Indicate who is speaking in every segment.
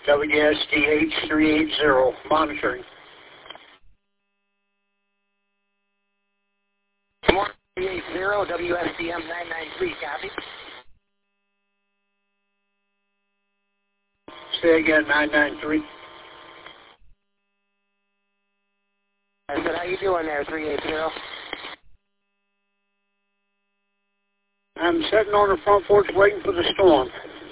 Speaker 1: WSDH 380, monitoring.
Speaker 2: Good morning, 380, WSDM 993, copy.
Speaker 1: Say again, 993.
Speaker 2: I said, how you doing there, 380?
Speaker 1: I'm sitting on the front porch waiting for the storm.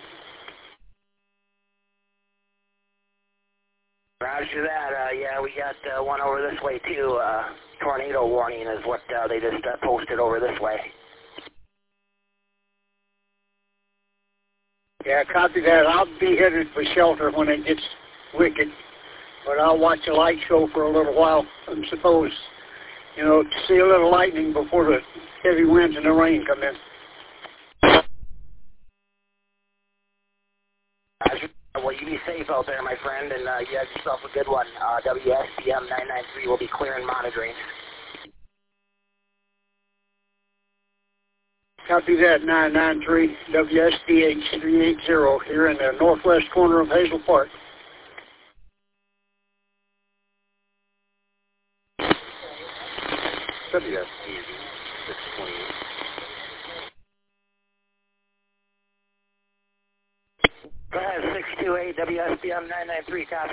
Speaker 2: Roger that. Yeah, we got one over this way, too. Tornado warning is what they just posted over this way.
Speaker 1: Yeah, copy that. I'll be headed for shelter when it gets wicked. But I'll watch the light show for a little while. I'm supposed, to see a little lightning before the heavy winds and the rain come in.
Speaker 2: Well, you be safe out there, my friend, and you have yourself a good one. WSDM 993 will be clear and monitoring.
Speaker 1: Copy that, 993, WSDH 380, here in the northwest corner of Hazel Park.
Speaker 3: WSDV 628.
Speaker 2: Go ahead, 628 WSDM 993, copy.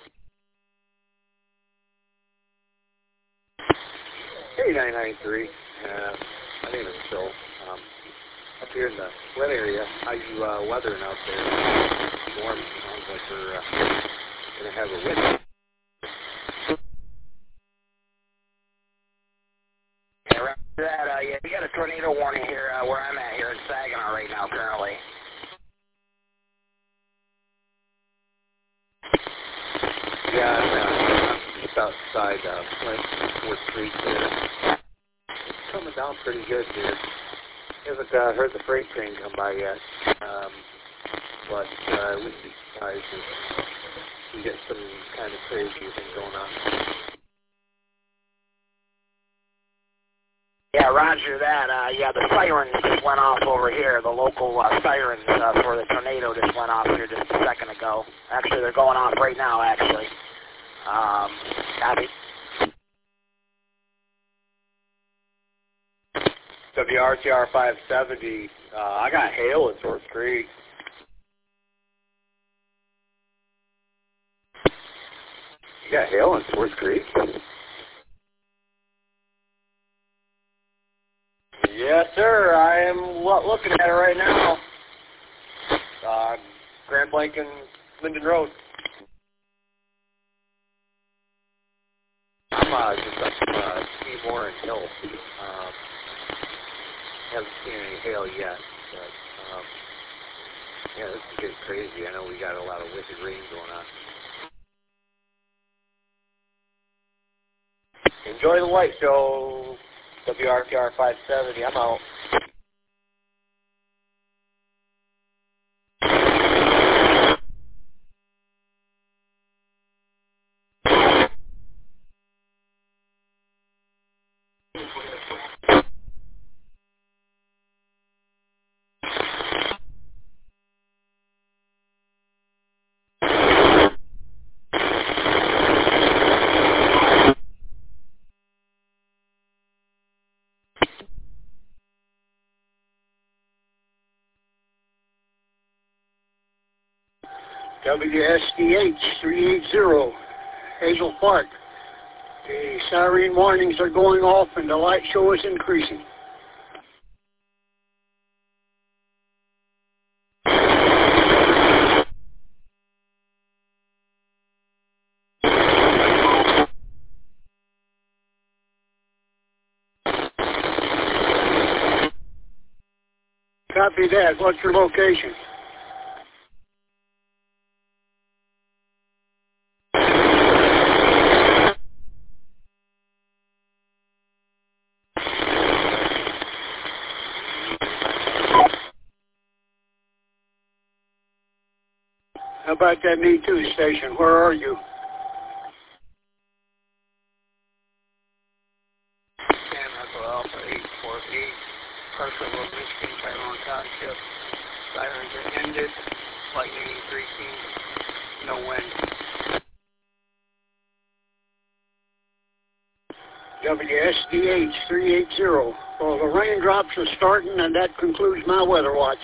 Speaker 3: Hey, 993. My name is Phil. Up here in the wet area, how you weathering out there? Warm. Sounds like we're going to have a wind.
Speaker 2: Yeah, right after that, yeah, we got a tornado warning here where I'm at here in Saginaw right now currently.
Speaker 3: Yeah, I'm just outside Flint, Fort Creek there. It's coming down pretty good here. Haven't heard the freight train come by yet, but we wouldn't be surprised if we get some kind of crazy thing going on.
Speaker 2: Yeah, roger that. Yeah, the sirens just went off over here. The local sirens for the tornado just went off here just a second ago. Actually, they're going off right now, actually. Copy.
Speaker 3: WRTR 570, I got hail at Source Creek. You got hail in Source Creek? Yes, sir. I am looking at it right now. Grand Blanc and Linden Road. I'm just up Steve Warren Hill. Haven't seen any hail yet, but yeah, this is getting crazy. I know we got a lot of wicked rain going on. Enjoy the light show, WRTR 570. I'm out.
Speaker 1: WSDH 380, Hazel Park. The siren warnings are going off and the light show is increasing. Copy that. What's your location? How about that Me Too station? Where are you?
Speaker 4: San Echo Alpha 848, Parcel of Michigan, Tyrone Township. Sirens are ended. Lightning increasing. no wind.
Speaker 1: WSDH 380. Well, the raindrops are starting, and that concludes my weather watch.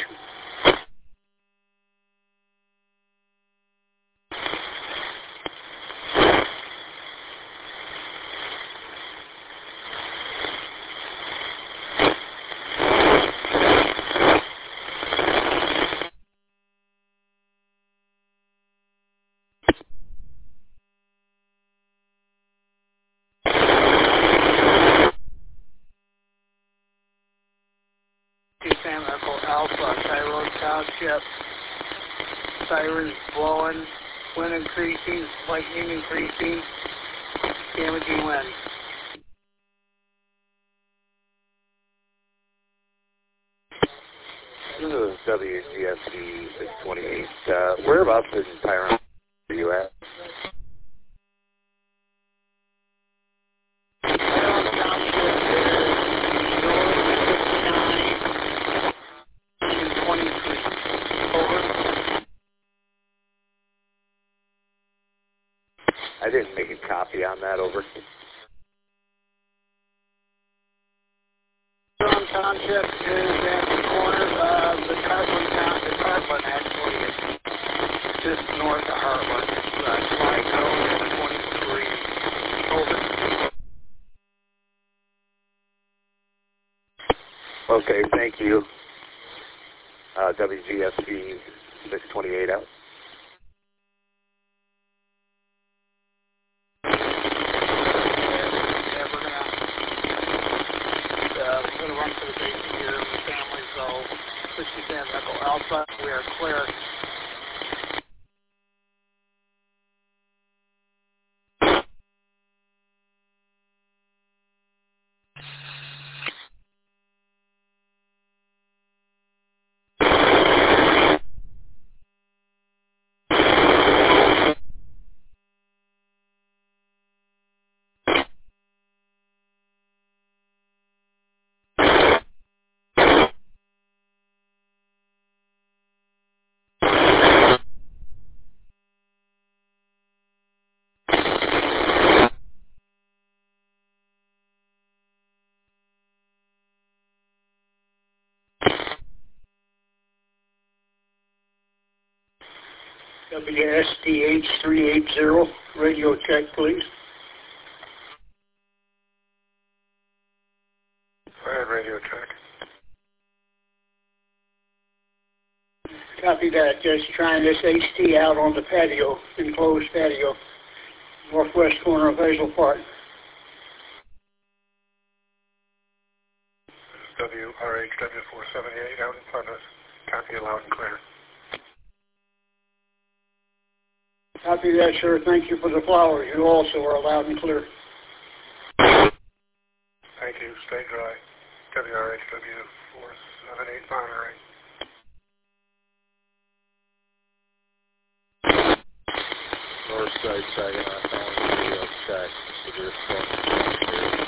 Speaker 4: San Echo Alpha, Tyrone Township. Sirens blowing, wind increasing, lightning increasing, damaging wind.
Speaker 3: This is WGSC 628. Whereabouts in Tyrone are you at? I didn't make a copy on that, over.
Speaker 4: Tyrone Township is at the corner of the Cartland Township. Cartland actually is just north of Heartland. It's Sligo, 23. Over.
Speaker 3: Okay, thank you. WGSC 628 out.
Speaker 4: We're going to run to the base here. The families go 60 San Echo Alpha. We are clear.
Speaker 1: WSDH 380. Radio check, please.
Speaker 4: Radio check.
Speaker 1: Copy that. Just trying this HT out on the patio, enclosed patio, northwest corner of Hazel Park.
Speaker 4: WRHW 478 out in front of us. Copy loud and clear.
Speaker 1: Copy that, sir. Thank you for the flowers. You also are loud and clear.
Speaker 4: Thank you. Stay dry. WRHW 478 monitoring.
Speaker 3: North side, Saginaw County, radio check. Severe storm.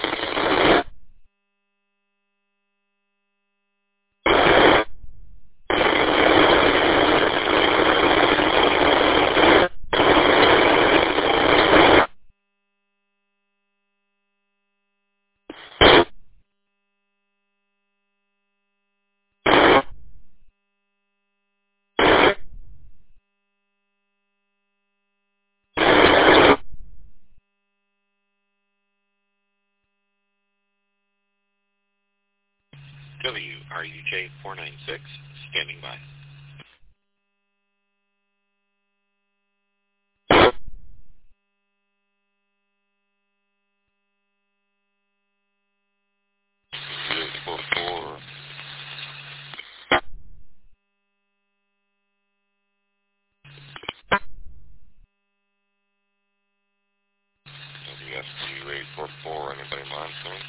Speaker 5: WRUJ 496, standing by. WSU 844, anybody monitoring?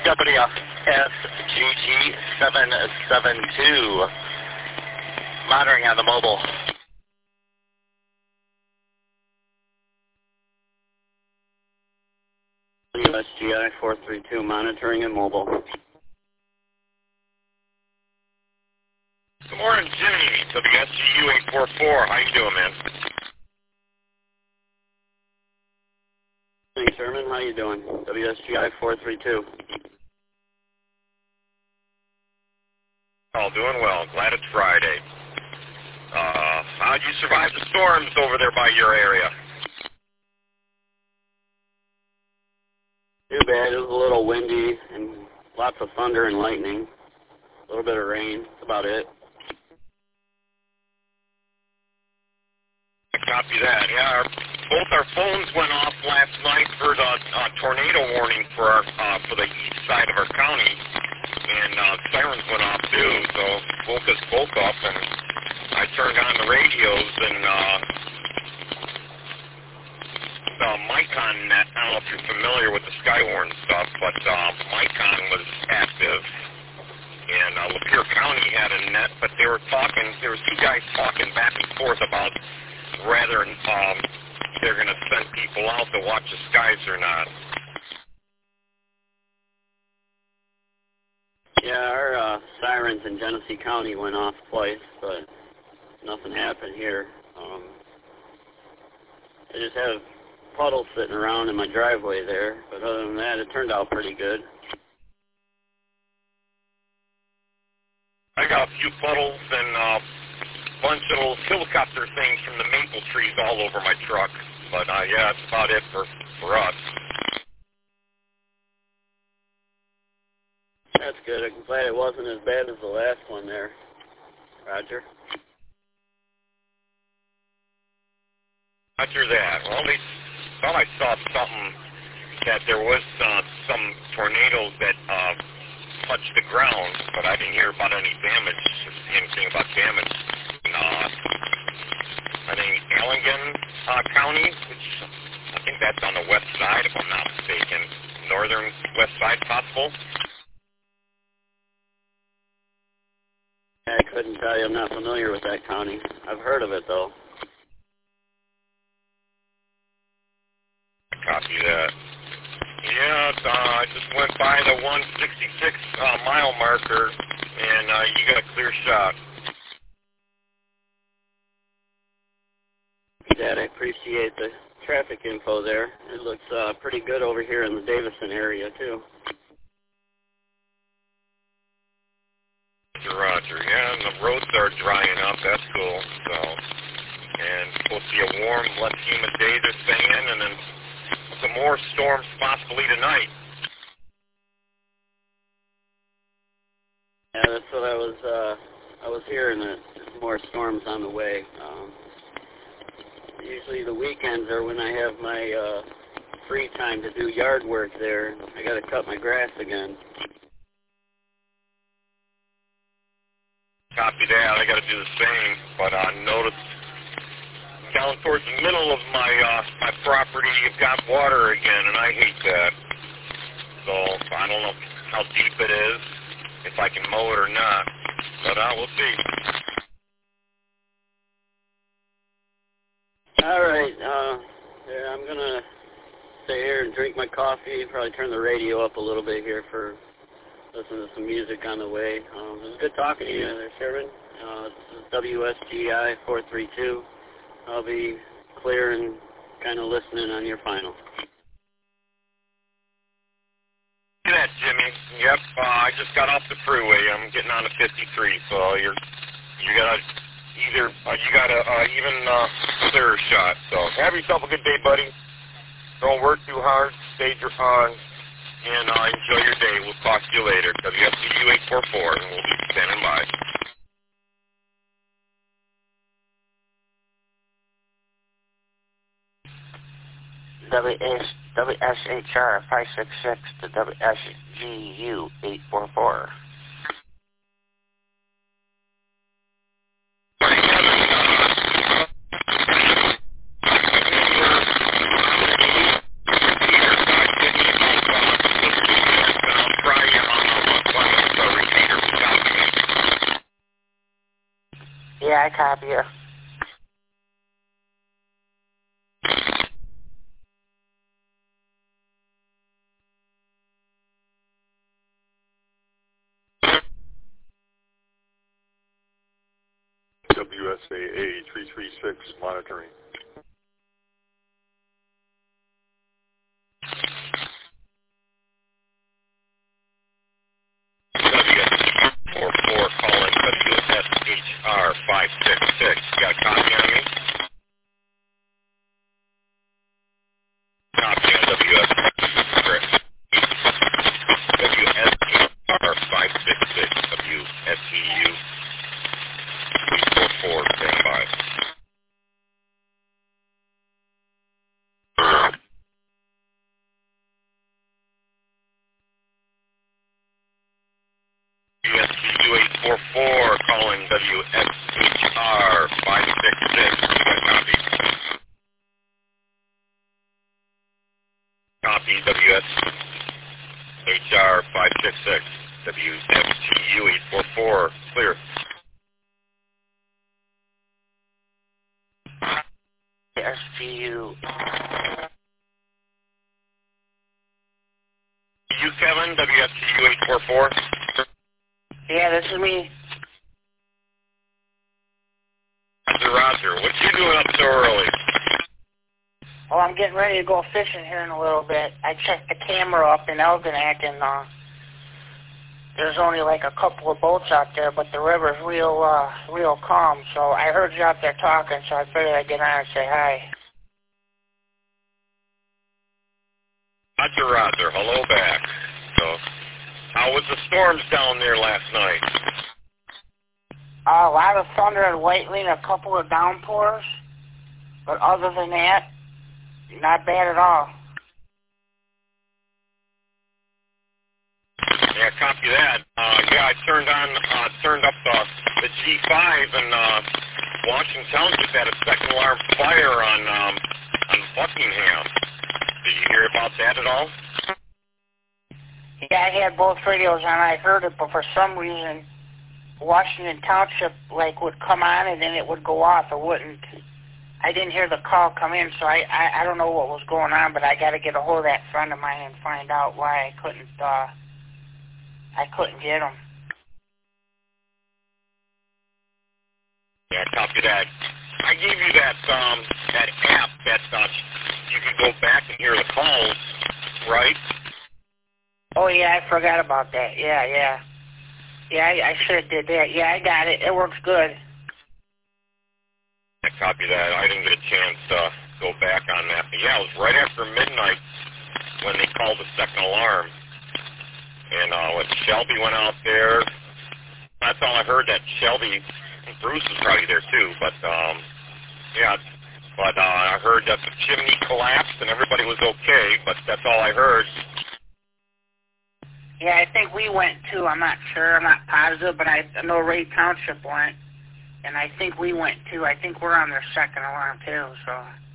Speaker 6: WSGG772, monitoring on the mobile.
Speaker 7: WSGI 432, monitoring and mobile.
Speaker 5: Good morning, Jimmy. WSGU 844. How you doing, man?
Speaker 7: Hey, Sherman, how you doing? WSGI 432.
Speaker 5: All doing well. Glad it's Friday. How'd you survive the storms over there by your area?
Speaker 7: Too bad. It was a little windy and lots of thunder and lightning. A little bit of rain. That's about it.
Speaker 5: Copy that. Yeah, both our phones went off last night for the tornado warning for the east side of our county, and sirens went off too. So woke us both up, and I turned on the radios, and the Micon net. I don't know if you're familiar with the Skywarn stuff, but Micon was active, and Lapeer County had a net, but they were talking. There was two guys talking back and forth about whether they're going to send people out to watch the skies or not.
Speaker 7: Yeah, our sirens in Genesee County went off twice, but nothing happened here. I just have puddles sitting around in my driveway there, but other than that, it turned out pretty good.
Speaker 5: I got a few puddles and a bunch of little helicopter things from the maple trees all over my truck. But, yeah, that's about it for us.
Speaker 7: That's good. I'm glad it wasn't as bad as the last one there, Roger.
Speaker 5: Roger that. Well, at least thought I saw something that there was some tornadoes that touched the ground, but I didn't hear about any damage, anything about damage. I think Allegan County, which I think that's on the west side, if I'm not mistaken. Northern west side, possible?
Speaker 7: I couldn't tell you. I'm not familiar with that county. I've heard of it, though.
Speaker 5: Copy that. Yeah, I just went by the 166 mile marker, and you got a clear shot.
Speaker 7: Dad, I appreciate the traffic info there. It looks pretty good over here in the Davison area, too.
Speaker 5: Roger. Yeah, and the roads are drying up. That's cool. So, and supposed to be a warm, less humid day, they're saying, and then some more storms possibly tonight.
Speaker 7: Yeah, that's what I was hearing, that more storms on the way. Usually the weekends are when I have my free time to do yard work there. I got to cut my grass again.
Speaker 5: Copy that. I got to do the same, but I noticed down towards the middle of my property, you've got water again, and I hate that. So I don't know how deep it is, if I can mow it or not, but we'll see.
Speaker 7: All right. Yeah, I'm going to stay here and drink my coffee, probably turn the radio up a little bit here for listening to some music on the way. It was good talking to you there, Sherman. This is WSGI 432. I'll be clear and kind of listening on your final.
Speaker 5: See that, Jimmy? Yep, I just got off the freeway. I'm getting on to 53, so you got even clearer shot. So have yourself a good day, buddy. Don't work too hard. Stay on, and enjoy your day. We'll talk to you later. WSCU 844, and we'll be standing by.
Speaker 6: WSHR 566 to WSGU 844. I copy you.
Speaker 8: WSAA 336 monitoring.
Speaker 5: WS44 calling WSHR 566. You got a copy on me? Copy on WSHR 566. WSEU 344. Stand by. USCU 844 calling WSHR 566. You got a copy? Copy WSHR 566. WSCU 844. Clear.
Speaker 6: SGU.
Speaker 5: You, Kevin, WSCU 844.
Speaker 6: Yeah, this is me.
Speaker 5: Roger. What you doing up so early?
Speaker 6: Well, I'm getting ready to go fishing here in a little bit. I checked the camera up in Elginak, and there's only like a couple of boats out there, but the river's real calm. So I heard you out there talking, so I figured I'd get on and say hi.
Speaker 5: Roger. Hello back. So, how was the storms down there last night?
Speaker 6: A lot of thunder and lightning, a couple of downpours, but other than that, not bad at all.
Speaker 5: Yeah, copy that. I turned up the G5 and Washington Township had a second alarm fire on Buckingham. Did you hear about that at all?
Speaker 6: Yeah, I had both radios on. I heard it, but for some reason, Washington Township would come on and then it would go off. It wouldn't. I didn't hear the call come in, so I don't know what was going on. But I got to get a hold of that friend of mine and find out why I couldn't get them.
Speaker 5: Yeah, copy that. I gave you that app that you can go back and hear the calls, right?
Speaker 6: Oh yeah, I forgot about that. Yeah. Yeah, I should have did that. Yeah, I got it. It works good.
Speaker 5: I copy that. I didn't get a chance to go back on that. But yeah, it was right after midnight when they called the second alarm. And when Shelby went out there, that's all I heard, that Shelby, Bruce was probably there too, but yeah. But I heard that the chimney collapsed and everybody was okay, but that's all I heard.
Speaker 6: Yeah, I think we went too. I'm not sure. I'm not positive, but I know Ray Township went, and I think we went too. I think we're on their second alarm too. So.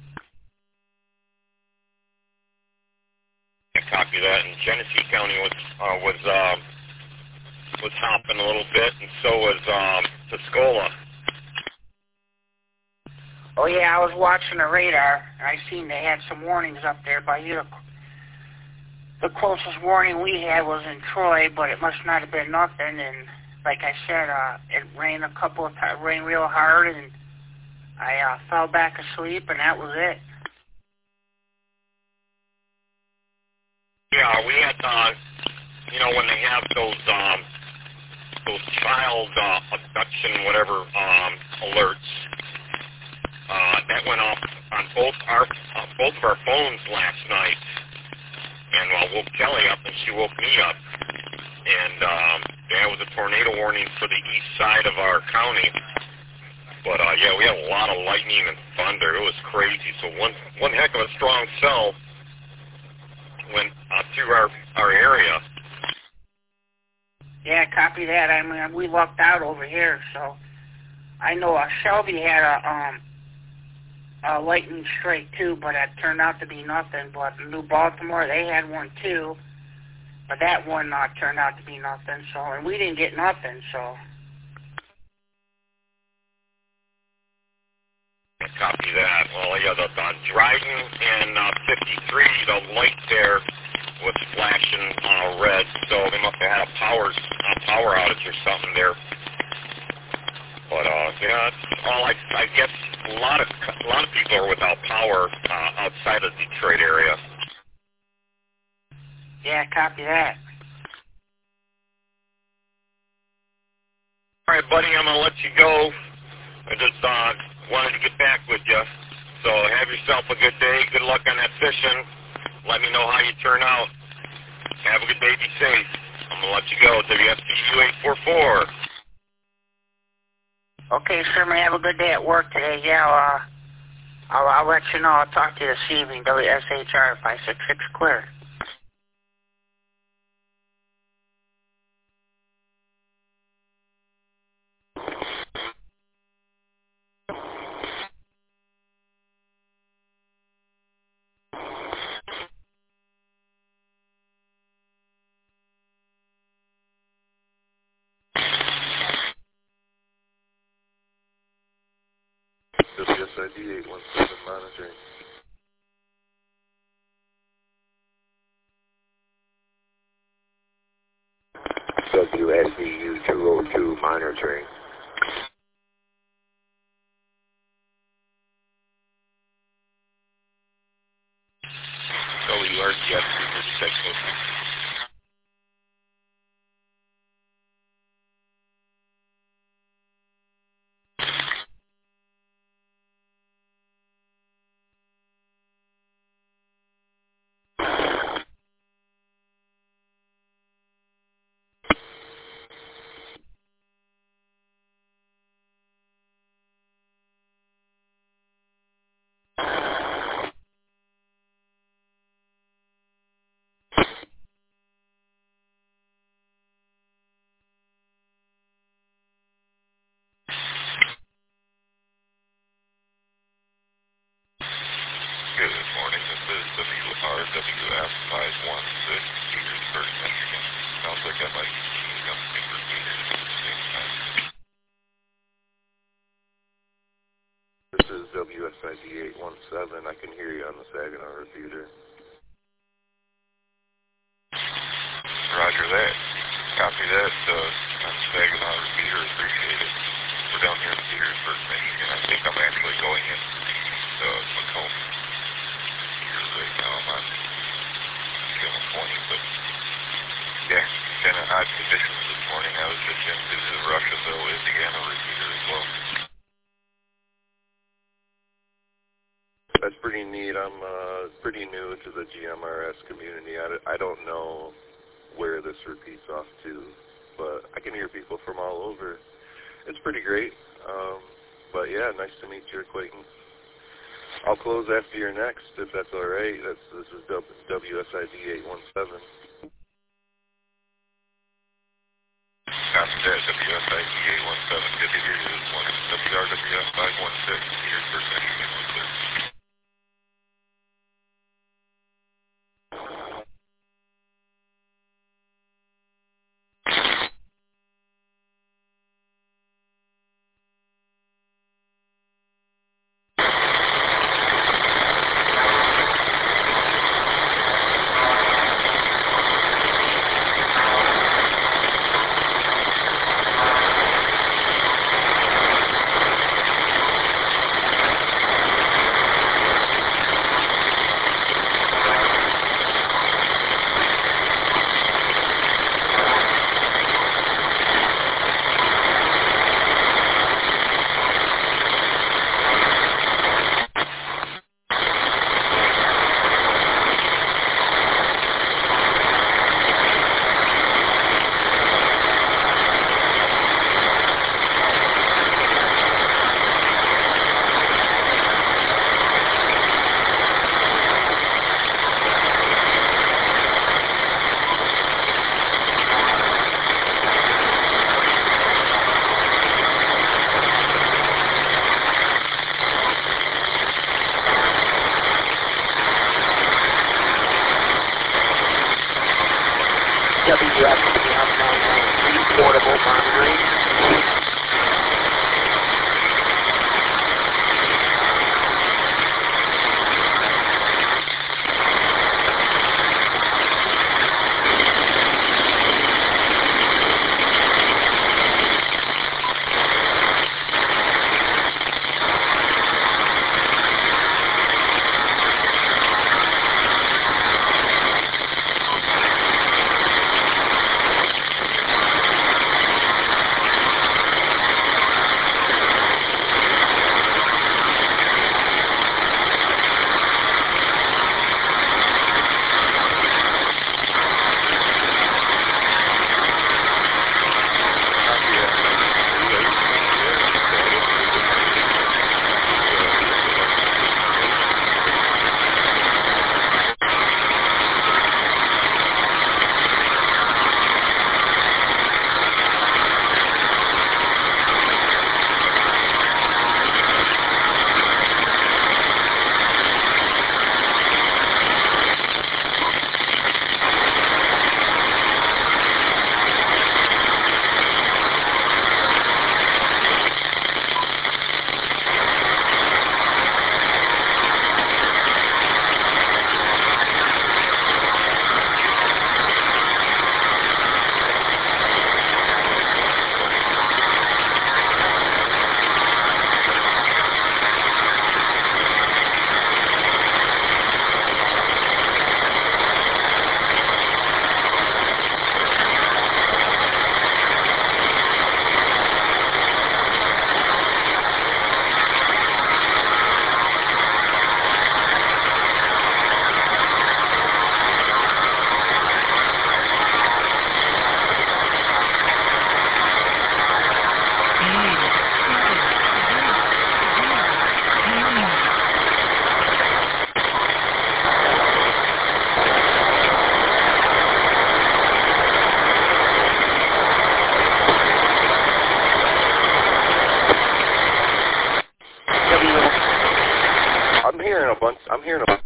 Speaker 5: I copy that. And Genesee County was hopping a little bit, and so was Tuscola.
Speaker 6: Oh yeah, I was watching the radar. I seen they had some warnings up there by you. The closest warning we had was in Troy, but it must not have been nothing. And like I said, it rained a couple of times, rained real hard, and I fell back asleep, and that was it.
Speaker 5: Yeah, we had, when they have those child abduction, whatever, alerts, that went off on both of our phones last night. And I woke Kelly up, and she woke me up. And there was a tornado warning for the east side of our county. But, yeah, we had a lot of lightning and thunder. It was crazy. So one heck of a strong cell went through our area.
Speaker 6: Yeah, copy that. I mean, we lucked out over here. So I know Shelby had a lightning strike too, but it turned out to be nothing. But New Baltimore, they had one too, but that one turned out to be nothing. So, and we didn't get nothing. So.
Speaker 5: Copy that. Well, yeah, on Dryden and 53, the light there was flashing red, so they must have had a power outage or something there. But yeah, that's all. I guess a lot of people are without power outside of the Detroit area.
Speaker 6: Yeah, copy that.
Speaker 5: All right, buddy, I'm gonna let you go. I just wanted to get back with you. So have yourself a good day. Good luck on that fishing. Let me know how you turn out. Have a good day. Be safe. I'm gonna let you go. WSBU 844.
Speaker 6: Okay, Sherman, have a good day at work today. Yeah, I'll let you know. I'll talk to you this evening. WSHR 566 clear.
Speaker 8: WSID 817 monitoring.
Speaker 9: WSBU 202 monitoring.
Speaker 5: WRTF 336. Good morning. This is WRWF 516, Petersburg, Michigan. Sounds like I might be seeing some bigger meters at the same time.
Speaker 8: This is WSID 817. I can hear you on the Saginaw repeater.
Speaker 5: Roger that. Copy that. On Saginaw repeater, appreciate it. We're down here in Petersburg, Michigan. I think I'm actually going in Macomb. Right now I'm on channel 20, but yeah, kind of odd conditions this morning. I was just into the Russiaville, Indiana repeater as well.
Speaker 8: That's pretty neat. I'm pretty new to the GMRS community. I don't know where this repeats off to, but I can hear people from all over. It's pretty great. But yeah, nice to meet your acquaintance. I'll close after your next, if that's all right. This is WSID 817.
Speaker 5: Copy that, WSID 817. Good to hear you this morning. WRWF 516, Petersburg, Michigan.
Speaker 9: Portable monitoring.
Speaker 8: I'm hearing a...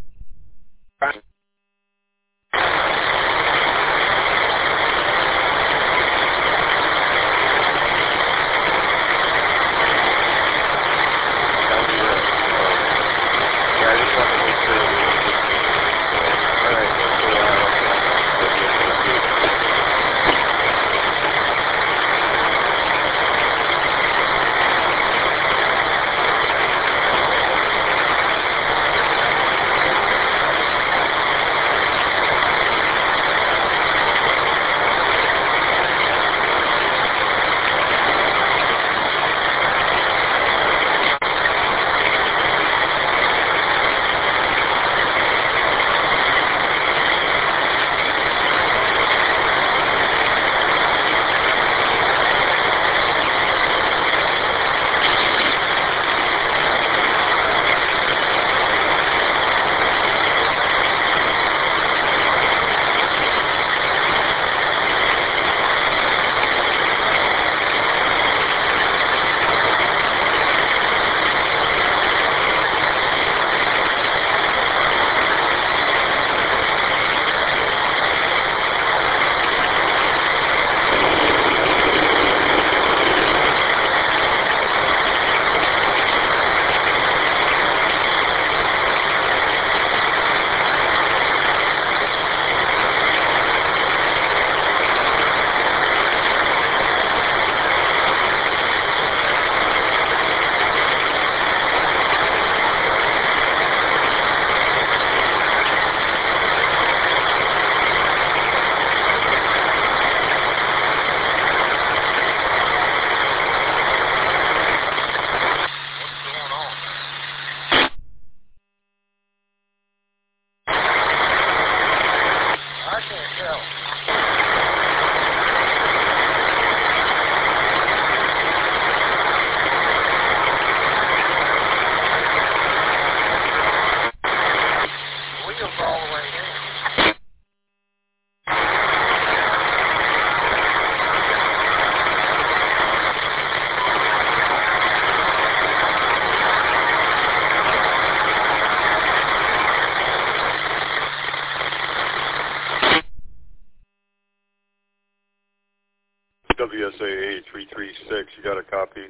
Speaker 8: WSAA 336, you got a copy?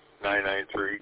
Speaker 8: 993.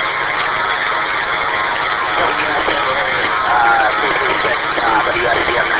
Speaker 2: WSBM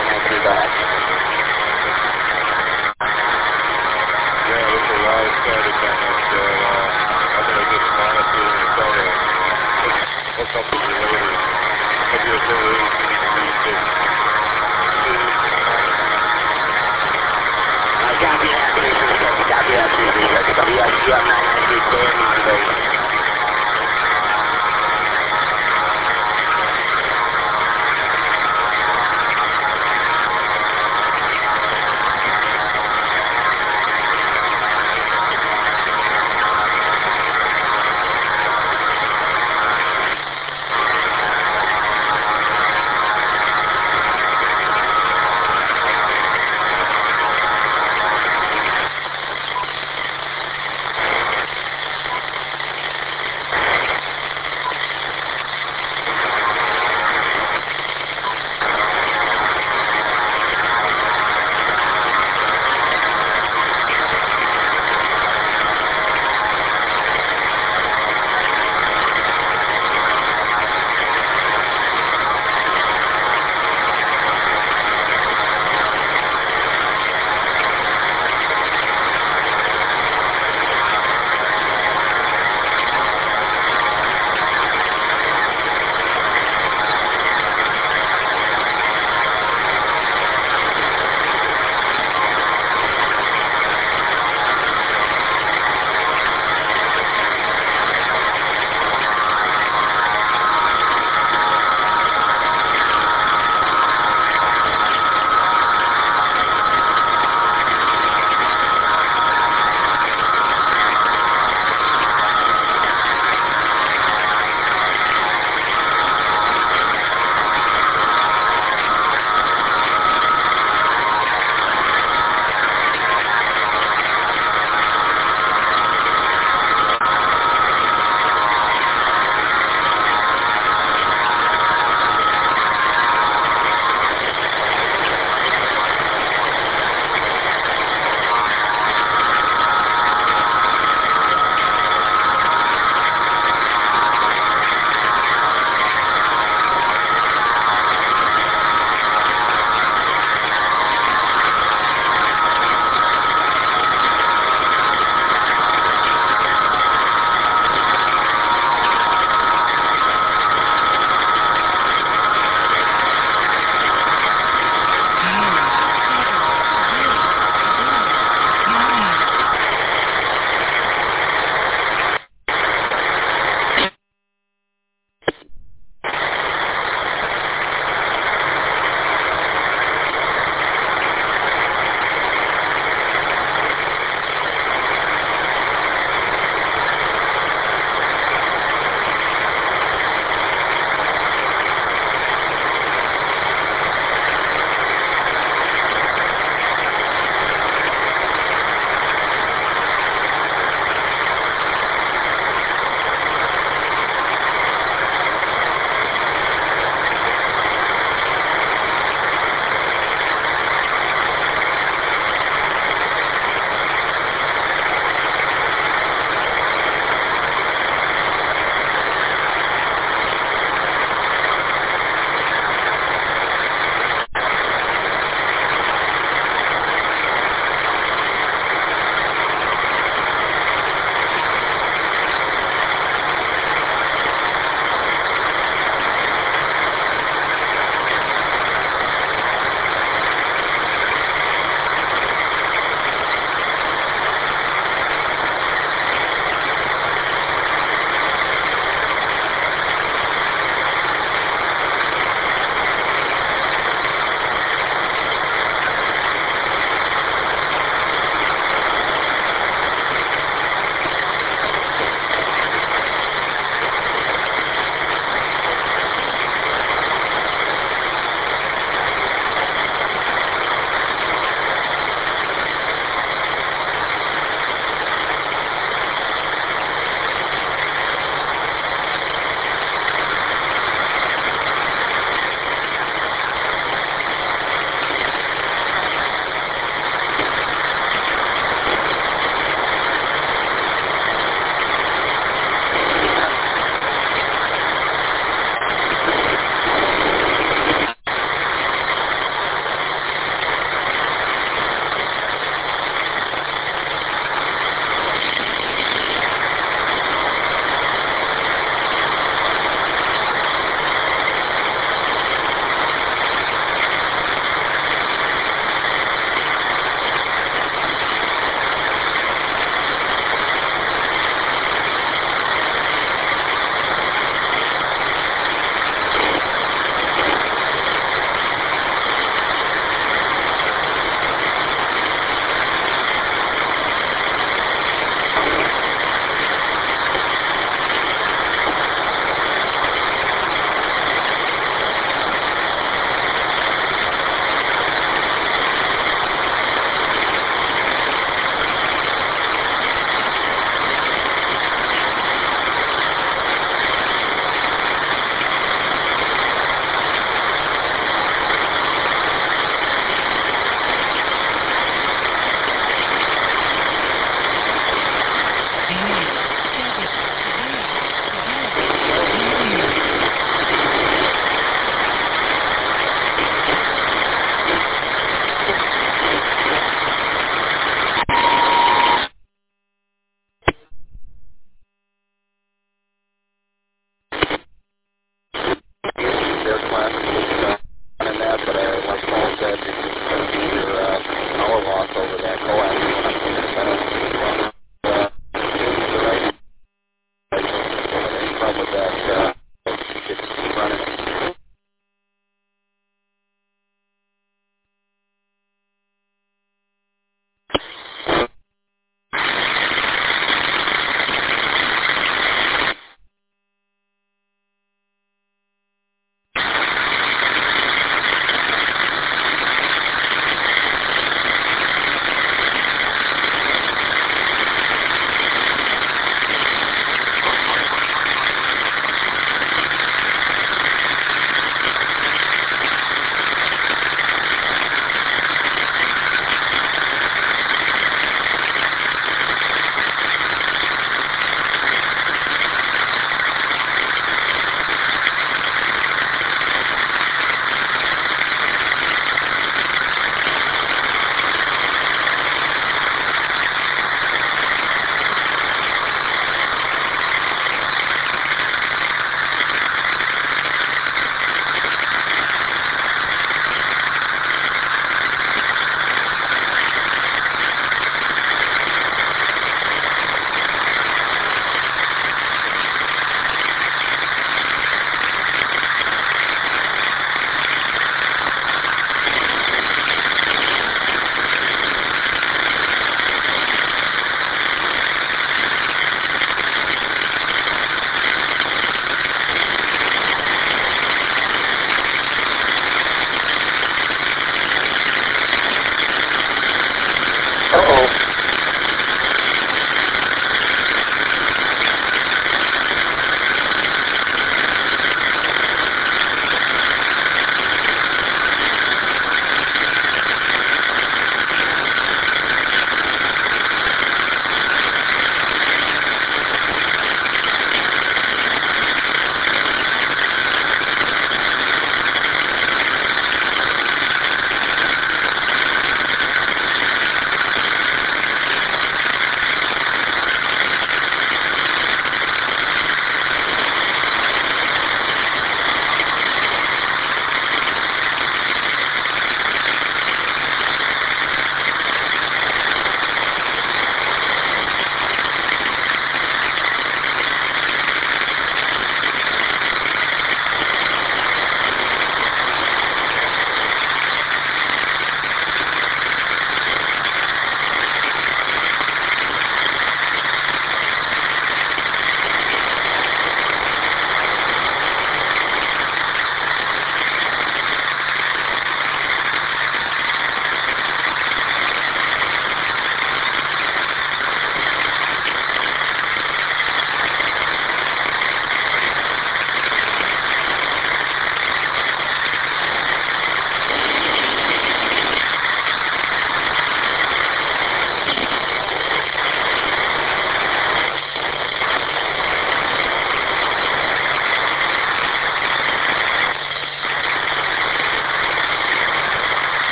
Speaker 3: that just keep running.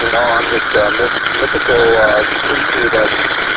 Speaker 9: at all. I'm just mythical creature that's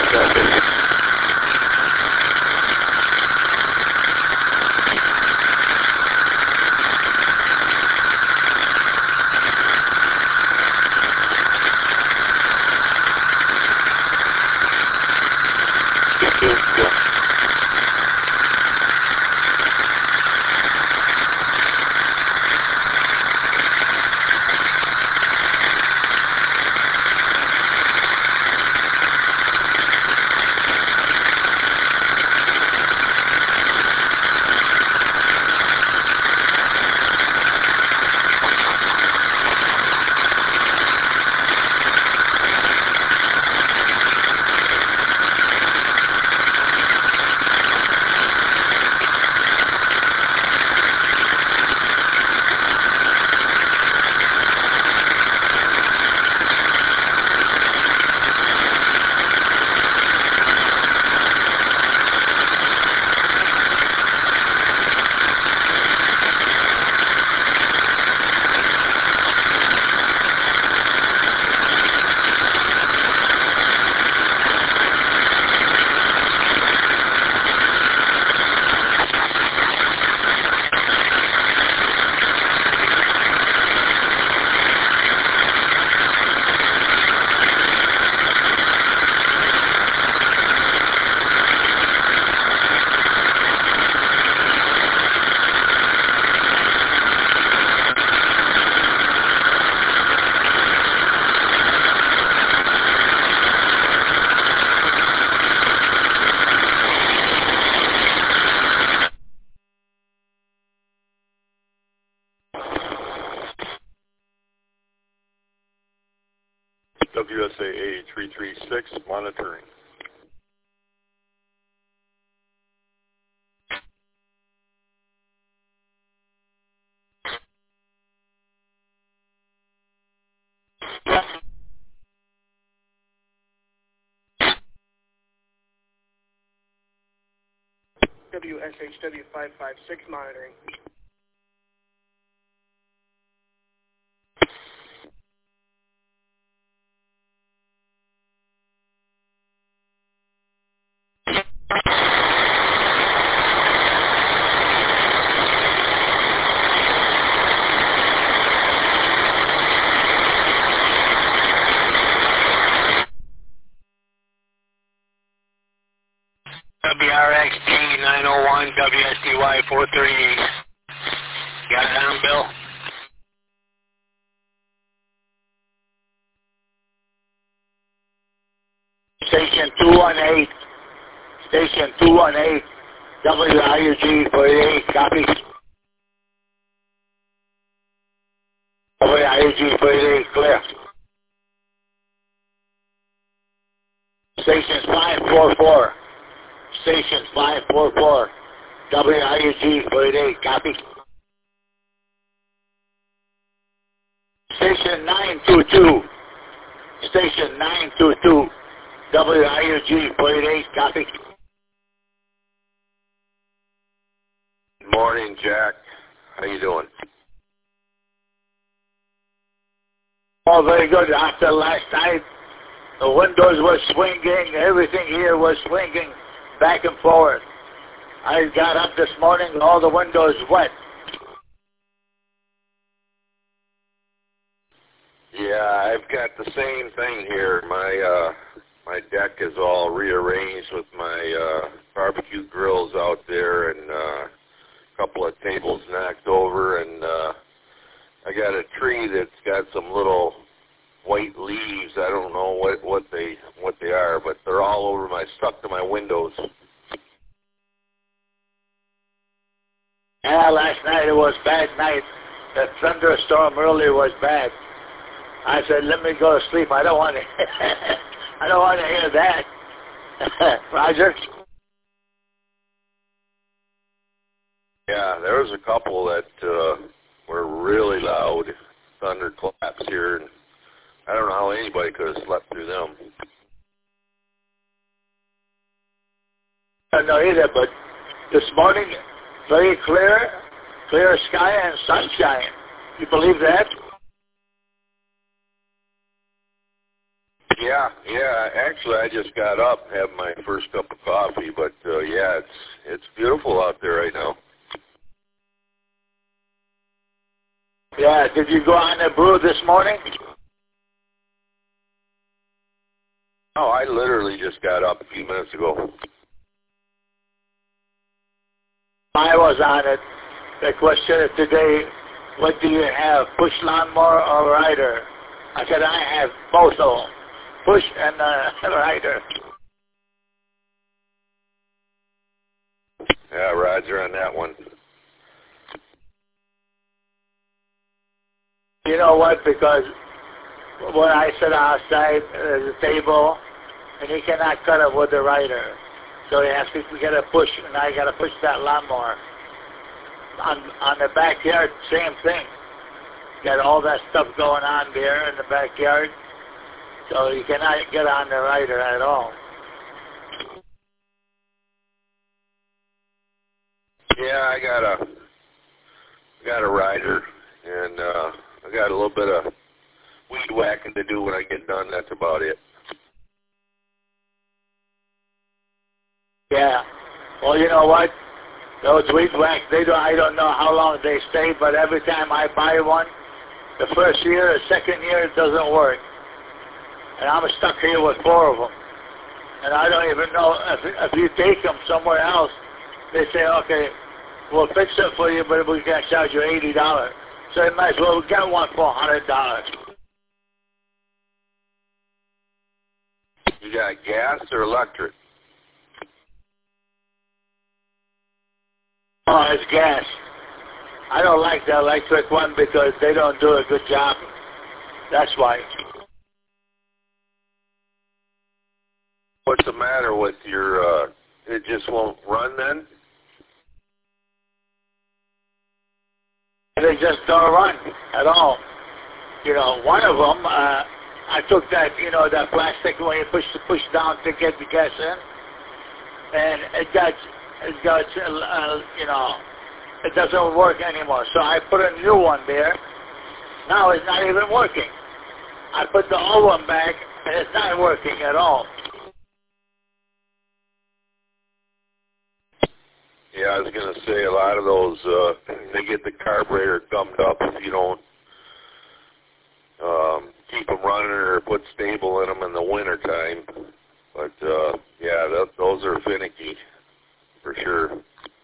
Speaker 8: WSAA 336 monitoring.
Speaker 10: WSHW 556 monitoring.
Speaker 4: WRXT 901 WSDY 438. Got it down, Bill?
Speaker 1: Station 218. Station 218. WIUG 48. Copy. WIUG 48. Clear. Station 544. Station 544. WIUG 48. Copy. Station 922. Station 922. WIUG 48. Copy.
Speaker 9: Morning, Jack. How you doing?
Speaker 1: Oh, very good. After last night, the windows were swinging. Everything here was swinging back and forward. I got up this morning, all the windows wet.
Speaker 9: Yeah, I've got the same thing here. My deck is all rearranged with my barbecue grills out there and a couple of tables knocked over, and I got a tree that's got some little white leaves. I don't know what they are, but they're all over stuck to my windows.
Speaker 1: Yeah, last night it was bad night. The thunderstorm earlier was bad. I said, let me go to sleep. I don't want to. I don't want to hear that. Roger.
Speaker 9: Yeah, there was a couple that were really loud thunderclaps here, and I don't know how anybody could have slept through them.
Speaker 1: I don't know either, but this morning, very clear sky and sunshine. You believe that?
Speaker 9: Yeah. Actually, I just got up, had my first cup of coffee, but yeah, it's beautiful out there right now.
Speaker 11: Yeah. Did you go on the brew this morning?
Speaker 9: Oh, I literally just got up a few minutes ago.
Speaker 11: I was on it. The question of today, what do you have, push lawnmower or rider? I said I have both of them, push and rider.
Speaker 9: Yeah, Roger on that one.
Speaker 11: You know what? Because when I sit outside, there's a table, and he cannot cut it with the rider. So he has to get a push, and I got to push that lawnmower. On the backyard, same thing. Got all that stuff going on there in the backyard, so you cannot get on the rider at all.
Speaker 9: Yeah, I got a rider, and I got a little bit of weed whacking to do when I get done. That's about it.
Speaker 11: Yeah. Well, you know what? Those weed whacks, I don't know how long they stay, but every time I buy one, the first year or second year, it doesn't work. And I'm stuck here with 4 of them. And I don't even know if you take them somewhere else, they say, okay, we'll fix it for you, but we're going to charge you $80. So you might as well get one for $100.
Speaker 9: You got gas or electric?
Speaker 11: Oh, it's gas. I don't like the electric one because they don't do a good job. That's why.
Speaker 9: What's the matter with your, it just won't run then?
Speaker 11: They just don't run at all. You know, one of them, I took that, that plastic when you push down to get the gas in, and it got it doesn't work anymore. So I put a new one there. Now it's not even working. I put the old one back, and it's not working at all.
Speaker 9: Yeah, I was going to say a lot of those, they get the carburetor gummed up if you don't keep them running or put stable in them in the wintertime. But, yeah, those are finicky for sure.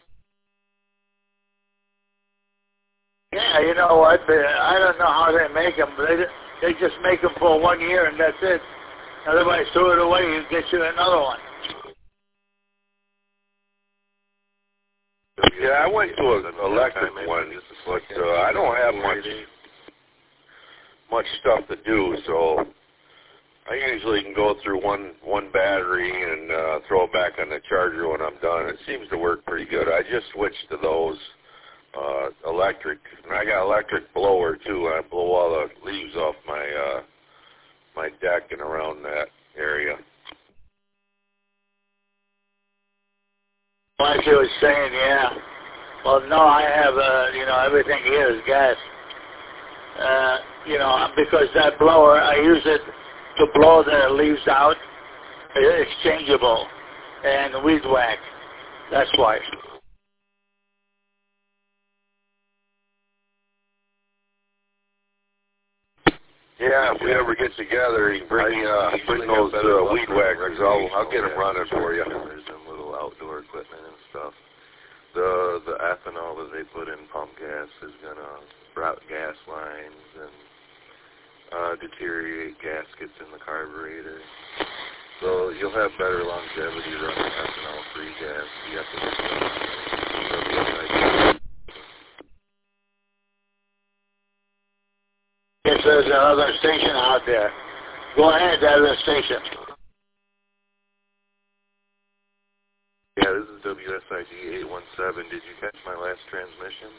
Speaker 11: Yeah, you know what? I don't know how they make them. They just make them for 1 year, and that's it. Otherwise, throw it away and get you another one.
Speaker 9: Yeah, I went to an electric one, but I don't have much stuff to do, so I usually can go through one battery and throw it back on the charger when I'm done. It seems to work pretty good. I just switched to those electric, and I got electric blower too. I blow all the leaves off my deck and around that area.
Speaker 11: Like you were saying, yeah. Well, no, I have, everything here is gas. Because that blower, I use it to blow the leaves out. It's changeable. And weed whack. That's why.
Speaker 9: Yeah, if we ever get together, you bring those weed whackers. I'll get them running for you.
Speaker 8: There's some little outdoor equipment and stuff. The ethanol that they put in pump gas is going to route gas lines and deteriorate gaskets in the carburetor. So you'll have better longevity running ethanol-free gas. You have to
Speaker 11: Yes, there's another station out there. Go ahead, there's a station.
Speaker 8: Yeah, this is WSID 817. Did you catch my last transmission?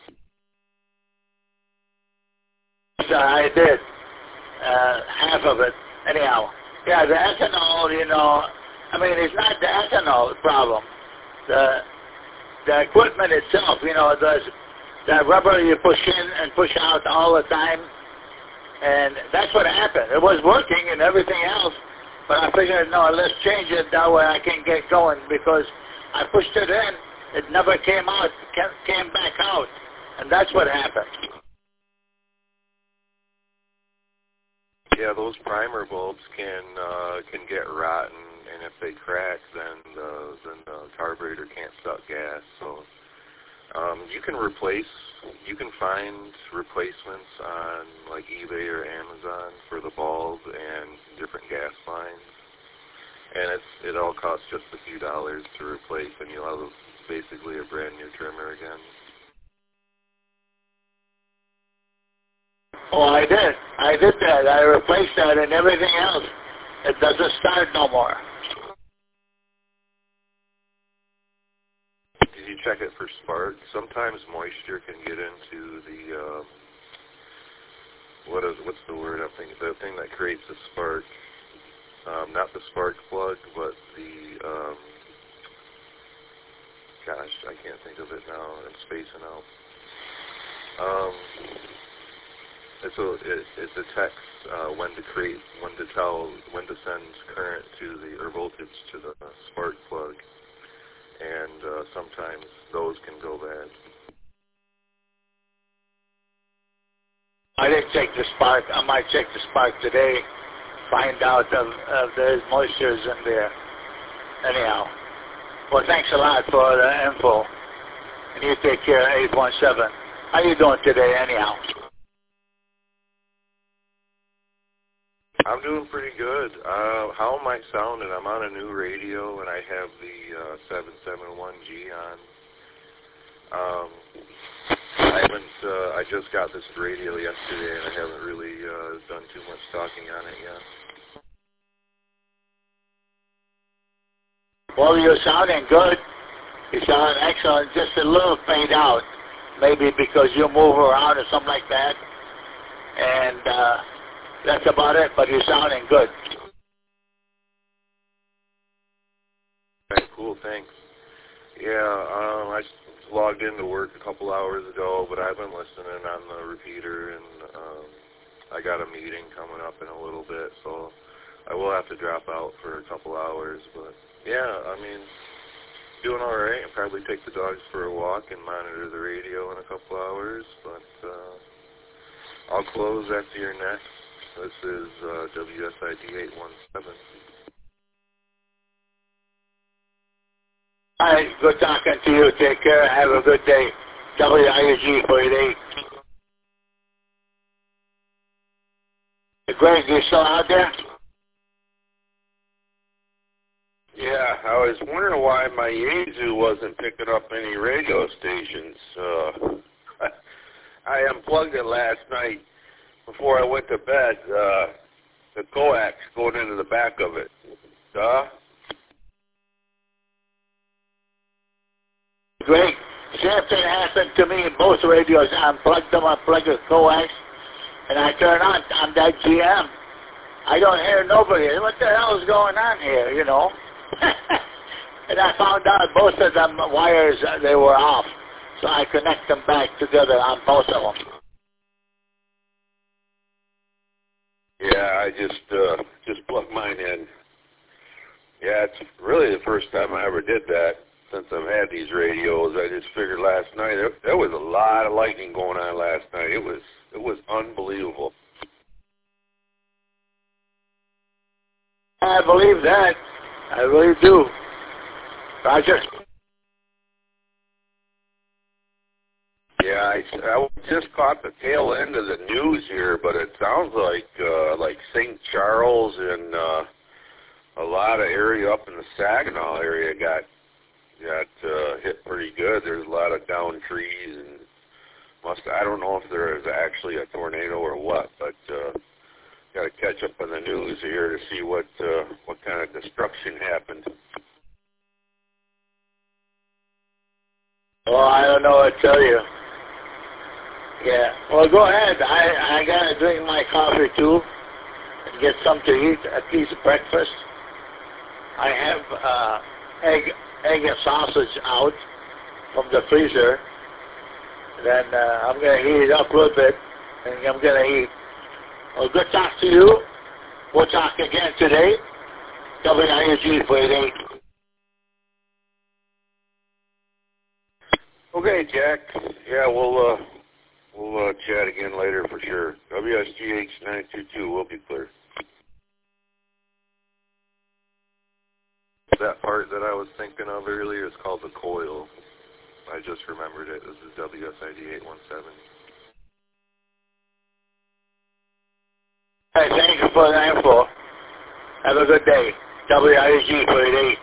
Speaker 11: I did. Half of it. Anyhow. Yeah, the ethanol, it's not the ethanol problem. The equipment itself, that rubber you push in and push out all the time, And that's what happened. It was working and everything else, but I figured, no, let's change it. That way I can get going, because I pushed it in. It never came out, came back out. And that's what happened.
Speaker 8: Yeah, those primer bulbs can get rotten, and if they crack, then the carburetor can't suck gas. So you can find replacements on like eBay or Amazon for the bulb and different gas lines, and it all costs just a few dollars to replace, and you'll have basically a brand new trimmer again.
Speaker 11: Oh, I did. I did that. I replaced that and everything else. It doesn't start no more.
Speaker 8: Did you check it for spark? Sometimes moisture can get into the what's the word I'm thinking? The thing that creates a spark. Not the spark plug, but the gosh, I can't think of it now. I'm spacing out. It detects when to send current to or voltage to the spark plug, and sometimes those can go bad.
Speaker 11: I didn't check the spark. I might check the spark today, find out if there's moistures in there. Anyhow, well, thanks a lot for the info, and you take care, 817. How you doing today, anyhow?
Speaker 8: I'm doing pretty good. How am I sounding? I'm on a new radio, and I have the 771G on. I just got this radio yesterday, and I haven't really done too much talking on it yet.
Speaker 11: Well, you're sounding good. You sound excellent. Just a little fade out, maybe because you move around or something like that. And that's about it, but you're sounding good.
Speaker 8: Okay, cool, thanks. Yeah, I logged into work a couple hours ago, but I've been listening on the repeater, and I got a meeting coming up in a little bit, so I will have to drop out for a couple hours. But yeah, I mean, doing all right. I'll probably take the dogs for a walk and monitor the radio in a couple hours, but I'll close after your next. This is WSID 817.
Speaker 11: All right, good talking to you. Take care. Have a good day. WIUG 48. Greg, you still out there?
Speaker 9: Yeah, I was wondering why my Yaesu wasn't picking up any radio stations. I unplugged it last night before I went to bed. The coax going into the back of it.
Speaker 11: Greg, same thing happened to me in both radios. I unplugged them, unplugged the coax, and I turn on that GM. I don't hear nobody. What the hell is going on here, you know? And I found out both of them wires, they were off. So I connect them back together on both of them.
Speaker 9: Yeah, I just plugged mine in. Yeah, it's really the first time I ever did that since I've had these radios. I just figured last night there was a lot of lightning going on last night. It was unbelievable.
Speaker 11: I believe that. I really do. Roger.
Speaker 9: Yeah, I just caught the tail end of the news here, but it sounds like St. Charles and a lot of area up in the Saginaw area got hit pretty good. There's a lot of downed trees, and I don't know if there is actually a tornado or what, but got to catch up on the news here to see what kind of destruction happened.
Speaker 11: Well, I don't know what to tell you. Yeah. Well, go ahead. I got to drink my coffee, too, and get something to eat, at least breakfast. I have egg and sausage out from the freezer. Then I'm going to heat it up a little bit, and I'm going to eat. Well, good talk to you. We'll talk again today. WIUG 488.
Speaker 9: Okay, Jack. Yeah, we'll chat again later for sure. WSGH 922 will be clear.
Speaker 8: That part that I was thinking of earlier is called the coil. I just remembered it. This is WSID 817.
Speaker 11: Hey, thank you for the info. Have a good day. WIUG 488.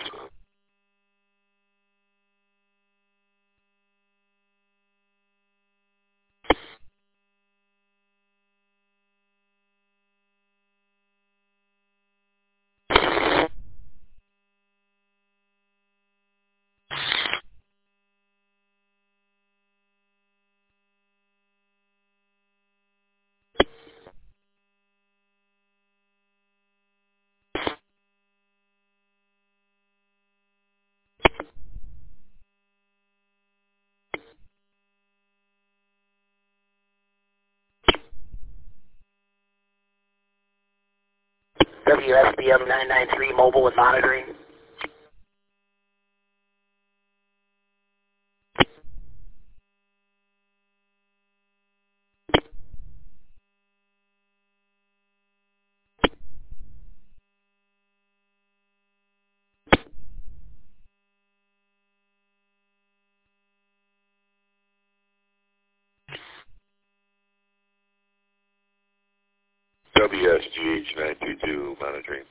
Speaker 2: WSBM 993 mobile and monitoring.
Speaker 9: WSGH 922 monitoring.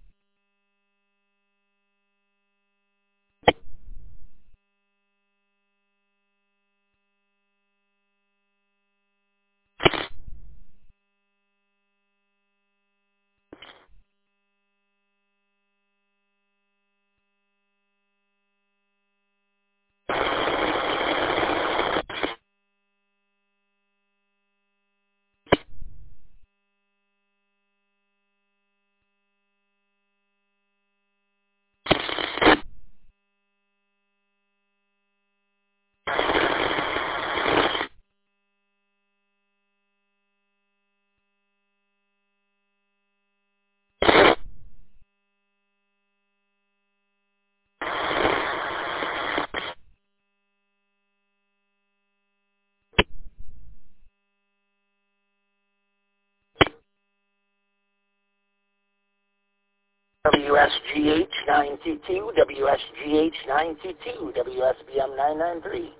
Speaker 2: WSGH 922, WSGH 922, WSBM 993.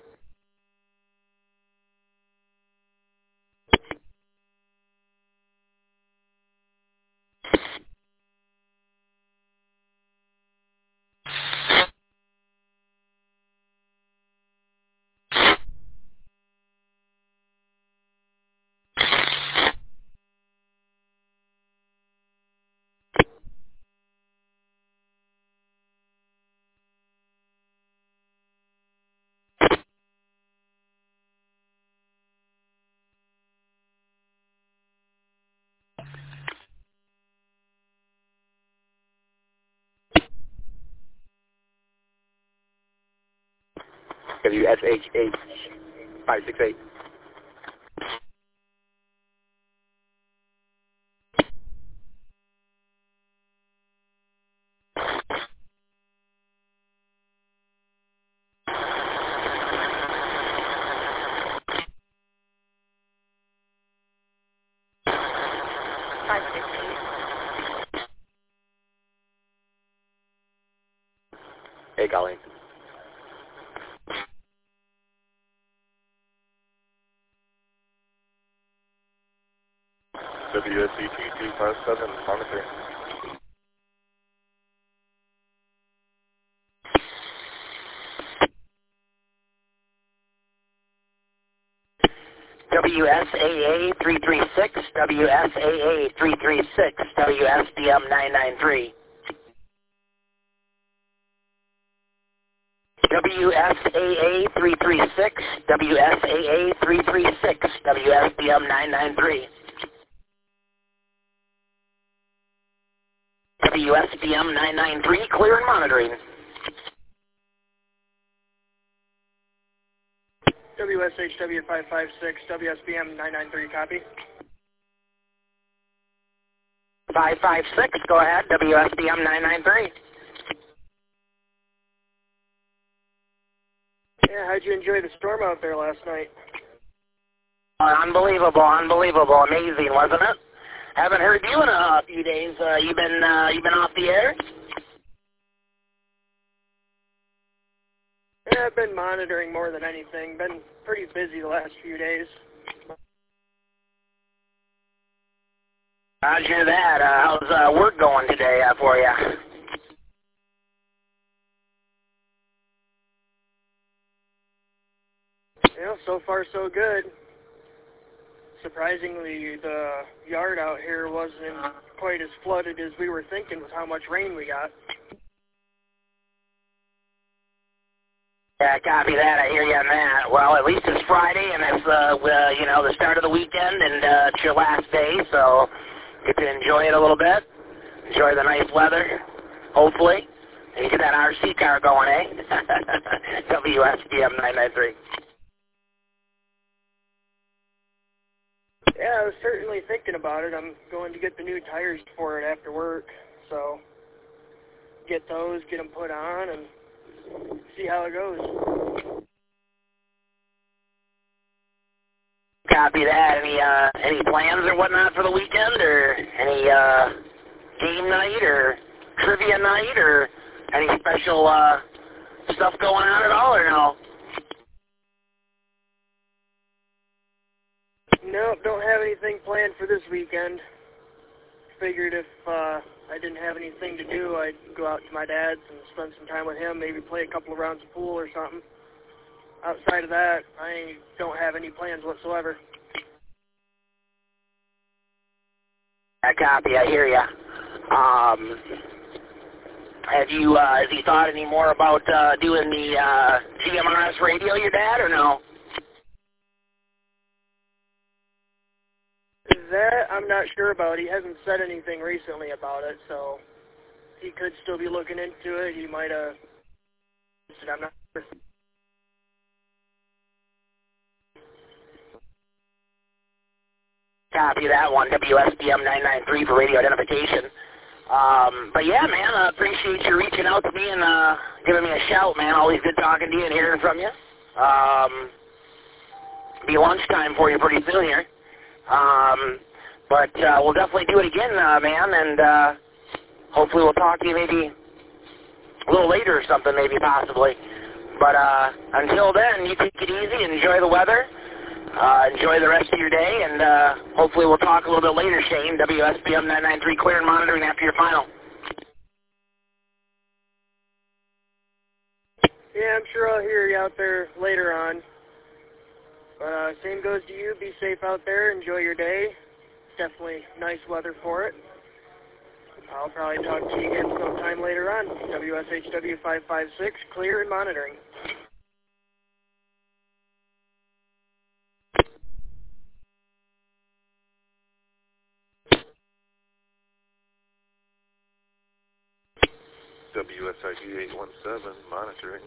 Speaker 12: WSHH 568. Hey, Colleen.
Speaker 8: WSET 257 monitoring.
Speaker 2: WSAA 336, WSAA 336, WSBM 993. WSAA 336, WSAA 336, WSBM 993. WSBM 993, clear and monitoring.
Speaker 10: WSHW 556, WSBM 993, copy.
Speaker 2: 556, go ahead, WSBM 993.
Speaker 10: Yeah, how'd you enjoy the storm out there last night?
Speaker 2: Unbelievable, amazing, wasn't it? Haven't heard you in a few days. You been off the air?
Speaker 10: Yeah, I've been monitoring more than anything. Been pretty busy the last few days.
Speaker 2: Roger that. How's work going today for you?
Speaker 10: Yeah, so far so good. Surprisingly, the yard out here wasn't quite as flooded as we were thinking with how much rain we got.
Speaker 2: Yeah, copy that. I hear you on that. Well, at least it's Friday, and it's the start of the weekend, and it's your last day, so get to enjoy it a little bit. Enjoy the nice weather, hopefully. And you get that RC car going, eh? WSBM 993.
Speaker 10: Yeah, I was certainly thinking about it. I'm going to get the new tires for it after work, so get those, get them put on, and see how it goes.
Speaker 2: Copy that. Any plans or whatnot for the weekend, or any game night or trivia night, or any special stuff going on at all, or no?
Speaker 10: Nope, don't have anything planned for this weekend. Figured if I didn't have anything to do, I'd go out to my dad's and spend some time with him, maybe play a couple of rounds of pool or something. Outside of that, I don't have any plans whatsoever.
Speaker 2: I copy, I hear ya. Has he thought any more about doing the GMRS radio, your dad, or no?
Speaker 10: That I'm not sure about. He hasn't said anything recently about it, so he could still be looking into it. He might have. I'm not sure.
Speaker 2: Copy that one, WSBM 993 for radio identification. But yeah, man, I appreciate you reaching out to me and giving me a shout, man. Always good talking to you and hearing from you. Be lunchtime for you pretty soon here. But we'll definitely do it again, man, and hopefully we'll talk to you maybe a little later or something, maybe possibly. But until then, you take it easy, enjoy the weather, enjoy the rest of your day, and hopefully we'll talk a little bit later, Shane. WSBM 993 clear and monitoring after your final.
Speaker 10: Yeah, I'm sure I'll hear you out there later on. But same goes to you. Be safe out there. Enjoy your day. Definitely nice weather for it. I'll probably talk to you again sometime later on. WSHW 556, clear and monitoring.
Speaker 8: WSIG 817, monitoring.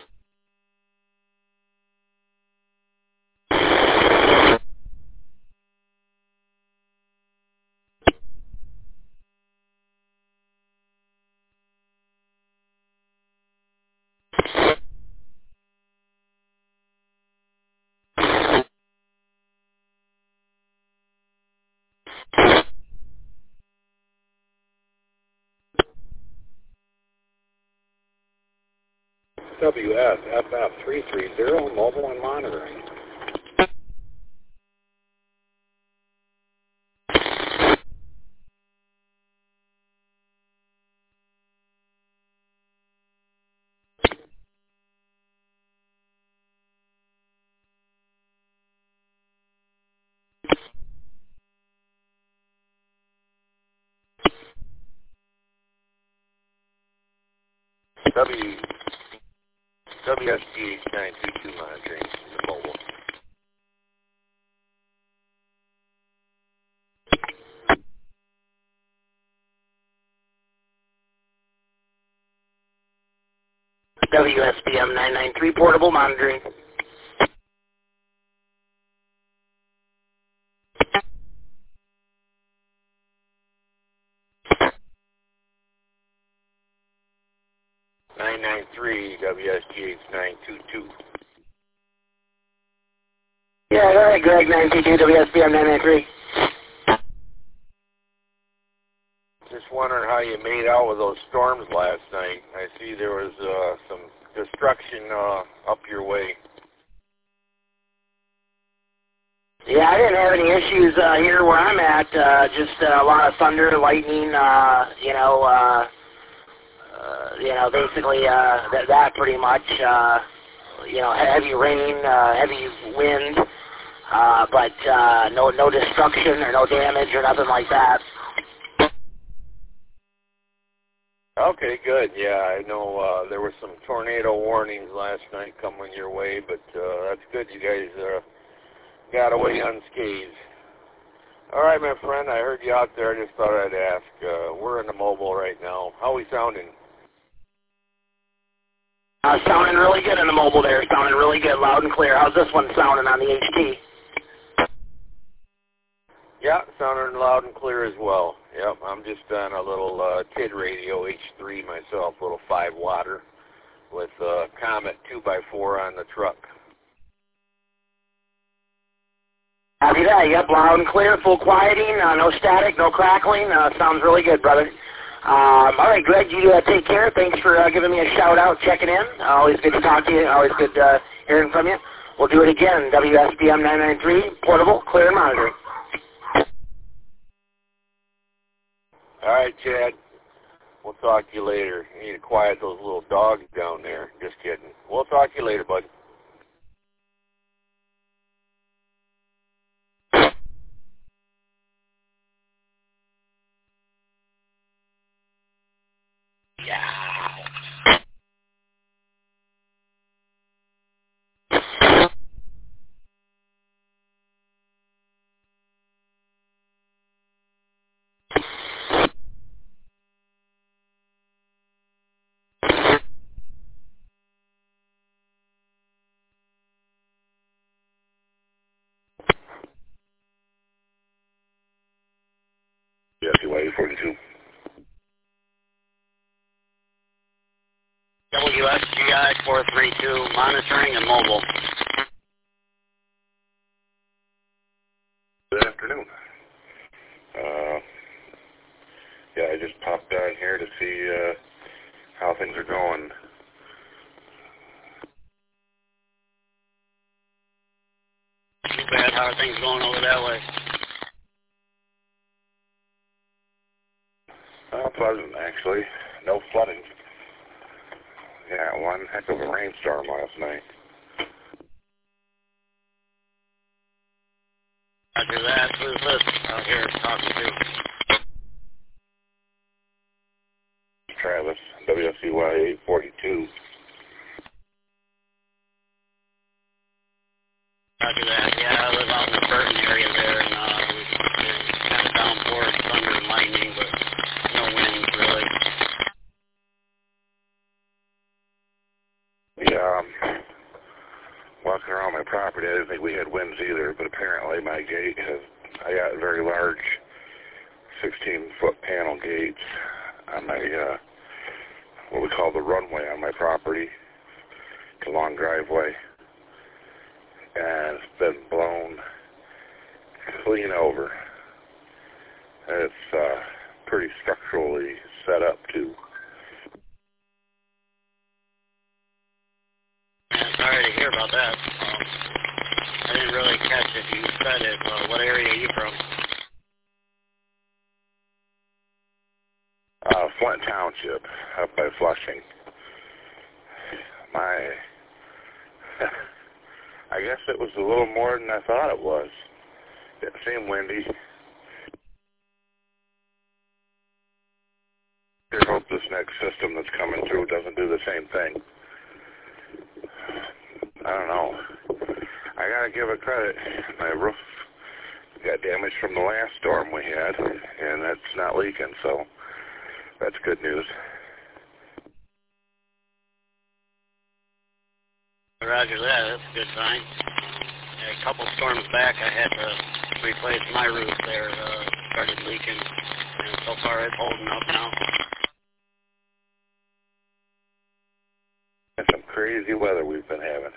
Speaker 13: WSFF 330, mobile and monitoring.
Speaker 9: WSG 922 monitoring the mobile.
Speaker 2: WSBM 993 portable monitoring.
Speaker 9: 993 WSGH 922.
Speaker 2: Yeah, go ahead, Greg, 922 WSBM 993.
Speaker 9: Just wondering how you made out with those storms last night. I see there was some destruction up your way.
Speaker 2: Yeah, I didn't have any issues here where I'm at. Just a lot of thunder, lightning, basically that pretty much. Heavy rain, heavy wind, but no destruction or no damage or nothing like that.
Speaker 9: Okay, good. Yeah, I know there were some tornado warnings last night coming your way, but that's good. You guys got away unscathed. All right, my friend, I heard you out there. I just thought I'd ask. We're in the mobile right now. How are we sounding?
Speaker 2: Sounding really good in the mobile there. Sounding really good, loud and clear. How's this one sounding on the HT?
Speaker 9: Yeah, sounding loud and clear as well. Yep, I'm just on a little TID radio H3 myself, little 5-watter with Comet 2x4 on the truck.
Speaker 2: Copy that. Yep, loud and clear, full quieting, no static, no crackling. Sounds really good, brother. All right, Greg, you take care. Thanks for giving me a shout-out, checking in. Always good to talk to you. Always good hearing from you. We'll do it again. WSBM 993, portable, clear and monitoring.
Speaker 9: All right, Chad. We'll talk to you later. You need to quiet those little dogs down there. Just kidding. We'll talk to you later, bud.
Speaker 5: WSGI 42.
Speaker 14: WSGI 432, monitoring and mobile.
Speaker 5: Good afternoon. I just popped down here to see how things are going.
Speaker 14: Too bad. How are things going over that way?
Speaker 5: Pleasant, actually. No flooding. Yeah, one heck of a rainstorm last night.
Speaker 14: Roger that. Who's this out here talking to?
Speaker 5: Travis, WSCY 842.
Speaker 14: Roger that. Yeah, I live out in the Burton area there, and it's kind of downpour, thunder and lightning, but no winds really.
Speaker 5: Yeah, walking around my property, I didn't think we had winds either, but apparently my gate I got very large 16-foot panel gates on my, what we call the runway on my property. It's a long driveway, and it's been blown clean over. It's pretty structurally set up too.
Speaker 14: Yeah, sorry to hear about that. I didn't really catch it. You said it. What area are you from?
Speaker 5: Flint Township, up by Flushing. I guess it was a little more than I thought it was. It seemed windy. I hope this next system that's coming through doesn't do the same thing. I don't know. I gotta give it credit. My roof got damaged from the last storm we had, and that's not leaking, so that's good news.
Speaker 14: Roger that. That's a good sign. A couple storms back, I had to replace my roof there. Started leaking, and so far it's holding up now.
Speaker 9: crazy weather we've been having.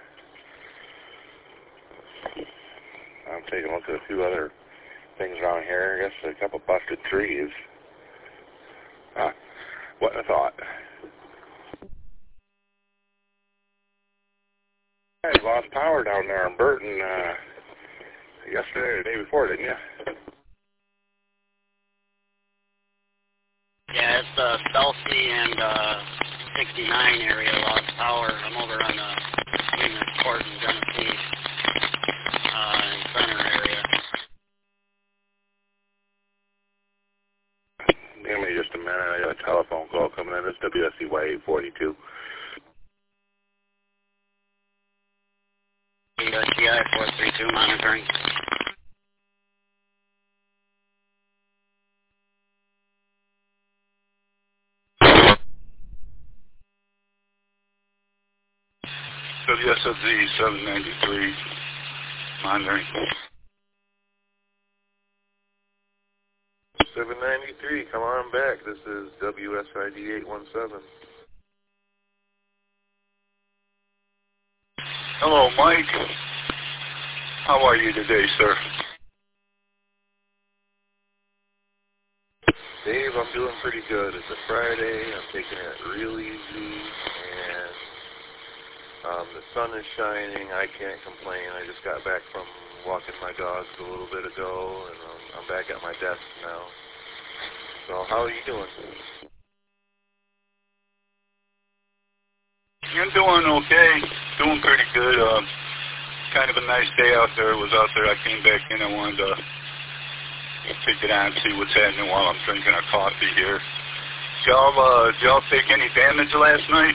Speaker 9: I'm taking a look at a few other things around here. I guess a couple busted trees. What a thought. I lost power down there in Burton yesterday or the day before, didn't you?
Speaker 14: Yeah, it's Chelsea and 69 area lost power. I'm over on between the Court and Genesee and Center area.
Speaker 9: Give me just a minute. I got a telephone call coming in. It's WSCY 842.
Speaker 14: GI 432 monitoring.
Speaker 15: WSFZ 793 monitoring.
Speaker 9: 793, come on back. This is WSID 817.
Speaker 15: Hello, Mike. How are you today, sir?
Speaker 9: Dave, I'm doing pretty good. It's a Friday. I'm taking it real easy, and the sun is shining. I can't complain. I just got back from walking my dogs a little bit ago, and I'm back at my desk now. So how are you doing?
Speaker 15: I'm doing okay. Doing pretty good. Kind of a nice day out there. Was out there. I came back in. I wanted to take it on and see what's happening while I'm drinking a coffee here. Did y'all take any damage last night?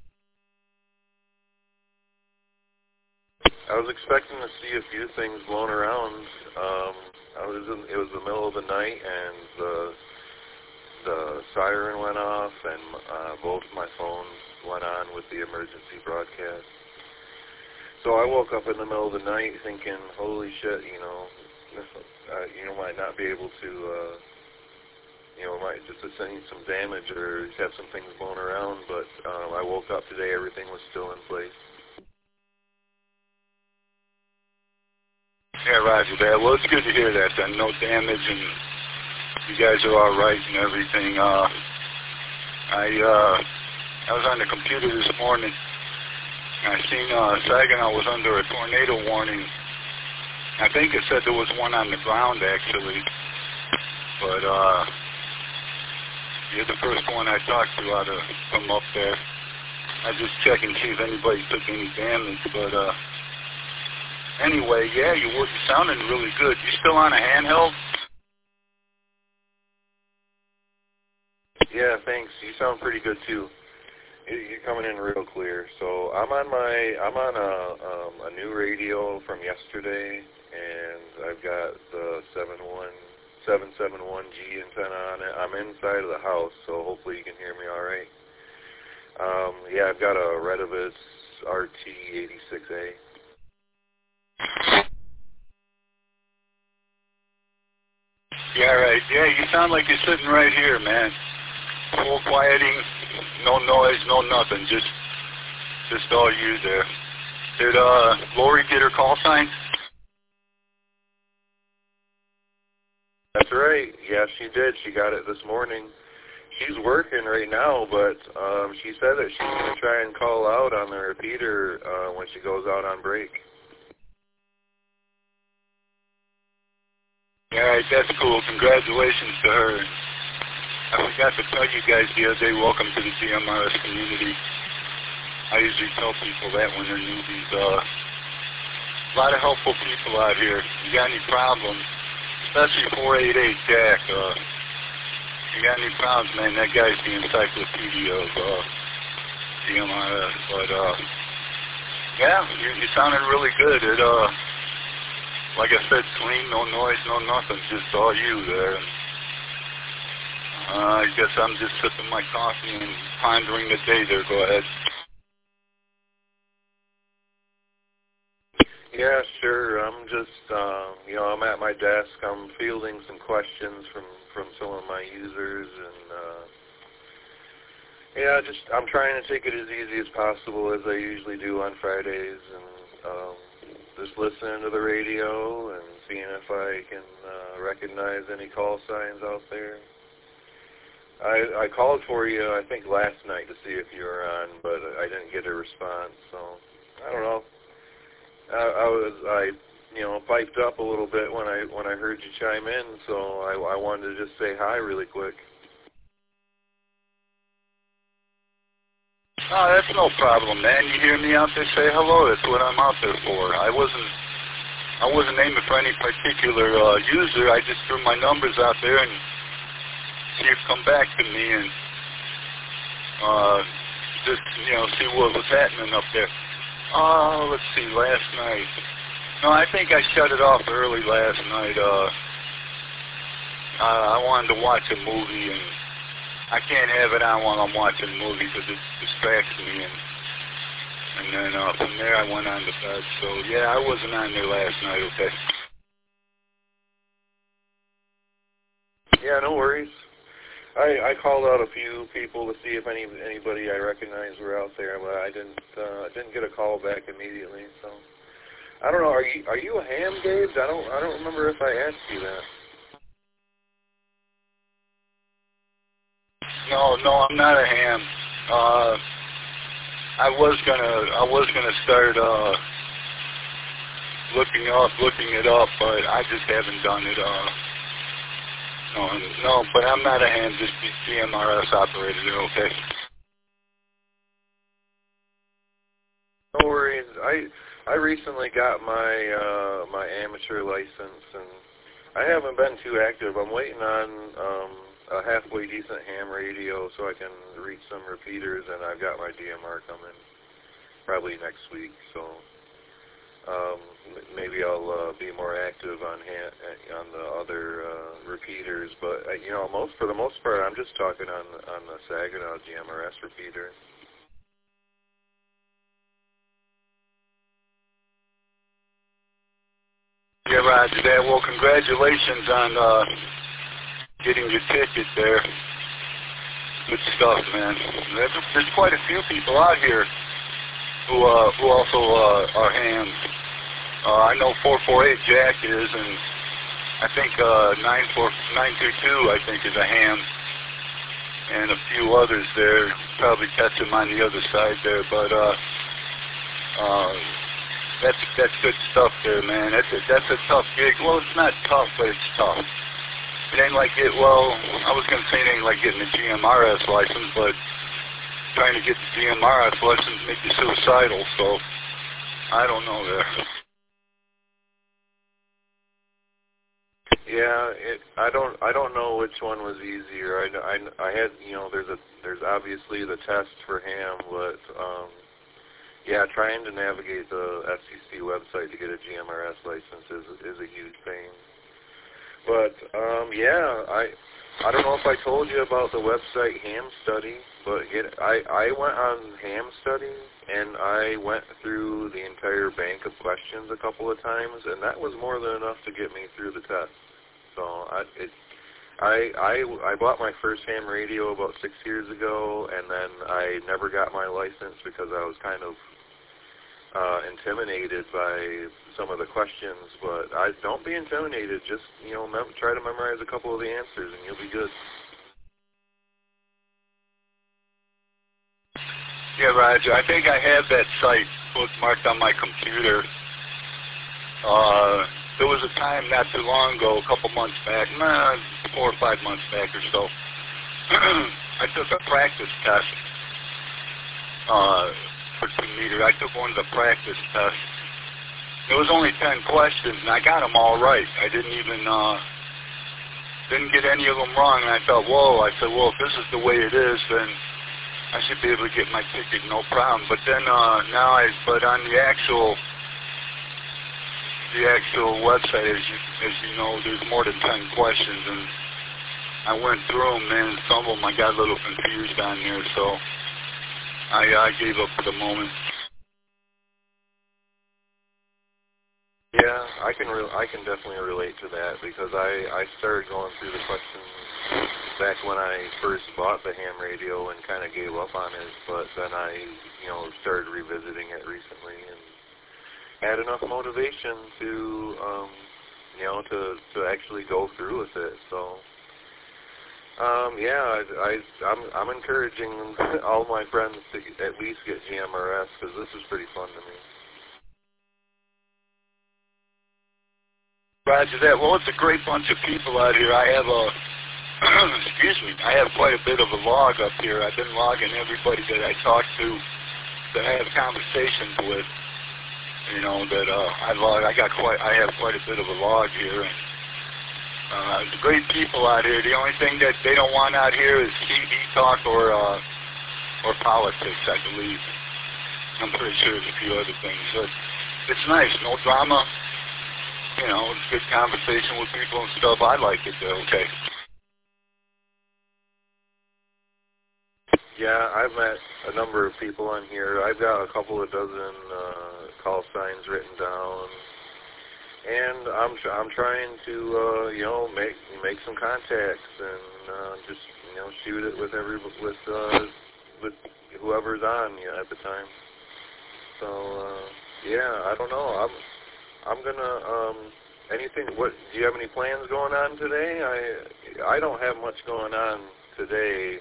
Speaker 9: I was expecting to see a few things blown around. It was the middle of the night, and the siren went off, and both my phones went on with the emergency broadcast. So I woke up in the middle of the night thinking, holy shit, might not be able to, might just sustain some damage or have some things blown around, but I woke up today, everything was still in place.
Speaker 15: Yeah, roger that. Well, it's good to hear that then. No damage, and you guys are all right and everything. I was on the computer this morning, and I seen Saginaw was under a tornado warning. I think it said there was one on the ground, actually. But you're the first one I talked to out of from up there. I just check and see if anybody took any damage, but anyway, yeah, you were sounding really good. You still on a handheld?
Speaker 9: Yeah, thanks. You sound pretty good too. You're coming in real clear. So I'm on a new radio from yesterday, and I've got the 771G antenna on it. I'm inside of the house, so hopefully you can hear me all right. Yeah, I've got a Retevis RT86A.
Speaker 15: Yeah, right. Yeah, you sound like you're sitting right here, man. Full quieting, no noise, no nothing. Just all you there. Did Lori get her call sign?
Speaker 9: That's right. Yeah, she did. She got it this morning. She's working right now, but she said that she's going to try and call out on the repeater when she goes out on break.
Speaker 15: All right, that's cool. Congratulations to her. I forgot to tell you guys the other day, welcome to the GMRS community. I usually tell people that when they're newbies. A lot of helpful people out here. If you got any problems, especially 488 Jack, if you got any problems, man, that guy's the encyclopedia of GMRS. But, yeah, you sounded really good. It, like I said, clean, no noise, no nothing, just all you there. I guess I'm just sipping my coffee and pondering the day there. Go ahead.
Speaker 9: Yeah, sure. I'm just, I'm at my desk. I'm fielding some questions from some of my users, and,
Speaker 8: Yeah, I'm trying to take it as easy as possible, as I usually do on Fridays, and just listening to the radio and seeing if I can recognize any call signs out there. I called for you, I think, last night to see if you were on, but I didn't get a response, so I don't know. I piped up a little bit when I heard you chime in, so I wanted to just say hi really quick.
Speaker 15: Oh, that's no problem, man. You hear me out there, say hello. That's what I'm out there for. I wasn't aiming for any particular user. I just threw my numbers out there and see if come back to me and just see what was happening up there. Let's see. Last night. No, I think I shut it off early last night. I wanted to watch a movie, and I can't have it on while I'm watching a movie because it distracts me. And then from there I went on to bed. So, yeah, I wasn't on there last night, okay?
Speaker 8: Yeah, no worries. I called out a few people to see if anybody I recognized were out there, but I didn't get a call back immediately. So I don't know. Are you a ham, Dave? I don't remember if I asked you that.
Speaker 15: No, I'm not a ham. I was gonna start looking it up, but I just haven't done it. No, but I'm not a ham, just GMRS operator, okay?
Speaker 8: No worries. I recently got my amateur license, and I haven't been too active. I'm waiting on a halfway decent ham radio so I can reach some repeaters, and I've got my DMR coming probably next week. So maybe I'll be more active on the other repeaters. But for the most part, I'm just talking on the Saginaw GMRS repeater.
Speaker 15: Yeah, Roger that. Well, congratulations on getting your ticket there. Good stuff, man. There's quite a few people out here who also are hams. I know 448 Jack is, and I think 932 I think is a ham, and a few others there. Probably catch them on the other side there, but that's good stuff there, man. That's a tough gig. Well, it's not tough, but it's tough. It ain't like I was going to say it ain't like getting a GMRS license, but trying to get the GMRS license make you suicidal, so I don't know there.
Speaker 8: Yeah, I don't know which one was easier. I had there's obviously the test for ham, but yeah, trying to navigate the FCC website to get a GMRS license is a huge pain. But yeah, I don't know if I told you about the website Ham Study, but I went on Ham Study and I went through the entire bank of questions a couple of times, and that was more than enough to get me through the test. So I bought my first ham radio about 6 years ago, and then I never got my license because I was kind of intimidated by some of the questions. But don't be intimidated. Just try to memorize a couple of the answers, and you'll be good.
Speaker 15: Yeah, Roger. I think I have that site bookmarked on my computer. There was a time not too long ago, a couple months back, 4 or 5 months back or so, I took a practice test for 2 meter. I took one of the practice tests. It was only 10 questions, and I got them all right. I didn't get any of them wrong, and I thought, whoa. I said, well, if this is the way it is, then I should be able to get my ticket, no problem. But then but on the actual website, as you know, there's more than 10 questions, and I went through them, and some of them I got a little confused on there, so I gave up for the moment.
Speaker 8: Yeah, I can definitely relate to that because I started going through the questions back when I first bought the ham radio and kind of gave up on it, but then I, started revisiting it recently and had enough motivation to, to actually go through with it. So, I'm encouraging all my friends to at least get GMRS because this is pretty fun to me.
Speaker 15: Roger that. Well, it's a great bunch of people out here. I have I have quite a bit of a log up here. I've been logging everybody that I talk to, that I have conversations with. I have quite a bit of a log here, and there's great people out here. The only thing that they don't want out here is TV talk or politics, I believe. I'm pretty sure there's a few other things, but it's nice, no drama. It's good conversation with people and stuff. I like it, though. Okay.
Speaker 8: Yeah, I've met a number of people on here. I've got a couple of dozen call signs written down, and I'm trying to make some contacts and just shoot it with whoever's on at the time. So I don't know. I'm gonna anything. What do you have any plans going on today? I don't have much going on today.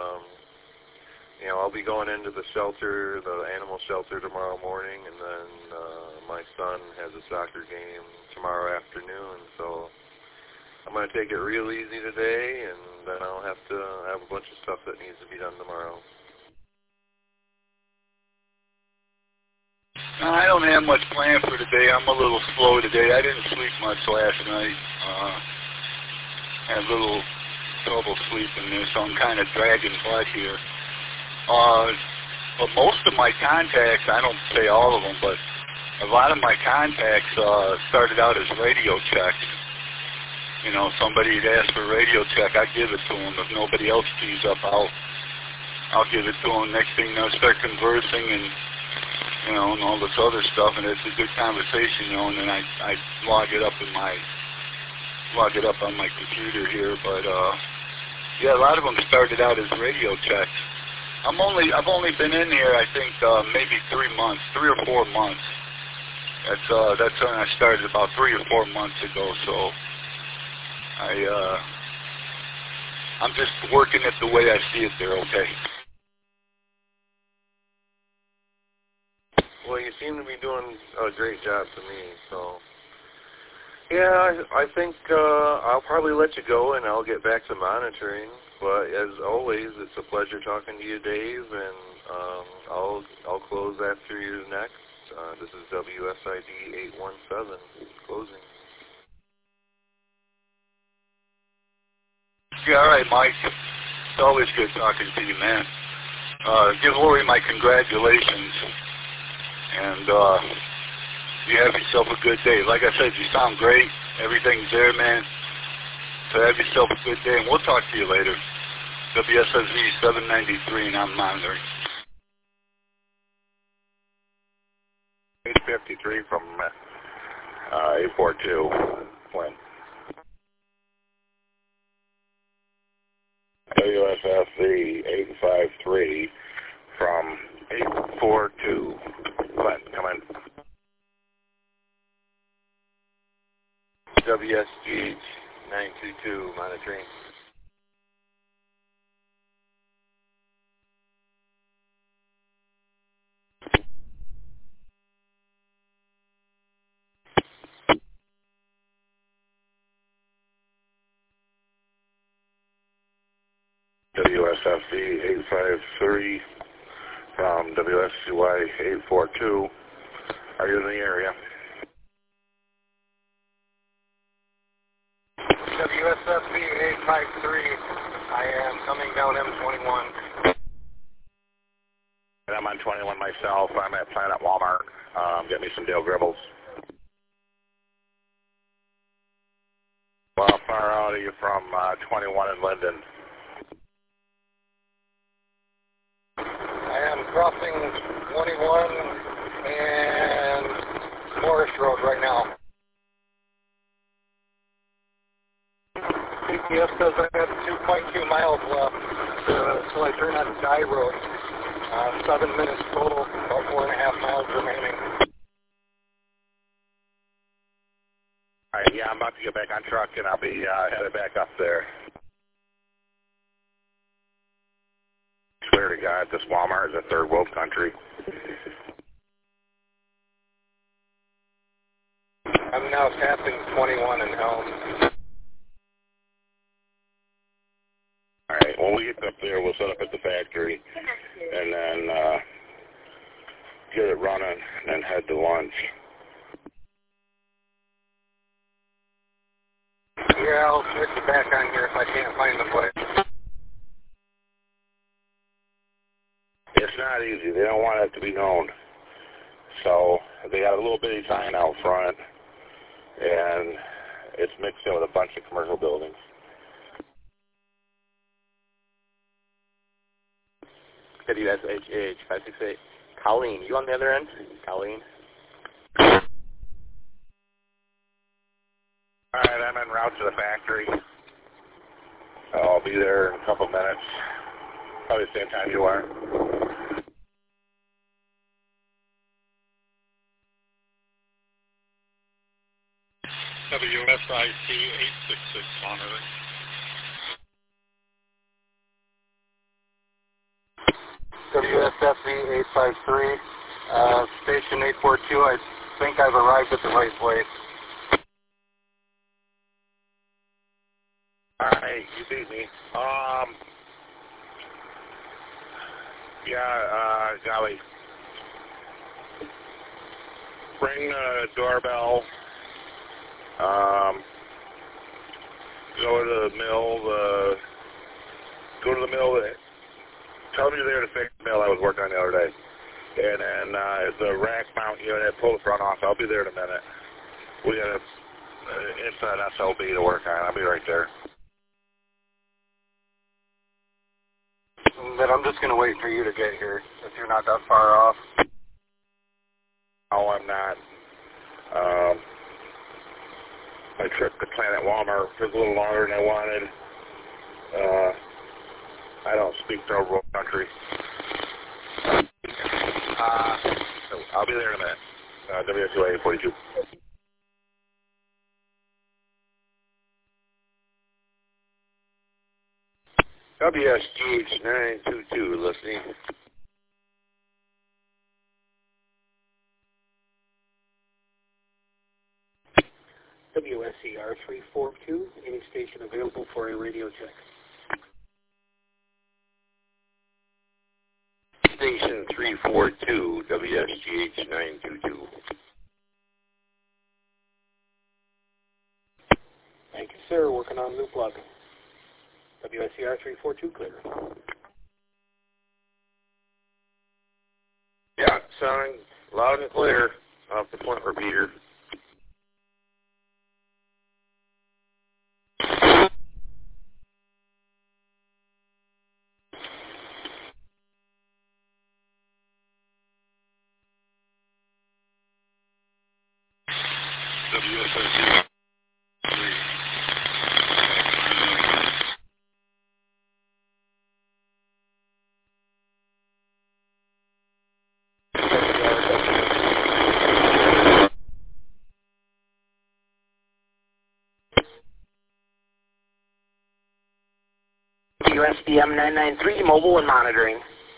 Speaker 8: I'll be going into the shelter, the animal shelter tomorrow morning, and then my son has a soccer game tomorrow afternoon. So I'm going to take it real easy today, and then I'll have to have a bunch of stuff that needs to be done tomorrow.
Speaker 15: I don't have much planned for today. I'm a little slow today. I didn't sleep much last night. Had a little trouble sleeping there, so I'm kind of dragging butt here. But most of my contacts, I don't say all of them, but a lot of my contacts started out as radio checks. Somebody had asked for radio check, I give it to them. If nobody else keys up, I'll give it to them. Next thing they'll start conversing and all this other stuff, and it's a good conversation, and then I log it up on my computer here. But a lot of them started out as radio checks. I've only been in here, I think, maybe 3 or 4 months. That's when I started about 3 or 4 months ago. So I'm just working it the way I see it there. Okay.
Speaker 8: Well, you seem to be doing a great job to me. So I think I'll probably let you go, and I'll get back to monitoring. But as always, it's a pleasure talking to you, Dave, and I'll close after you next. This is WSID 817 closing.
Speaker 15: Yeah, all right, Mike. It's always good talking to you, man. Give Lori my congratulations, and you have yourself a good day. Like I said, you sound great. Everything's there, man. So have yourself a good day, and we'll talk to you later. WSSV 793, and I'm monitoring.
Speaker 16: 853 from 842, Flint. WSFV 853 from 842, Flint. Come in.
Speaker 3: WSGH 922, monitoring.
Speaker 16: WSFV 853 from WSCY 842. Are you in the area?
Speaker 4: WSFV 853. I am coming down M21.
Speaker 16: And I'm on 21 myself. I'm at Planet Walmart. Get me some Dale Gribbles. Well, how far out are you from 21 in Linden?
Speaker 4: I am crossing 21 and Forest Road right now.
Speaker 13: Yes, says I got 2.2 miles left until I turn on Dye Road. 7 minutes total, about 4.5 miles remaining.
Speaker 16: All right, yeah, I'm about to get back on truck, and I'll be headed back up there. Swear to God, this Walmart is a third world country.
Speaker 13: I'm now passing 21 in Elm.
Speaker 16: All right, when we get up there, we'll set up at the factory, and then get it running, and then head to lunch.
Speaker 13: Yeah, I'll switch it back on here if I can't find the place.
Speaker 16: It's not easy. They don't want it to be known. So they got a little bitty sign out front, and it's mixed in with a bunch of commercial buildings.
Speaker 12: WSHH 568. Colleen, you on the other end? Colleen?
Speaker 16: All right, I'm en route to the factory. I'll be there in a couple minutes. Probably the same time you are.
Speaker 15: WSIC 866 monitoring.
Speaker 13: WSFC 853, station 842. I think I've arrived at the right place.
Speaker 16: All right, you beat me. Golly. Ring the doorbell. Go to the mill. Tell them you're there to fix the mill I was working on the other day. And then the rack mount unit, pull the front off. I'll be there in a minute. We got an inside SLB to work on. I'll be right there.
Speaker 13: Then I'm just going to wait for you to get here, if you're not that far off.
Speaker 16: No, I'm not. My trip to Planet Walmart took a little longer than I wanted. I don't speak third world country. So I'll be there in a minute. WSOA 842.
Speaker 9: WSGH 922 listening.
Speaker 17: WSER 342, any station available for a radio check.
Speaker 9: Station 342, WSGH 922.
Speaker 17: Thank you, sir. Working on new plug. WSER 342, clear.
Speaker 9: Yeah, sounding loud and clear off the front repeater.
Speaker 15: WSIC 3.
Speaker 2: USBM 993, mobile and monitoring.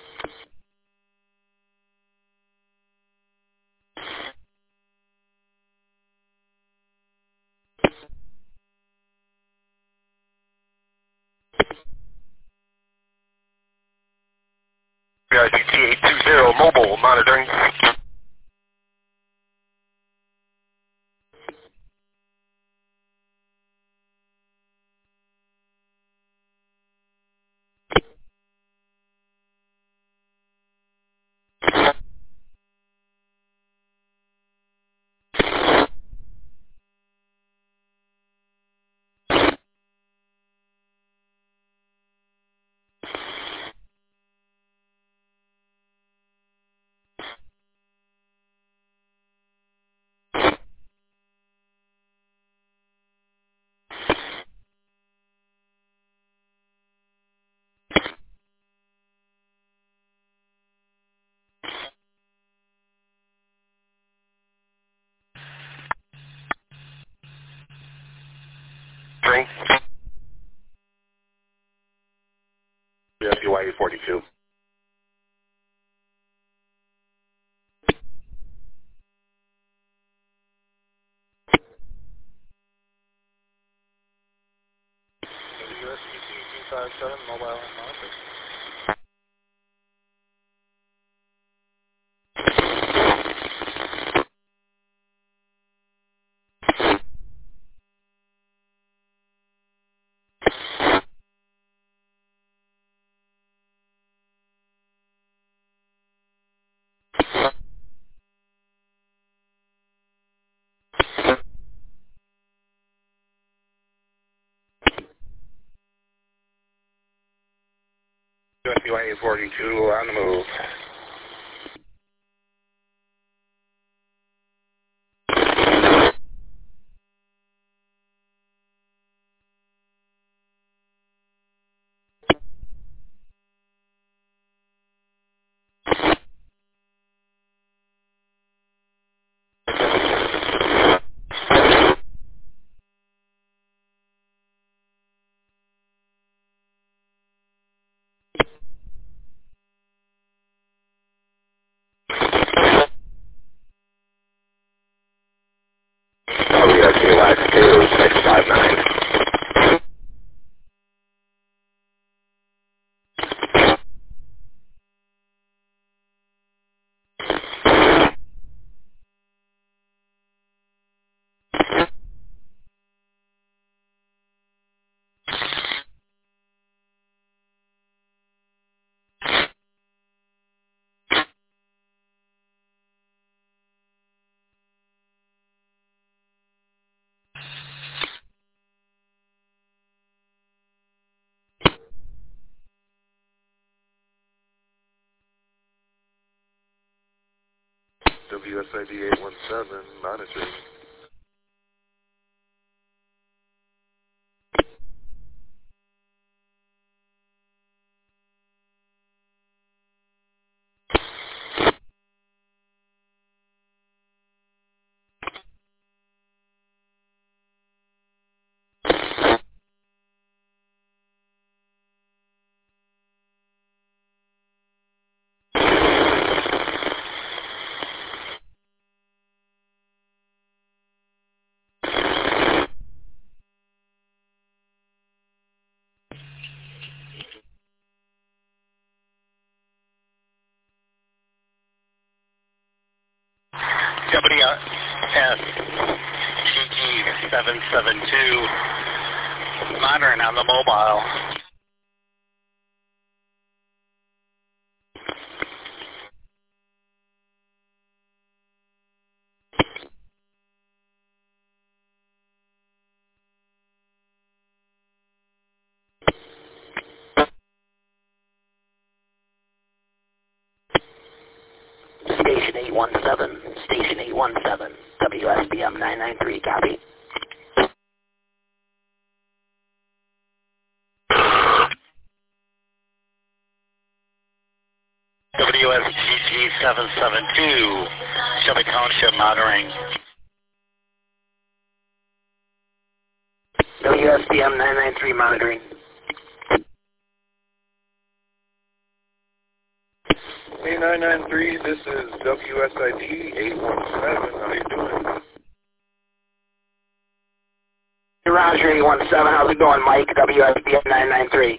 Speaker 5: WIGT 820, mobile monitoring.
Speaker 2: monitoring.
Speaker 16: WYU 42.
Speaker 3: WSPC 257, mobile and monitor.
Speaker 16: WYU 42 on the move. WSPY 659.
Speaker 8: WSID 817, monitoring.
Speaker 14: WSTG 772, monitoring on the mobile.
Speaker 2: Station 817, Station 817, WSBM 993, copy.
Speaker 14: WSTG 772, Shelby Township, monitoring.
Speaker 2: WSBM 993, monitoring.
Speaker 8: A993, this is WSID 817. How you doing?
Speaker 2: Roger 817, how's it going, Mike? WSBM 993.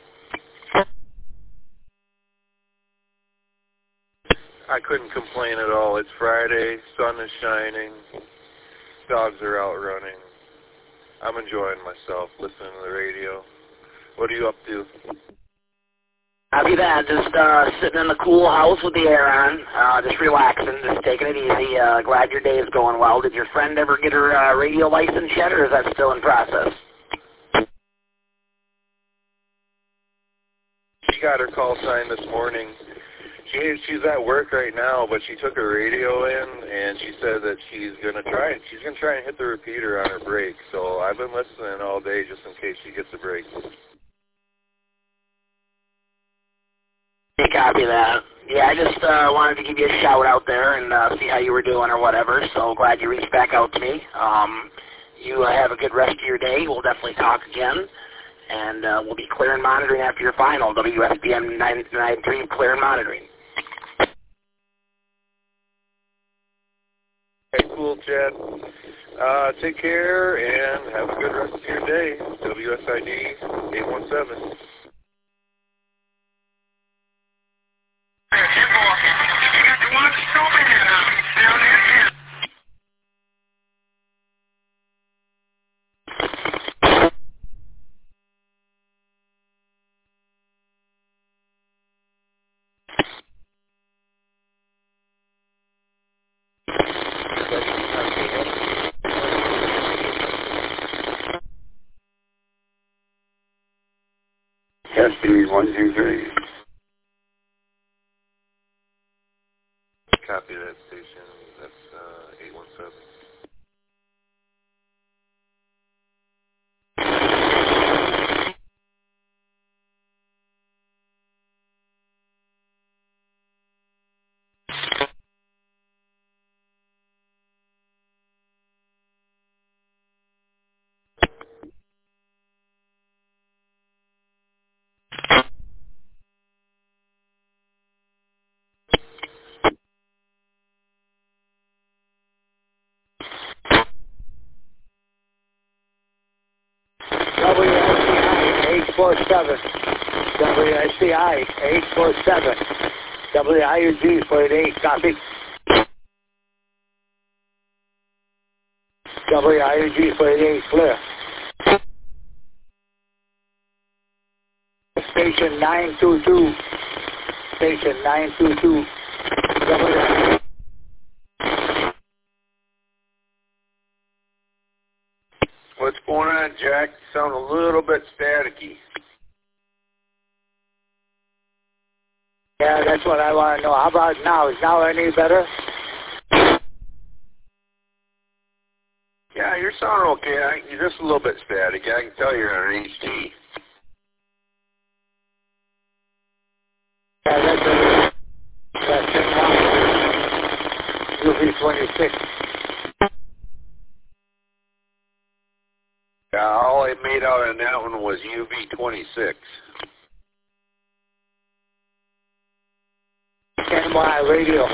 Speaker 8: I couldn't complain at all. It's Friday, sun is shining, dogs are out running. I'm enjoying myself, listening to the radio. What are you up to?
Speaker 2: Copy that. Just sitting in the cool house with the air on, just relaxing, just taking it easy. Glad your day is going well. Did your friend ever get her radio license yet, or is that still in process?
Speaker 8: She got her call sign this morning. She's at work right now, but she took her radio in, and she said that she's gonna try and hit the repeater on her break. So I've been listening all day just in case she gets a break.
Speaker 2: Copy that. Yeah, I just wanted to give you a shout out there and see how you were doing or whatever. So glad you reached back out to me. you have a good rest of your day. We'll definitely talk again. And we'll be clear and monitoring after your final, WSBM 993, clear and monitoring.
Speaker 8: Okay, cool, Chad. Take care and have a good rest of your day. WSID 817.
Speaker 18: Testing 1, 2, 3.
Speaker 8: Copy that station. That's 817.
Speaker 11: WSCI 847. WIUG 48, copy. WIUG 48, clear. Station 922. Station 922.
Speaker 9: What's going on, Jack? You sound a little bit staticky.
Speaker 11: Yeah, that's what I want to know. How about now? Is now any better?
Speaker 9: Yeah, you're sounding okay. You're just a little bit staticky. I can tell you're on an HD.
Speaker 11: Yeah, that's UV26.
Speaker 9: Yeah, all I made out on that one was UV26.
Speaker 11: NY radio.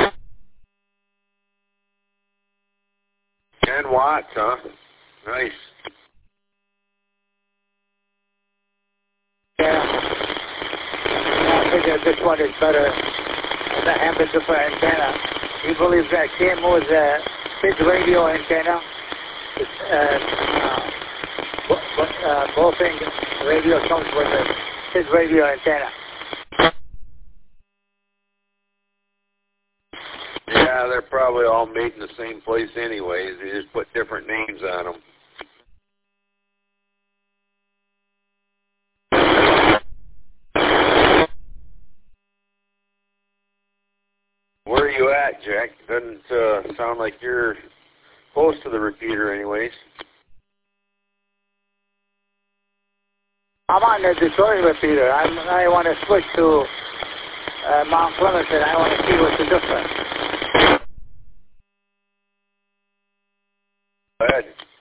Speaker 9: 10 watts, huh? Nice.
Speaker 11: Yeah. I think that this one is better. The amplifier antenna. He believes that Kim was a his radio antenna. Both things, radio comes with his radio antenna.
Speaker 9: Yeah, they're probably all made in the same place anyways. They just put different names on them. Where are you at, Jack? Doesn't sound like you're close to the repeater anyways.
Speaker 11: I'm on the Detroit repeater. I want to switch to Mount Clemens, and I want to see what's the difference.
Speaker 9: Go ahead.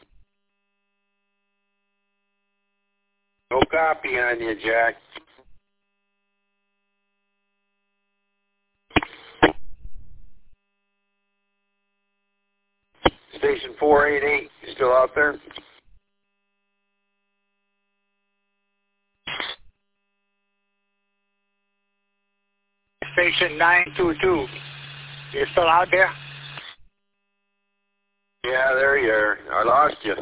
Speaker 9: No copy on you, Jack. Station 488, you still out there?
Speaker 11: Station 922. You still out there?
Speaker 9: Yeah, there you are. I lost you.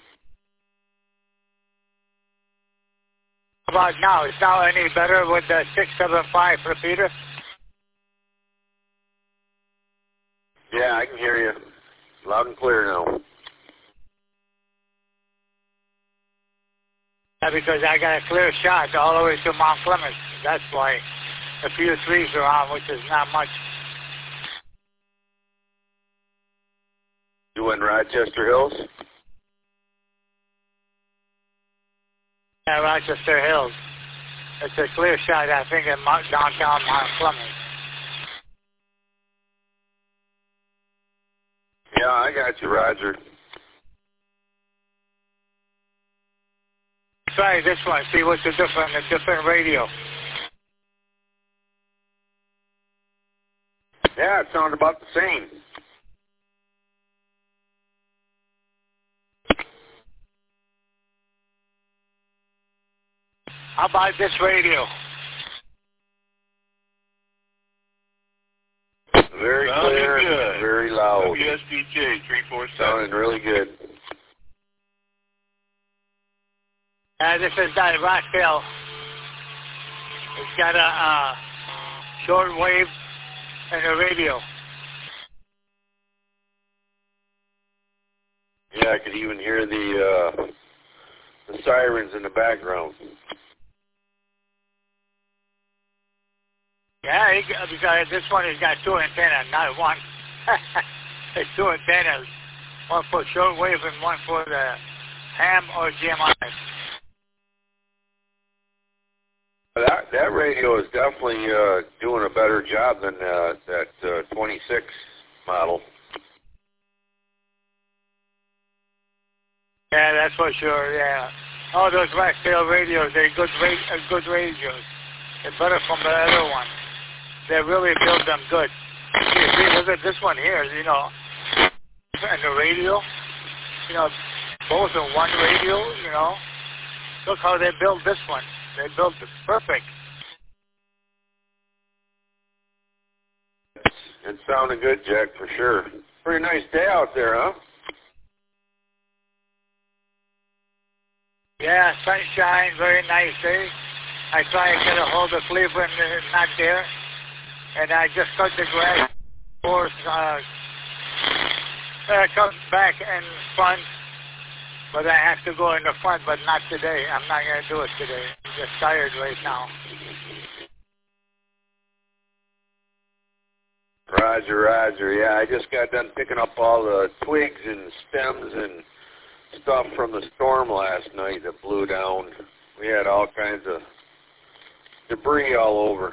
Speaker 11: How about now? Is now any better with the 675 repeater?
Speaker 9: Yeah, I can hear you. Loud and clear now.
Speaker 11: Yeah, because I got a clear shot all the way to Mount Clemens. That's why a few trees around, which is not much.
Speaker 9: You in Rochester Hills?
Speaker 11: Yeah, Rochester Hills. It's a clear shot, I think, in downtown Mount Clemens.
Speaker 9: Yeah, I got you, Roger.
Speaker 11: try this one. See what's the different radio.
Speaker 9: Yeah, it sounds about the same.
Speaker 11: How about this radio?
Speaker 9: Very clear, and very loud.
Speaker 15: WSDJ 347.
Speaker 9: Sounding really good.
Speaker 11: This is Rockdale. It's got a short wave and a radio.
Speaker 9: Yeah, I could even hear the sirens in the background.
Speaker 11: Yeah, because this one has got two antennas, not one. It's two antennas. One for shortwave and one for the ham or GMI.
Speaker 9: That radio is definitely doing a better job than that 26 model.
Speaker 11: Yeah, that's for sure, yeah. Oh, those Rockdale radios, they're good radios. They're better from the other one. They really build them good. See, look at this one here, you know. And the radio, you know, both in one radio, you know. Look how they built this one. They built it perfect.
Speaker 9: It sounded good, Jack, for sure. Pretty nice day out there, huh?
Speaker 11: Yeah, sunshine, very nice day. I try to get a hold of Cleveland, and it's not there. And I just cut the grass for come back in front, but I have to go in the front, but not today. I'm not going to do it today. I'm just tired right now.
Speaker 9: Roger. Yeah, I just got done picking up all the twigs and stems and stuff from the storm last night that blew down. We had all kinds of debris all over.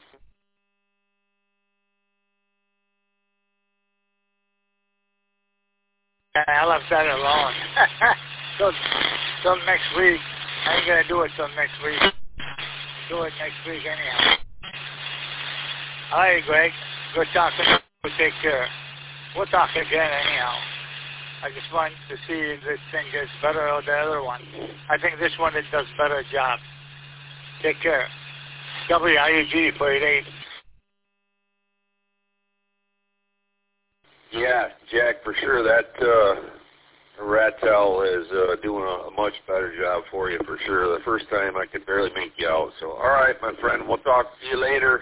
Speaker 11: I left that alone. Till next week. I ain't going to do it till next week. Do it next week anyhow. All right, Greg. Good talking to you. Take care. We'll talk again anyhow. I just want to see if this thing gets better or the other one. I think this one, it does better job. Take care. WIUG 488.
Speaker 9: Yeah, Jack, for sure. That Ratel is doing a much better job for you, for sure. The first time I could barely make you out. So, all right, my friend, we'll talk to you later.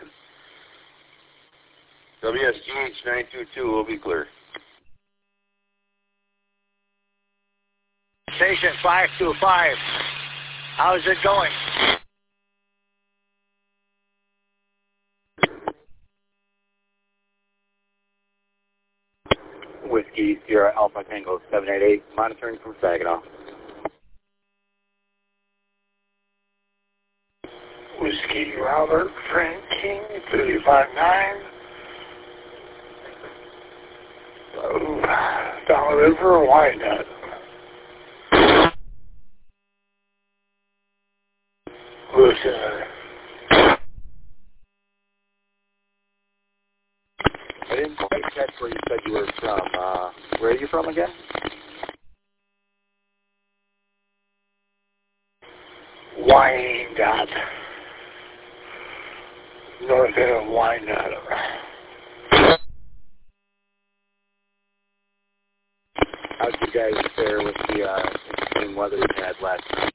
Speaker 9: WSGH 922 will be clear.
Speaker 11: Station 525. How's it going?
Speaker 12: Whiskey Sierra Alpha Tango 788, monitoring from Saginaw.
Speaker 4: Whiskey Robert Frank King 359. Dollar River or Wyandotte? Listen.
Speaker 12: I didn't quite catch where you said you were from. Where are you from again?
Speaker 4: Wyandotte. North end of Wyandotte.
Speaker 12: How'd you guys fare with the extreme weather you had last night?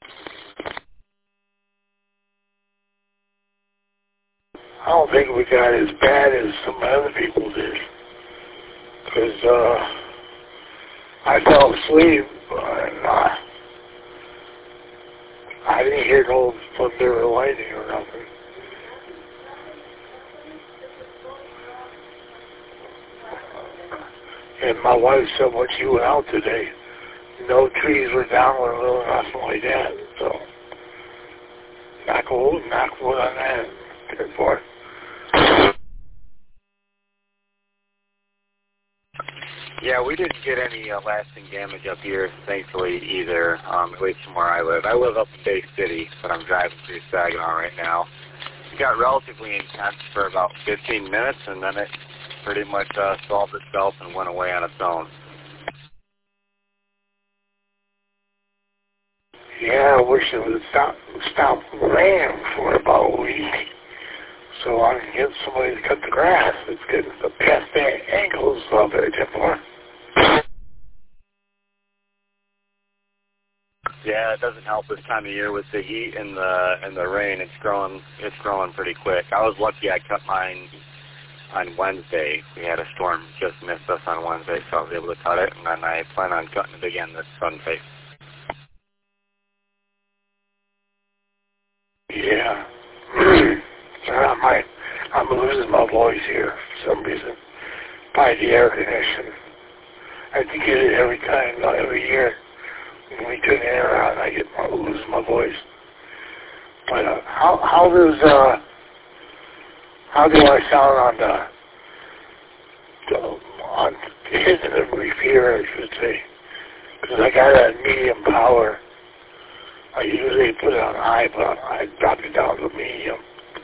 Speaker 4: I don't think we got as bad as some other people did. Because I fell asleep and I didn't hear no thunder or lightning or nothing. And my wife said when she went out today, no trees were down or nothing like that. So, knock wood on that. Good for it.
Speaker 19: Yeah, we didn't get any lasting damage up here, thankfully, either, at least from where I live. I live up in Bay City, but I'm driving through Saginaw right now. It got relatively intense for about 15 minutes, and then it pretty much solved itself and went away on its own.
Speaker 20: Yeah, I wish it would stop raining for about a week so I can get somebody to cut the grass. It's getting past the ankles of it, Templar.
Speaker 19: Yeah, it doesn't help this time of year with the heat and the rain. It's growing pretty quick. I was lucky I cut mine on Wednesday. We had a storm just missed us on Wednesday, so I was able to cut it, and then I plan on cutting it again this Sunday.
Speaker 20: Yeah. I'm losing my voice here for some reason by the air conditioning. I think it is every time, not every year. When we turn the air on, I lose my voice. But how do I sound on hitting the repeater, I should say? Because I got it at medium power. I usually put it on high, but I dropped it down to medium.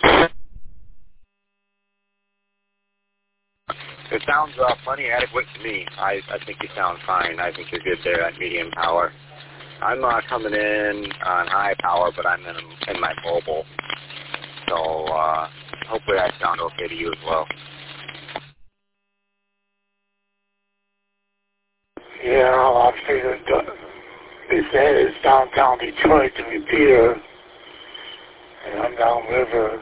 Speaker 19: It sounds plenty adequate to me. I think you sound fine. I think you're good there at medium power. I'm coming in on high power, but I'm in my mobile. So hopefully I sound okay to you as well.
Speaker 20: Yeah, I figured they said it's downtown Detroit to repeater, and I'm downriver.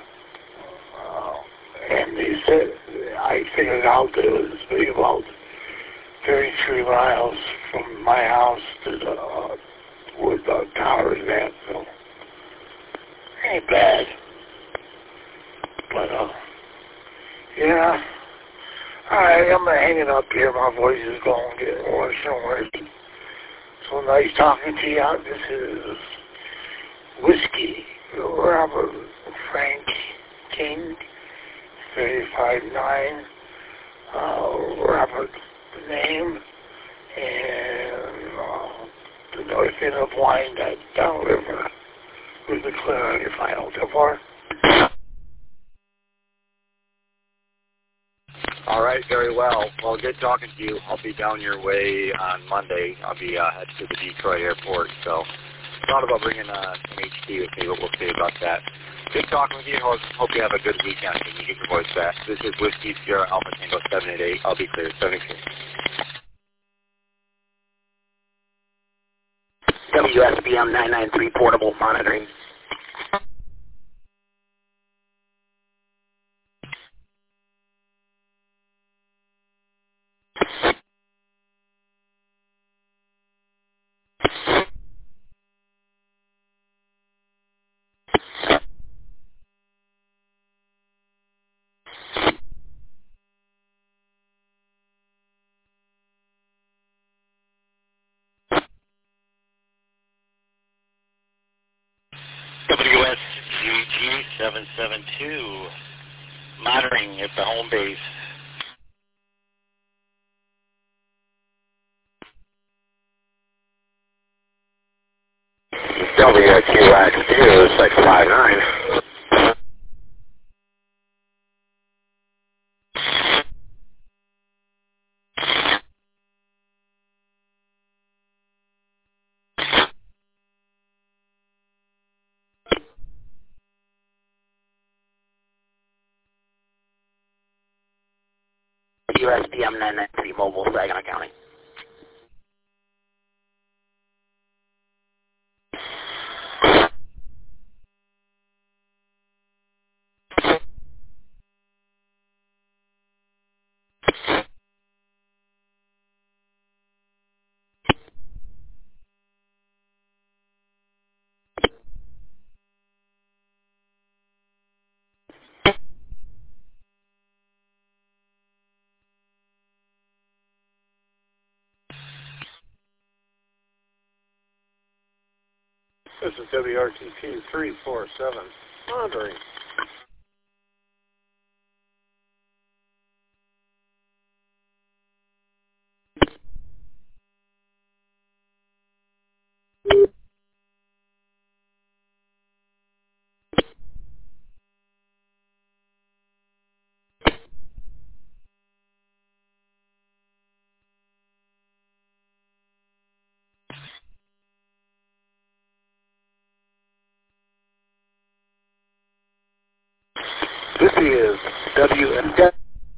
Speaker 20: And they said, I figured out that it was maybe about 33 miles from my house to where the tower is at, so ain't bad. But, yeah. Alright, I'm hanging up here. My voice is going to get worse and worse. So nice talking to you. This is Whiskey, Robert Frank King, 35-9, Robert the name, and the north end of Wyandotte, downriver, with the clear on your final depart.
Speaker 19: All right, very well. Well, good talking to you. I'll be down your way on Monday. I'll be headed to the Detroit airport, so thought about bringing some HD with me, but we'll see about that. Good talking with you. Hope you have a good weekend and you get your voice back. This is Whiskey Sierra Alpha Tango 788. I'll be clear. 76.
Speaker 2: WSBM 993 portable monitoring.
Speaker 14: WSGG 772, monitoring at the home base.
Speaker 9: WQX2 659.
Speaker 2: USPM 993 mobile, Saginaw County.
Speaker 3: This is WRTP 347, monitoring.
Speaker 13: This is WSCY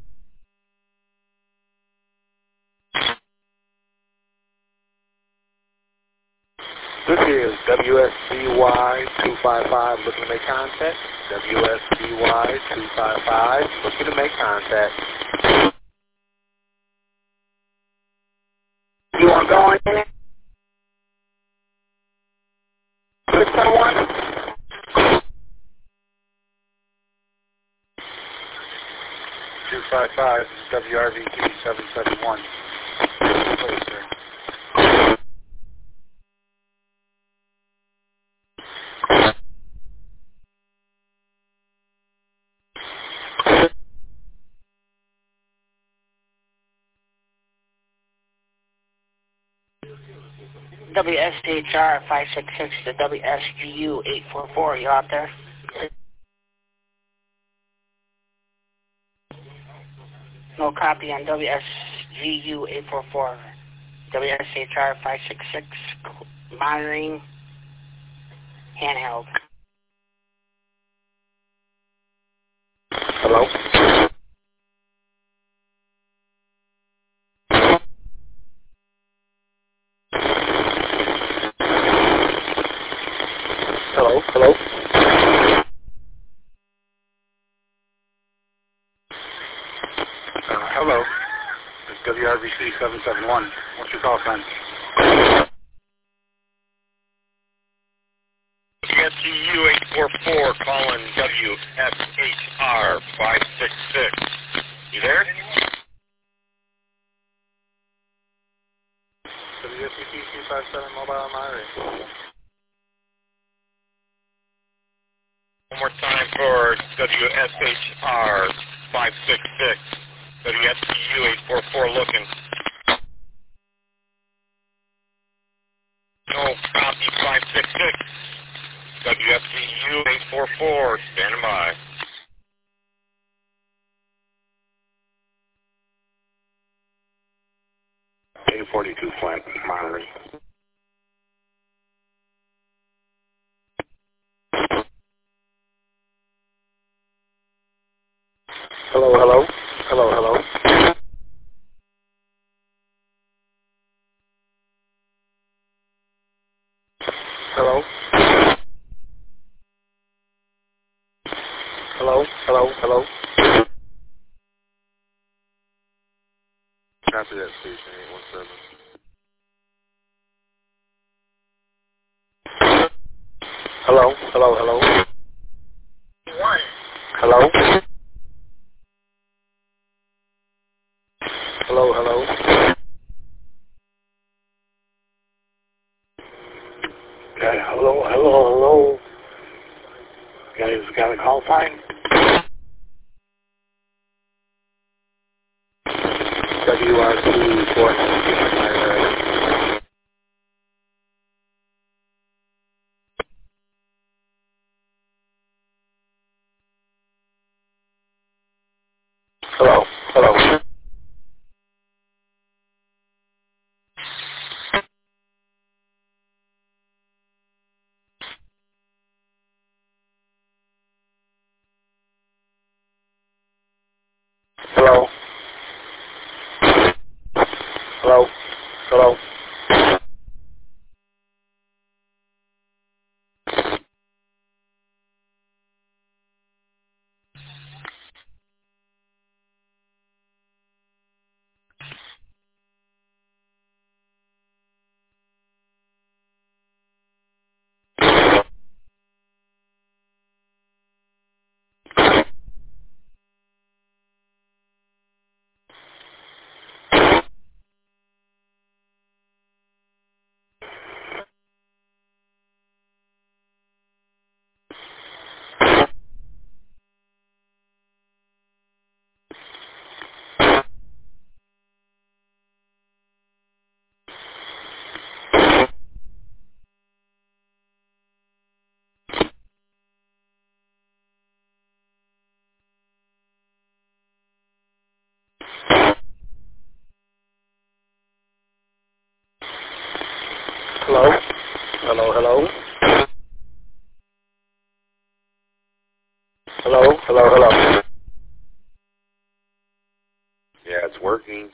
Speaker 13: 255 looking to make contact. WSCY 255 looking to make contact.
Speaker 6: You are going in? 601?
Speaker 13: WRVT 771. Please, sir.
Speaker 6: WSHR 566 to WSGU 844. You out there? No copy on WSGU 844. WSHR 566 monitoring handheld.
Speaker 13: Hello? Hello? Hello? Hello. It's WRVC 771. What's your call sign?
Speaker 5: WSCU 844 calling WSHR 566. You there?
Speaker 13: WSCP 257 mobile on my radio.
Speaker 5: One more time for WSHR 566. WSCU 844 looking. No copy 566. WSCU 844 standing by.
Speaker 13: A42 Flint, monitoring. Hello, hello. Hello, hello. Hello. Hello, hello, hello.
Speaker 8: Copy that station 817.
Speaker 13: Hello, hello, hello. Hello. Hello, hello. Okay, hello, hello, hello. Guys got a call sign? WRC 495. Hello, hello. Hello. Hello. Hello. Hello? Hello, hello? Hello, hello, hello.
Speaker 9: working.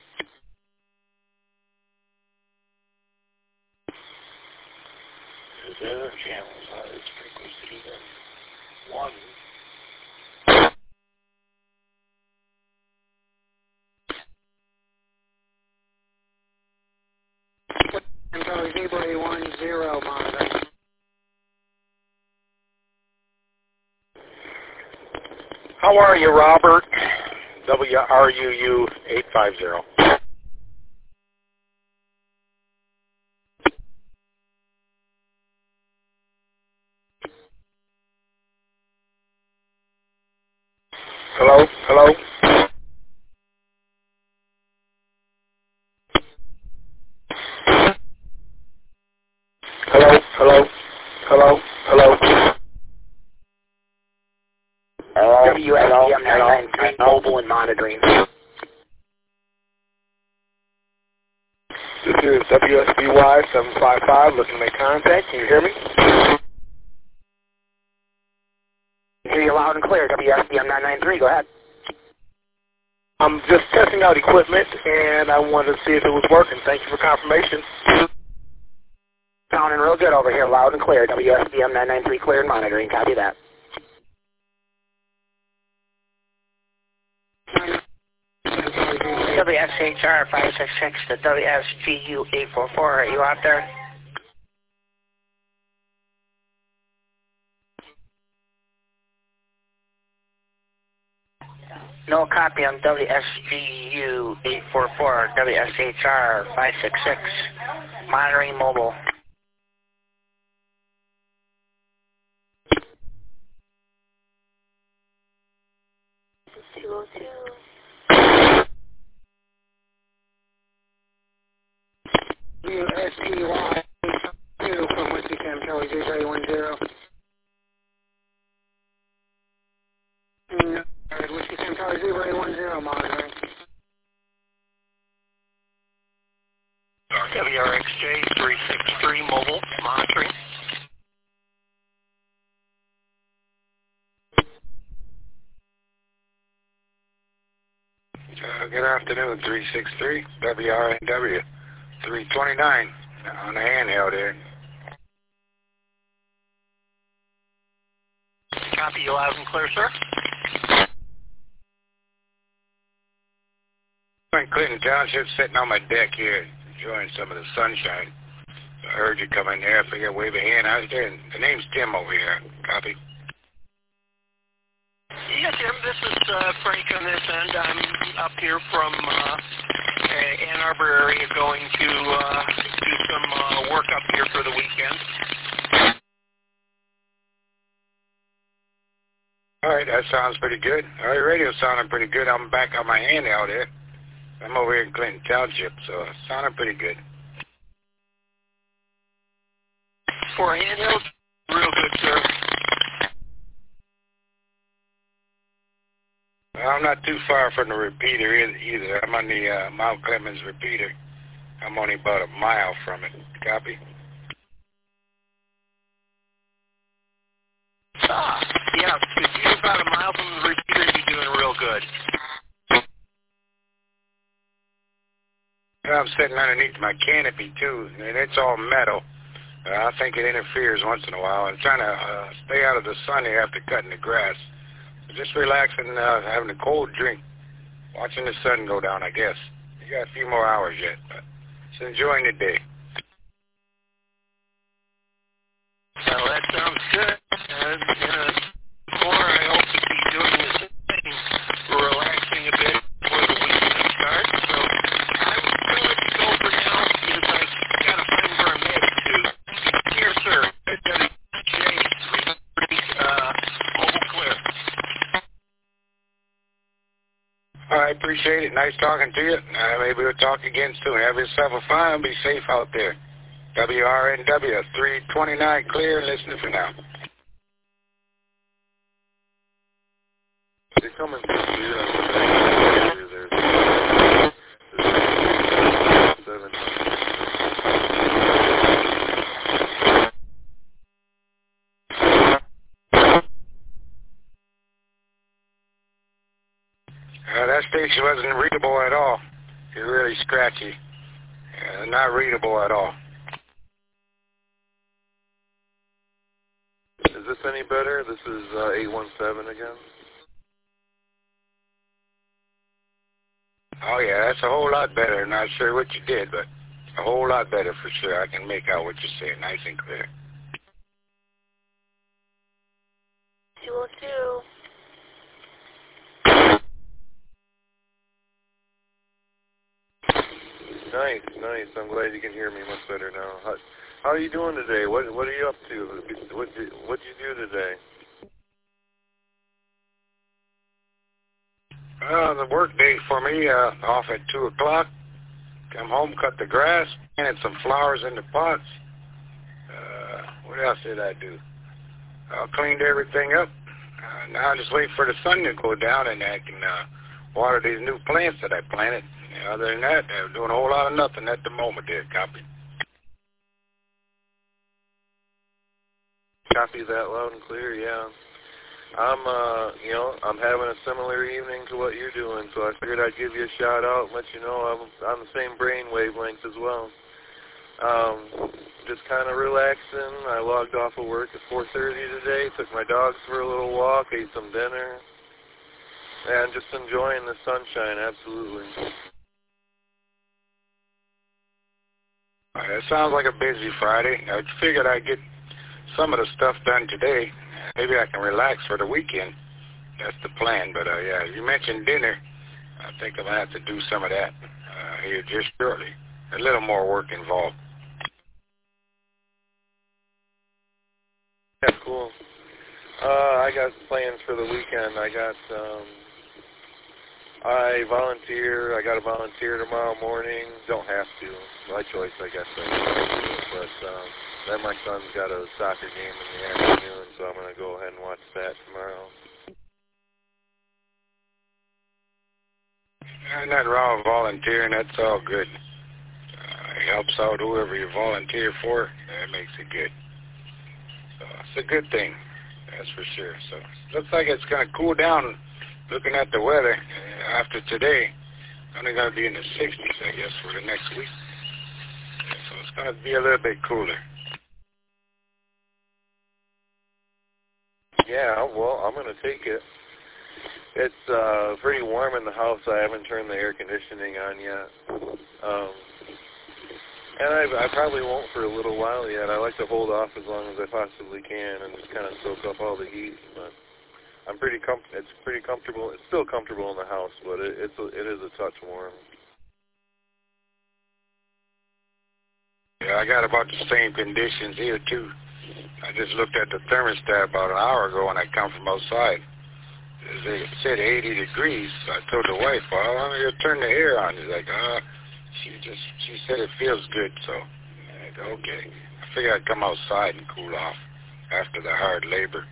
Speaker 20: The other channels on this frequency than one.
Speaker 17: Charlie Zebra 10 monitoring.
Speaker 13: How are you, Robert? WRUU 850. Hello? Hello? Hello? Hello? Hello? Hello?
Speaker 2: WSBM 993 mobile and monitoring.
Speaker 13: This is WSBY 755 looking to make contact. Can you hear me?
Speaker 2: Hear you loud and clear. WSBM 993. Go ahead.
Speaker 13: I'm just testing out equipment, and I wanted to see if it was working. Thank you for confirmation.
Speaker 2: Sounding real good over here, loud and clear. WSBM 993 clear and monitoring. Copy that.
Speaker 6: WSHR 566 to WSGU 844. Are you out there? No copy on WSGU 844, WSHR 566, monitoring mobile.
Speaker 17: WSPY 2 from Whiskey Cam Charlie Zebra 10. Whiskey Cam Charlie Zebra 10 monitoring.
Speaker 5: WRXJ 363 mobile monitoring.
Speaker 13: Good afternoon, 363 WRNW 329 on the handheld there.
Speaker 5: Copy you loud and clear, sir.
Speaker 13: I'm in Clinton Township, sitting on my deck here, enjoying some of the sunshine. I heard you come in there. I figured I'd wave a hand out there. The name's Tim over here. Copy.
Speaker 5: Yeah, Tim, this is Frank on this end. I'm up here from Ann Arbor area going to do some work up here for the weekend.
Speaker 13: All right, that sounds pretty good. All right, radio's sounding pretty good. I'm back on my handheld here. I'm over here in Clinton Township, so it's sounding pretty good.
Speaker 5: For handheld, real good, sir.
Speaker 13: I'm not too far from the repeater either. I'm on the Mount Clemens repeater. I'm only about a mile from it. Copy?
Speaker 5: Yeah, if you're about a mile from the repeater, you're doing real good.
Speaker 13: I'm sitting underneath my canopy, too, and it's all metal. I think it interferes once in a while. I'm trying to stay out of the sun here after cutting the grass. Just relaxing, having a cold drink, watching the sun go down, I guess. You got a few more hours yet, but just enjoying the day.
Speaker 5: Well, that sounds good. More, I hope to be doing the same thing, relaxing a bit before the weekend starts. So I was going to let you go for now because I got to find where I'm headed to. Here, sir. Mobile clear.
Speaker 13: All right, appreciate it. Nice talking to you. Maybe we'll talk again soon. Have yourself a fine. Be safe out there. WRNW 329 clear. Listening for now.
Speaker 8: They're coming from here. There's 7.
Speaker 13: That station wasn't readable at all. You're really scratchy. Not readable at all.
Speaker 8: Is this any better? This is 817 again.
Speaker 13: Oh, yeah, that's a whole lot better. Not sure what you did, but a whole lot better for sure. I can make out what you're saying nice and clear.
Speaker 21: 202.
Speaker 8: Nice, nice. I'm glad you can hear me much better now. How are you doing today? What are you up to? What'd you do today?
Speaker 13: The work day for me, off at 2 o'clock. Come home, cut the grass, planted some flowers in the pots. What else did I do? I cleaned everything up. Now I just wait for the sun to go down and I can water these new plants that I planted. Other than that, I'm doing a whole lot of nothing at the moment there, copy.
Speaker 8: Copy that loud and clear, yeah. I'm having a similar evening to what you're doing, so I figured I'd give you a shout out and let you know I'm on the same brain wavelength as well. Just kind of relaxing. I logged off of work at 4:30 today, took my dogs for a little walk, ate some dinner, and just enjoying the sunshine, absolutely.
Speaker 13: It sounds like a busy Friday. I figured I'd get some of the stuff done today. Maybe I can relax for the weekend. That's the plan. But, yeah, you mentioned dinner. I think I'm going to have to do some of that here just shortly. A little more work involved.
Speaker 8: Yeah, cool. I got plans for the weekend. I got to volunteer tomorrow morning. Don't have to. My choice, I guess. But then my son's got a soccer game in the afternoon, so I'm going to go ahead and watch that tomorrow.
Speaker 13: Nothing wrong with volunteering. That's all good. It helps out whoever you volunteer for. That makes it good. So it's a good thing. That's for sure. So looks like it's going to cool down. Looking at the weather after today, only going to be in the 60s, I guess, for the next week. So it's going to be a little bit cooler.
Speaker 8: Yeah, well, I'm going to take it. It's pretty warm in the house. I haven't turned the air conditioning on yet. And I probably won't for a little while yet. I like to hold off as long as I possibly can and just kind of soak up all the heat. But it's pretty comfortable. It's still comfortable in the house, but it is a touch warm.
Speaker 13: Yeah, I got about the same conditions here, too. I just looked at the thermostat about an hour ago when I come from outside. It said 80 degrees. So I told the wife, well, I'm going to turn the air on. She's like, she said it feels good, so I go, okay. I figured I'd come outside and cool off after the hard labor.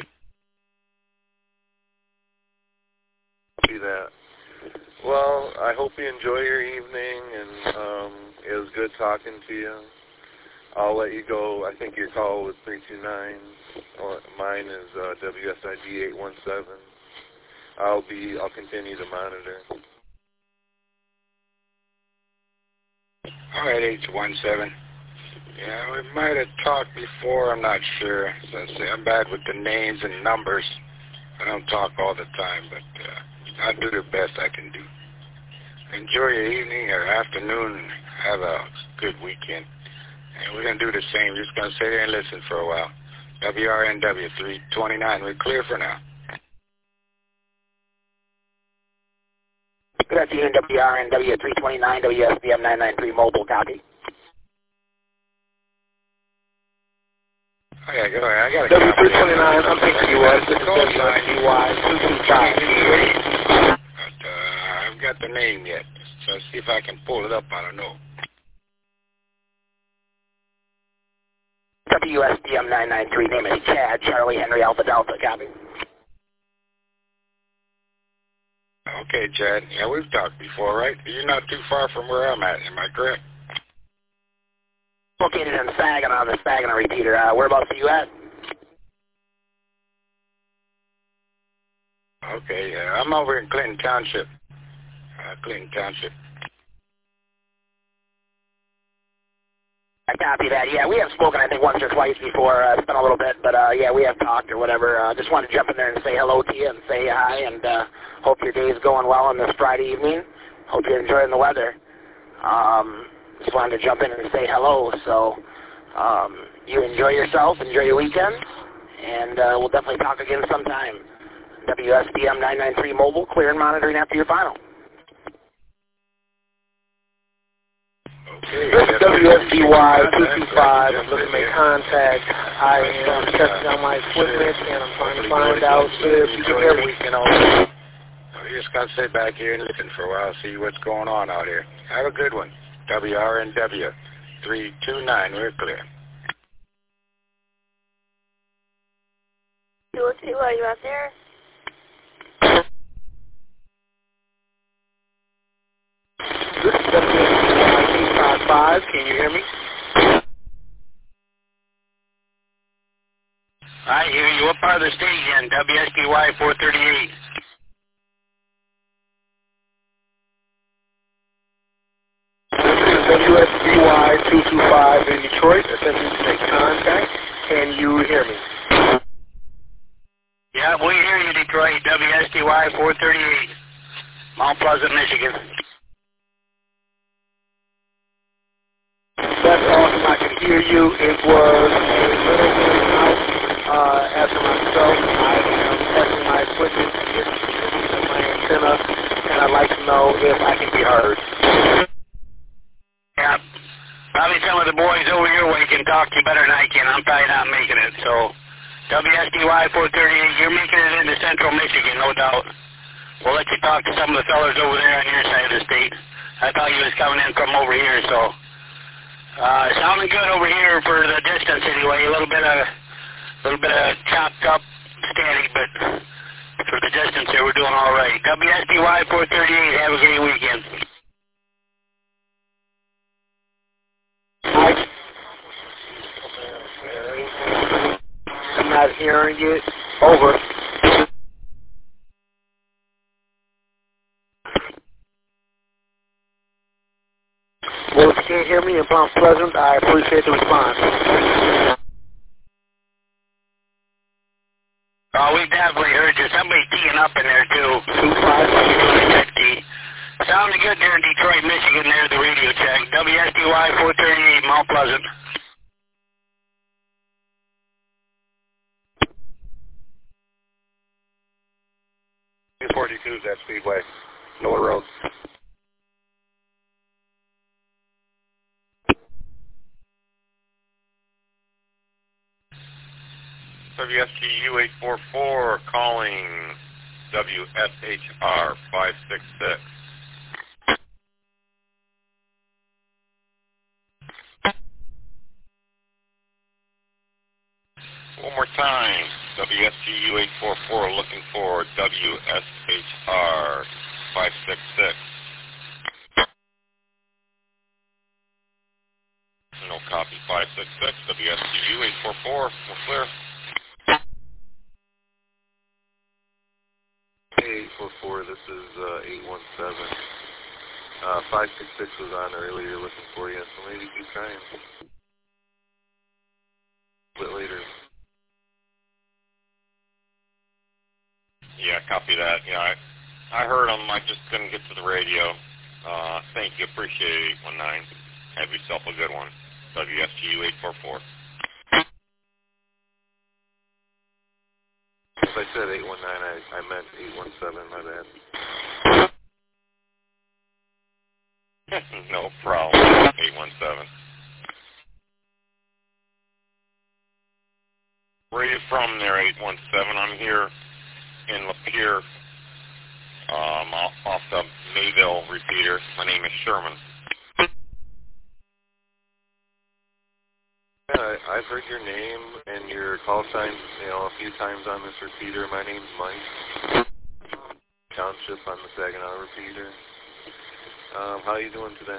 Speaker 8: See that. Well, I hope you enjoy your evening, and it was good talking to you. I'll let you go. I think your call was 329. Mine is WSID 817. I'll continue to monitor.
Speaker 13: All right, 817. Yeah, we might have talked before. I'm not sure. As I say, I'm bad with the names and numbers. I don't talk all the time, but I'll do the best I can do. Enjoy your evening or afternoon. Have a good weekend. And we're going to do the same. We're just going to sit there and listen for a while. WRNW 329. We're clear for now.
Speaker 2: Good afternoon, WRNW 329, WSBM 993 mobile, copy.
Speaker 13: Oh, yeah, go ahead. I got a
Speaker 20: W329, I'm thinking US.
Speaker 13: It's the code sign, UY225. But I haven't got the name yet, so let's see if I can pull it up. I don't know.
Speaker 2: WSBM 993, name is Chad, Charlie, Henry, Alpha, Delta, copy.
Speaker 13: Okay, Chad. Yeah, we've talked before, right? You're not too far from where I'm at, am I correct?
Speaker 2: Located in Saginaw, the Saginaw repeater. Whereabouts are you at?
Speaker 13: Okay, I'm over in Clinton Township. Clinton Township.
Speaker 2: I copy that. Yeah, we have spoken, I think, once or twice before. It's been a little bit, but yeah, we have talked or whatever. Just wanted to jump in there and say hello to you and say hi, and hope your day is going well on this Friday evening. Hope you're enjoying the weather. Just wanted to jump in and say hello. So you enjoy yourself, enjoy your weekend, and we'll definitely talk again sometime. WSBM 993 Mobile, clear and monitoring after your final.
Speaker 17: This is WSBY 225. I'm looking to make contact. I am checking out my equipment, and I'm trying to find out if you can hear me.
Speaker 13: You just got to sit back here and listen for a while, see what's going on out here. Have a good one. WRNW 329, we're clear.
Speaker 21: Are you out there?
Speaker 17: This is WSBY 255. Can you hear me?
Speaker 14: I hear you. What part of the station? WSBY 438.
Speaker 17: WSBY 225 in Detroit. Attempting to make contact. Can you hear me?
Speaker 14: Yeah, we hear you, Detroit. WSBY 438. Mount Pleasant, Michigan.
Speaker 17: That's awesome. I can hear you. It was a little bit out after myself. I am testing my equipment to get my antenna, and I'd like to know if I can be heard.
Speaker 14: Yeah, probably some of the boys over your way can talk to you better than I can. I'm probably not making it. So WSBY 438, you're making it into central Michigan, no doubt. We'll let you talk to some of the fellas over there on your side of the state. I thought you was coming in from over here, so sounding good over here for the distance anyway. A little bit of chopped up static, but for the distance here, we're doing all right. WSBY 438, have a great weekend.
Speaker 17: I'm not hearing it. Over. Well, if you can't hear me in Mount Pleasant, I appreciate the response.
Speaker 14: Oh, we definitely heard you. Somebody teeing up in there, too. 2-5. Sounding good there in Detroit, Michigan, there, the radio check. WSBY 438, Mount Pleasant.
Speaker 16: 242 is that Speedway, Noah Road.
Speaker 5: WSGU 844 calling WSHR 566. One more time, WSGU 844 looking for WSHR 566. No copy, 566, WSGU 844, we're clear.
Speaker 8: 844, this is 817. 566 was on earlier looking for you, so maybe keep trying. A bit later.
Speaker 5: Yeah, copy that. Yeah, I heard them. I just couldn't get to the radio. Thank you. Appreciate it, 819. Have yourself a good one. WSGU 844.
Speaker 8: If I said 819, I meant 817, my bad.
Speaker 5: No problem. 817. Where are you from there, 817? I'm here in Lapeer, off the Mayville repeater. My name is Sherman.
Speaker 8: Yeah, I've heard your name and your call sign, a few times on this repeater. My name's Mike. Township on the Saginaw repeater. How are you doing today?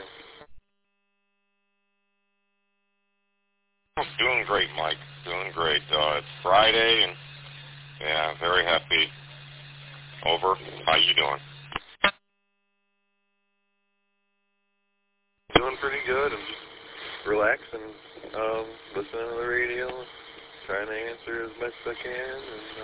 Speaker 5: Doing great, Mike. Doing great. It's Friday, and yeah, very happy. Over. How you doing?
Speaker 8: Doing pretty good. I'm just relax and listen to the radio, trying to answer as best I can,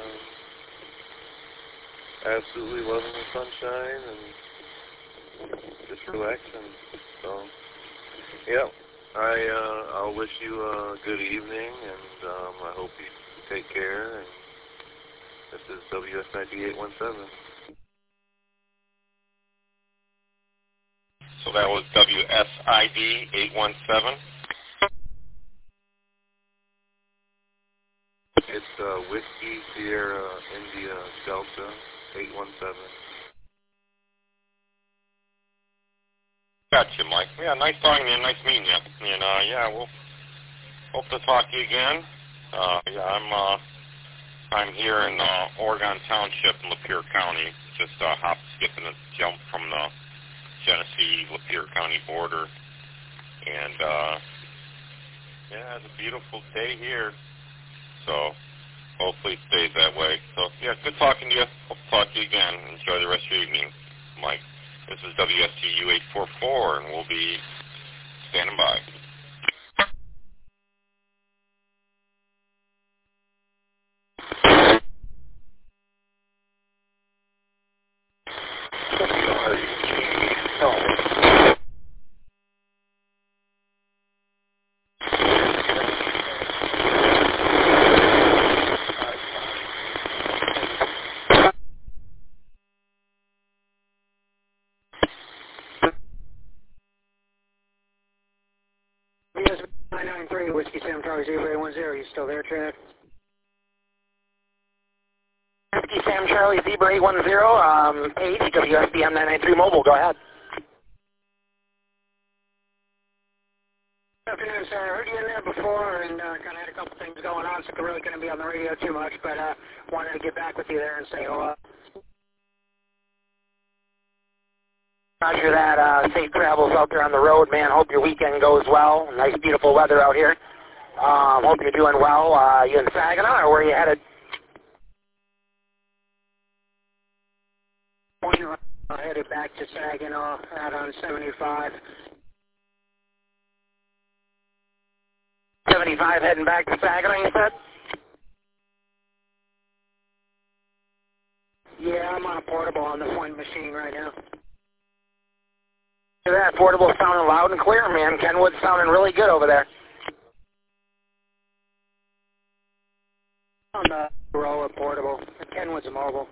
Speaker 8: and absolutely loving the sunshine and just relaxing. So, yeah, I'll wish you a good evening, and I hope you take care. And this is WS9817.
Speaker 5: So that was WSID 817.
Speaker 8: It's Whiskey Sierra India Delta 817.
Speaker 5: Gotcha, Mike. Yeah, nice talking to you. Nice meeting you. And yeah, we'll hope to talk to you again. Yeah, I'm here in Oregon Township in Lapeer County. Just hop, skip, and a jump from the Genesee-Lapeer County border. And yeah, it's a beautiful day here. So hopefully it stays that way. So yeah, good talking to you. Hope to talk to you again. Enjoy the rest of your evening, Mike. This is WSTU 844, and we'll be standing by.
Speaker 1: Whiskey Sam Charlie Zebra 810. You still there, Chad?
Speaker 2: Whiskey Sam Charlie Zebra 810. Page WSBM 993 Mobile. Go ahead.
Speaker 1: Good afternoon, sir. I heard you in there before and kind of had a couple things going on, so I really couldn't be on the radio too much, but wanted to get back with you there and say hello.
Speaker 2: Roger that. Safe travels out there on the road, man. Hope your weekend goes well. Nice, beautiful weather out here. Hope you're doing well. You in Saginaw, or where are you headed?
Speaker 1: Headed back to Saginaw out on 75.
Speaker 2: 75 heading back to Saginaw, you said?
Speaker 1: Yeah, I'm on a portable on the point machine right now.
Speaker 2: That portable sounding loud and clear, man. Kenwood's sounding really good over there.
Speaker 1: On the Rolla portable. Kenwood's a mobile.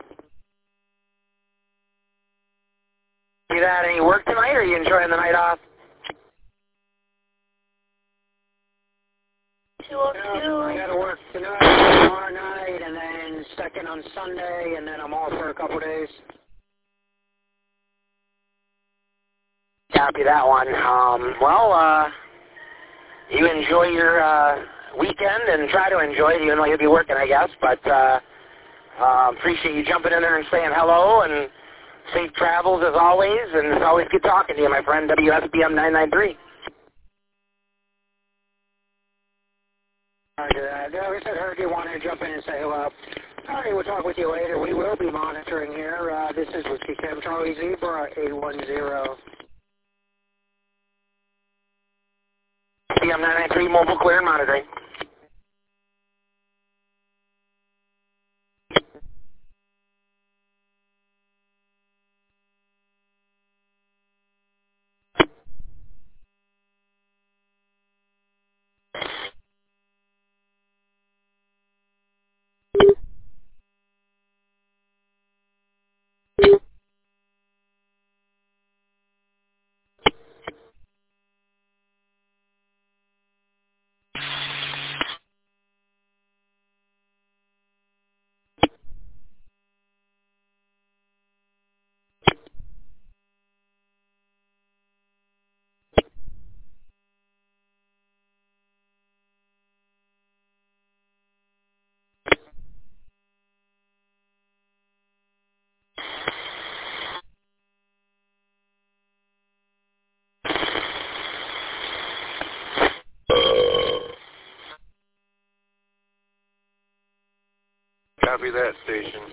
Speaker 2: You got any work tonight, or are you enjoying the night off?
Speaker 1: I got to work tonight, tomorrow night, and then second on Sunday, and then I'm off for a couple days.
Speaker 2: Copy that one. You enjoy your weekend and try to enjoy it, even though you'll be working, I guess. But appreciate you jumping in there and saying hello, and safe travels as always. And it's always good talking to you, my friend. WSBM 993.
Speaker 1: I said, heard you wanted to jump in and say hello. All right, we'll talk with you later. We will be monitoring here. This is Whiskey Sam Charlie Zebra 810.
Speaker 2: WSBM 993 mobile clear and monitoring.
Speaker 8: Copy that, station.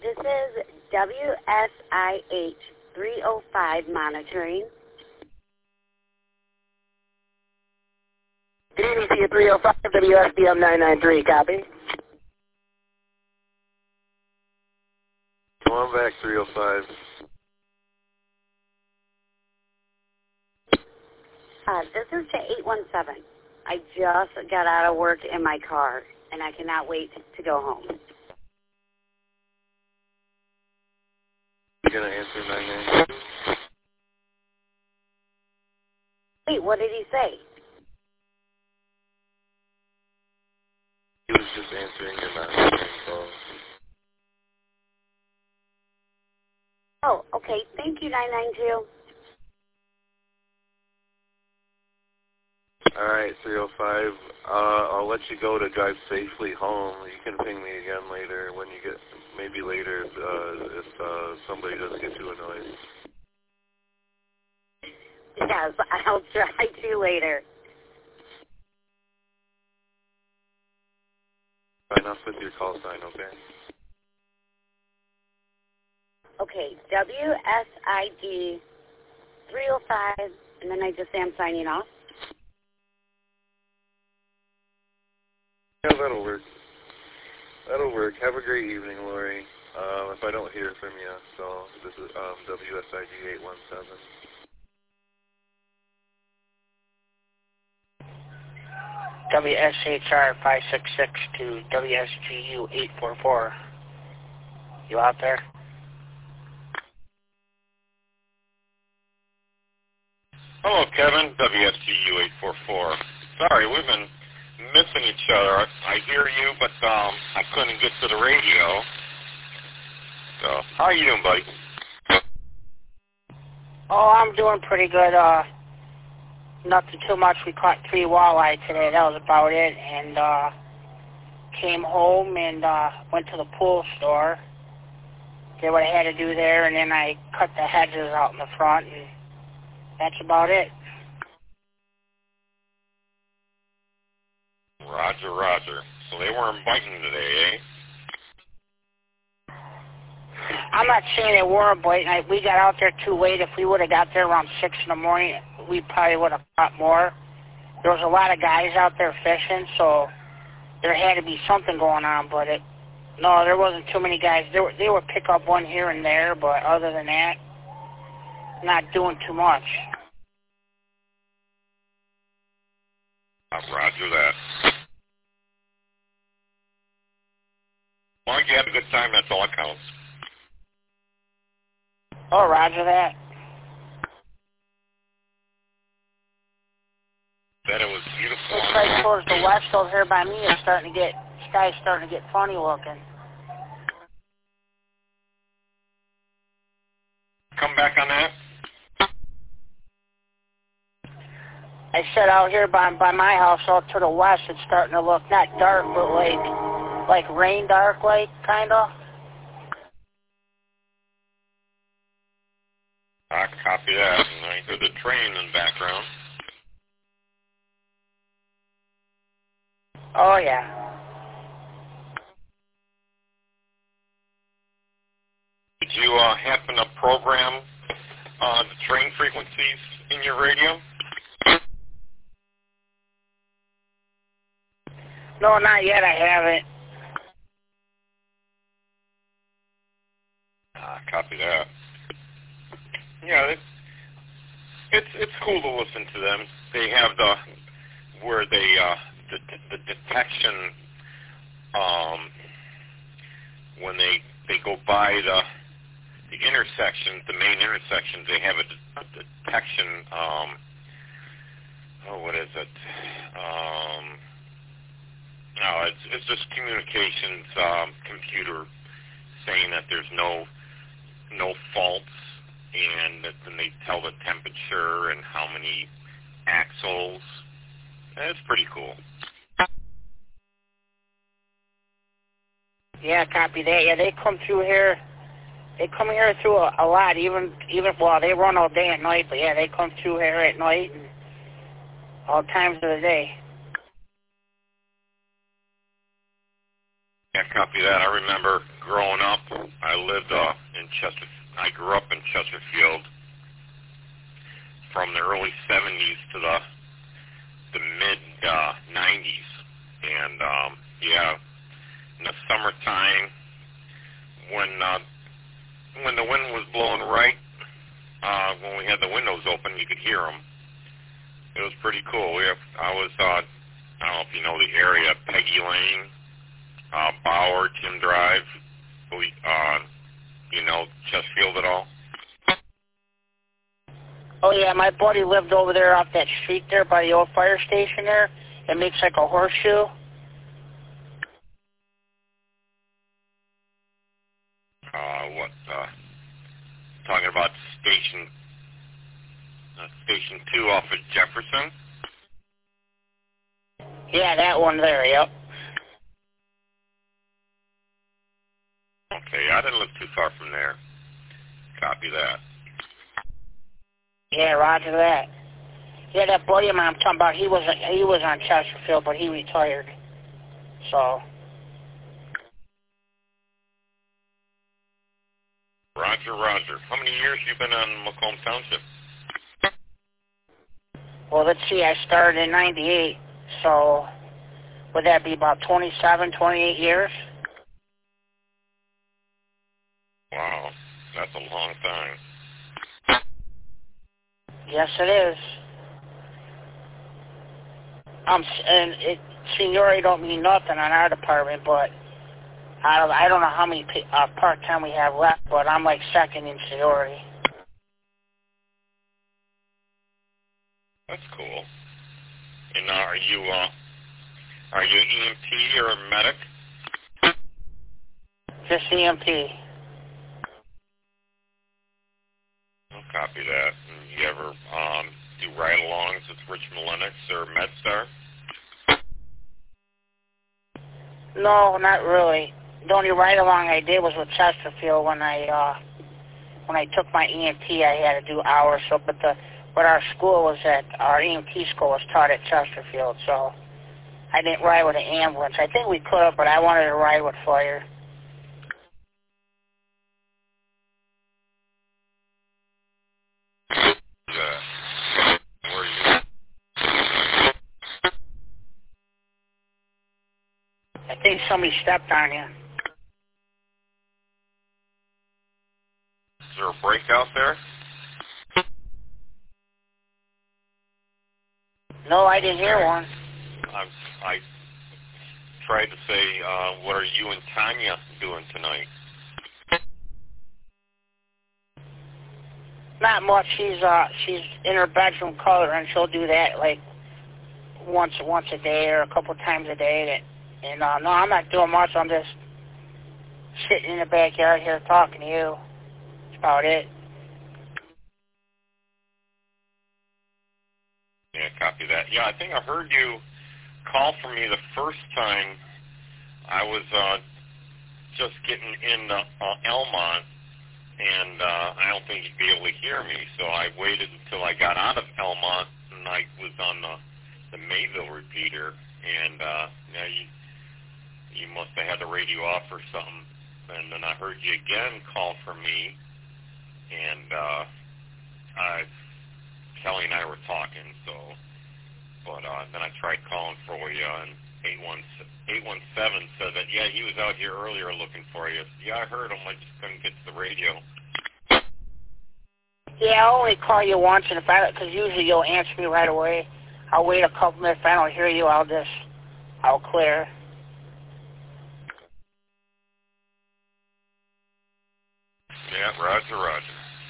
Speaker 21: This is WSIH 305 monitoring.
Speaker 2: Good evening to you, 305, WSBM 993, copy.
Speaker 8: Come on back, 305.
Speaker 21: This is to 817. I just got out of work in my car, and I cannot wait to go home.
Speaker 8: You gonna answer 992?
Speaker 21: Wait, what did he say?
Speaker 8: He was just answering your monitoring call.
Speaker 21: Oh, okay. Thank you, 992.
Speaker 8: All right, 305. I'll let you go to drive safely home. You can ping me again later when you get, maybe later if somebody doesn't get too annoyed.
Speaker 21: Yes, I'll try to later.
Speaker 8: Sign off with your call sign, okay?
Speaker 21: Okay, WSID 305, and then I just say I'm signing off.
Speaker 8: Yeah, that'll work. That'll work. Have a great evening, Lori. If I don't hear from you, so this is WSIG 817.
Speaker 6: WSHR 566 to WSGU 844. You out there?
Speaker 5: Hello, Kevin, WSGU 844. Sorry, we've been missing each other. I hear you, but I couldn't get to the radio. So, how are you doing, buddy?
Speaker 6: Oh, I'm doing pretty good. Nothing too much. We caught 3 walleye today. That was about it. And came home and went to the pool store. Did what I had to do there, and then I cut the hedges out in the front, and that's about it.
Speaker 5: Roger, roger. So they weren't biting today, eh?
Speaker 6: I'm not saying they weren't biting. We got out there too late. If we would have got there around 6 in the morning, we probably would have caught more. There was a lot of guys out there fishing, so there had to be something going on, but no, there wasn't too many guys. They would pick up one here and there, but other than that, not doing too much.
Speaker 5: Roger that. As long as you had a good time, that's all that counts.
Speaker 6: Oh, roger that.
Speaker 5: That it was beautiful.
Speaker 6: Looks like towards the west over here by me, it's starting to get, sky's starting to get funny looking.
Speaker 5: Come back on that?
Speaker 6: I said out here by my house, out to the west, it's starting to look not dark, but like rain dark, like kind of.
Speaker 5: I copy that, and I hear the train in the background.
Speaker 6: Oh yeah.
Speaker 5: Did you happen to program the train frequencies in your radio?
Speaker 6: No, not yet. I haven't.
Speaker 5: Copy that. Yeah, it's cool to listen to them. They have the detection when they go by the intersections, the main intersections. They have a detection. What is it? No, it's just communications computer saying that there's no faults, and then they tell the temperature and how many axles. It's pretty cool.
Speaker 6: Yeah, copy that. Yeah, they come through here. They come here through a lot. Even well, they run all day and night, but yeah, they come through here at night and all times of the day.
Speaker 5: Yeah, copy that. I remember growing up, I grew up in Chesterfield from the early 70s to the mid-90s. And, in the summertime, when the wind was blowing right, when we had the windows open, you could hear them. It was pretty cool. I don't know if you know the area, Peggy Lane, Bauer, Tim Drive. You know Chesterfield at all?
Speaker 6: Oh, yeah, my buddy lived over there off that street there by the old fire station there. It makes like a horseshoe.
Speaker 5: Talking about Station 2 off of Jefferson?
Speaker 6: Yeah, that one there, yep.
Speaker 5: Okay, I didn't live too far from there. Copy that.
Speaker 6: Yeah, roger that. Yeah, that buddy of mine I'm talking about, he was on Chesterfield, but he retired. So.
Speaker 5: Roger. How many years you been on Macomb Township?
Speaker 6: Well, let's see, I started in 98, so would that be about 27, 28 years?
Speaker 5: Wow, that's a long time.
Speaker 6: Yes, it is. Seniority don't mean nothing on our department, but I don't know how many part-time we have left, but I'm like second in seniority.
Speaker 5: That's cool. And are you EMT or a medic?
Speaker 6: Just EMT.
Speaker 5: I'll copy that. And you ever do ride-alongs with Richmond Lennox or MedStar?
Speaker 6: No, not really. The only ride-along I did was with Chesterfield when I took my EMT. I had to do hours. So, but our school was our EMT school was taught at Chesterfield, so I didn't ride with an ambulance. I think we could have, but I wanted to ride with fire. I think somebody stepped on you.
Speaker 5: Is there a break out there?
Speaker 6: No, I didn't hear one.
Speaker 5: I tried to say, what are you and Tanya doing tonight?
Speaker 6: Not much. She's in her bedroom coloring. She'll do that like once a day or a couple times a day. And no, I'm not doing much. I'm just sitting in the backyard here talking to you. That's about it.
Speaker 5: Yeah, copy that. Yeah, I think I heard you call for me the first time. I was just getting into Elmont, and I don't think you'd be able to hear me, so I waited until I got out of Elmont, and I was on the Mayville repeater, and you must have had the radio off or something, and then I heard you again call for me, and Kelly and I were talking, but then I tried calling for you, and 817 said that, yeah, he was out here earlier looking for you. Yeah, I heard him, I just couldn't get to the radio.
Speaker 6: Yeah, I'll only call you once, and because usually you'll answer me right away. I'll wait a couple minutes. If I don't hear you, I'll clear.
Speaker 5: Yeah, roger.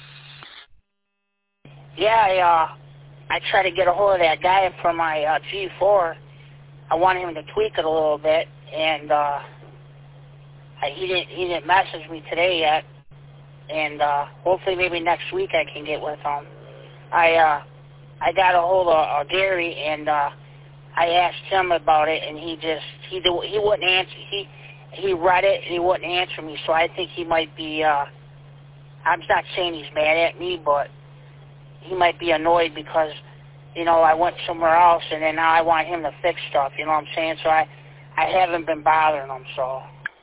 Speaker 6: Yeah, I try to get a hold of that guy from my G4. I want him to tweak it a little bit, and he didn't message me today yet. And hopefully maybe next week I can get with him. I got a hold of Gary, and I asked him about it, and he wouldn't answer. He read it and he wouldn't answer me. So I think he might be. I'm not saying he's mad at me, but he might be annoyed because, I went somewhere else, and then now I want him to fix stuff. You know what I'm saying? So I haven't been bothering him. So.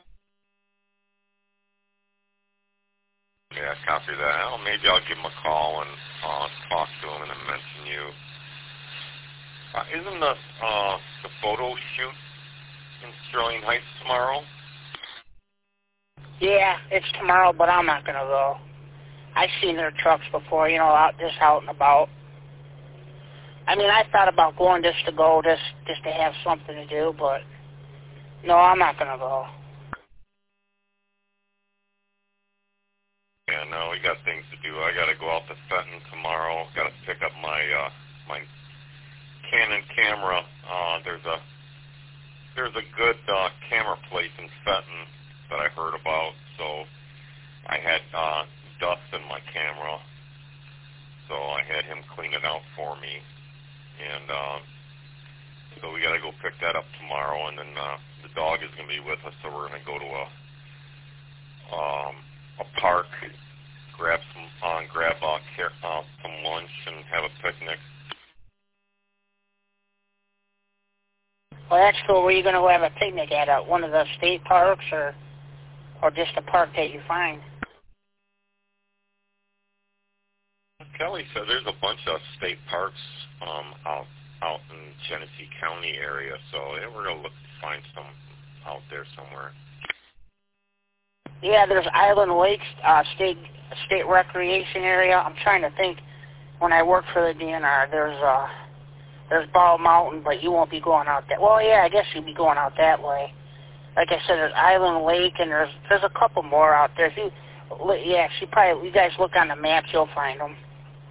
Speaker 5: Yeah, copy that. Well, maybe I'll give him a call and talk to him and then mention you. Isn't the photo shoot in Sterling Heights tomorrow?
Speaker 6: Yeah, it's tomorrow, but I'm not going to go. I've seen their trucks before, you know, out and about. I mean, I thought about going just to have something to do, but no, I'm not going to go.
Speaker 5: Yeah, no, we got things to do. I got to go out to Fenton tomorrow. Got to pick up my my Canon camera. There's a good camera place in Fenton that I heard about. So I had dust in my camera, so I had him clean it out for me, and so we got to go pick that up tomorrow. And then the dog is going to be with us, so we're going to go to a park, grab some lunch and have a picnic.
Speaker 6: Well, that's cool. Where are you going to have a picnic at? One of the state parks, or just a park that you find?
Speaker 5: Kelly said there's a bunch of state parks out in Genesee County area, so yeah, we're going to find some out there somewhere.
Speaker 6: Yeah, there's Island Lakes state recreation area. I'm trying to think. When I worked for the DNR, there's Ball Mountain, but you won't be going out that. Well, yeah, I guess you'll be going out that way. Like I said, there's Island Lake, and there's a couple more out there. You guys look on the maps, you'll find them.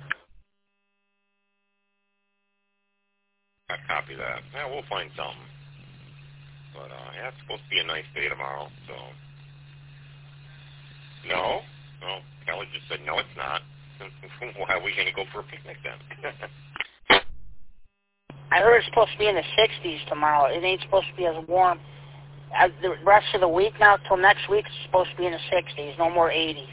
Speaker 5: I copy that. Yeah, we'll find something. But yeah, it's supposed to be a nice day tomorrow. So no, Kelly just said no, it's not. Why are we going to go for a picnic then?
Speaker 6: I heard it's supposed to be in the 60s tomorrow. It ain't supposed to be as warm. The rest of the week now, till next week, it's supposed to be in the 60s. No more 80s.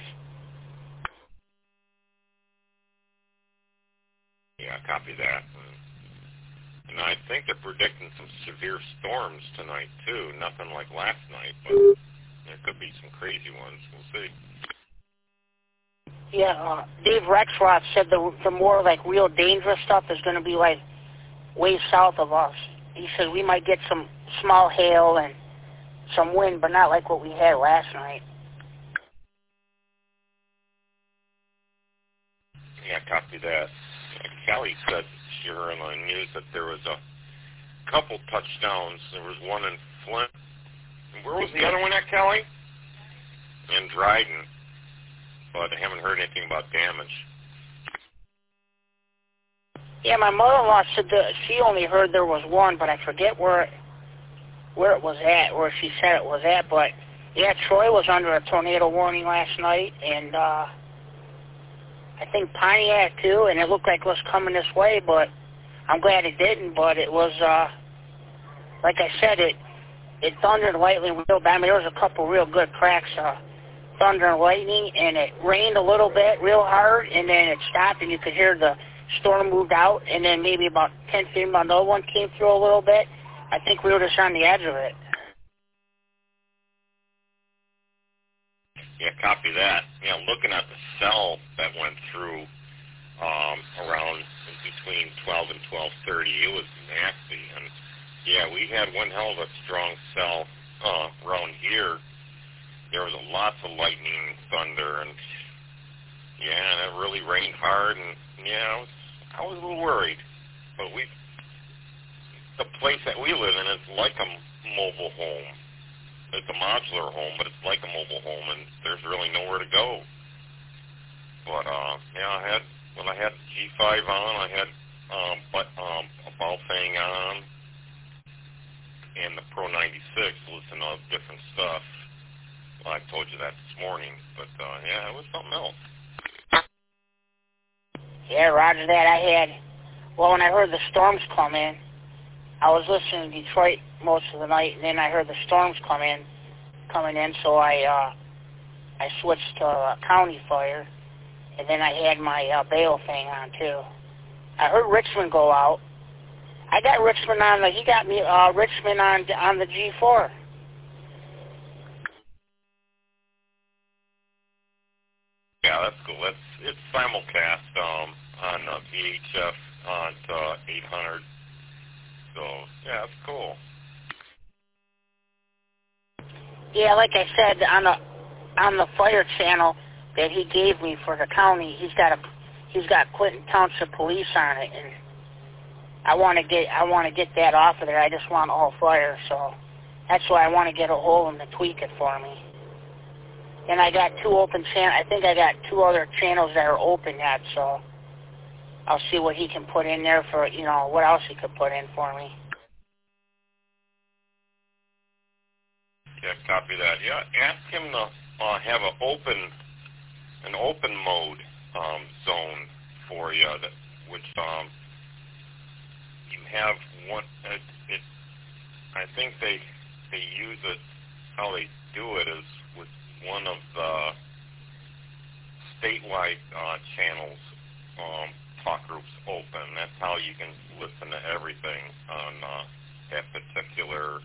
Speaker 5: Yeah, copy that. And I think they're predicting some severe storms tonight, too. Nothing like last night, but there could be some crazy ones. We'll see.
Speaker 6: Yeah, Dave Rexroth said the more like real dangerous stuff is going to be like way south of us. He said we might get some small hail and some wind, but not like what we had last night.
Speaker 5: Yeah, copy that. Kelly said she heard on the news that there was a couple touchdowns. There was one in Flint. And where was the other one at, Kelly? In Dryden. But I haven't heard anything about damage.
Speaker 6: Yeah, my mother-in-law said that she only heard there was one, but I forget where it was at, where she said it was at. But yeah, Troy was under a tornado warning last night, and I think Pontiac too, and it looked like it was coming this way, but I'm glad it didn't. But it was, like I said, it thundered lightly real bad. I mean, there was a couple real good cracks. Thunder and lightning, and it rained a little bit real hard, and then it stopped, and you could hear the storm moved out, and then maybe about 10 feet, another one came through a little bit. I think we were just on the edge of it.
Speaker 5: Yeah, copy that. Yeah, looking at the cell that went through around between 12 and 12:30, it was nasty. And yeah, we had one hell of a strong cell around here. There was lots of lightning, thunder, and yeah, and it really rained hard. And yeah, I was a little worried. But the place that we live in is like a mobile home. It's a modular home, but it's like a mobile home, and there's really nowhere to go. But yeah, when I had G5 on, I had a Baofeng on, and the Pro 96, listening to different stuff. Well, I told you that this morning, but yeah, it was something else.
Speaker 6: Yeah, roger that. When I heard the storms come in, I was listening to Detroit most of the night, and then I heard the storms coming in, so I switched to County Fire, and then I had my Baofeng on too. I heard Richmond go out. I got Richmond on he got me Richmond on the G4.
Speaker 5: Yeah, that's cool. It's simulcast on VHF on 800. So yeah, that's cool.
Speaker 6: Yeah, like I said, on the fire channel that he gave me for the county, he's got Clinton Township Police on it, and I want to get that off of there. I just want all fire, so that's why I want to get a hold of him to tweak it for me. And I got 2 open channels. I think I got 2 other channels that are open yet, so I'll see what he can put in there for, what else he could put in for me.
Speaker 5: Yeah, copy that. Yeah, ask him to have an open mode zone for you, which you have one. I think they use it. How they do it is with one of the statewide channels, talk groups open. That's how you can listen to everything on that particular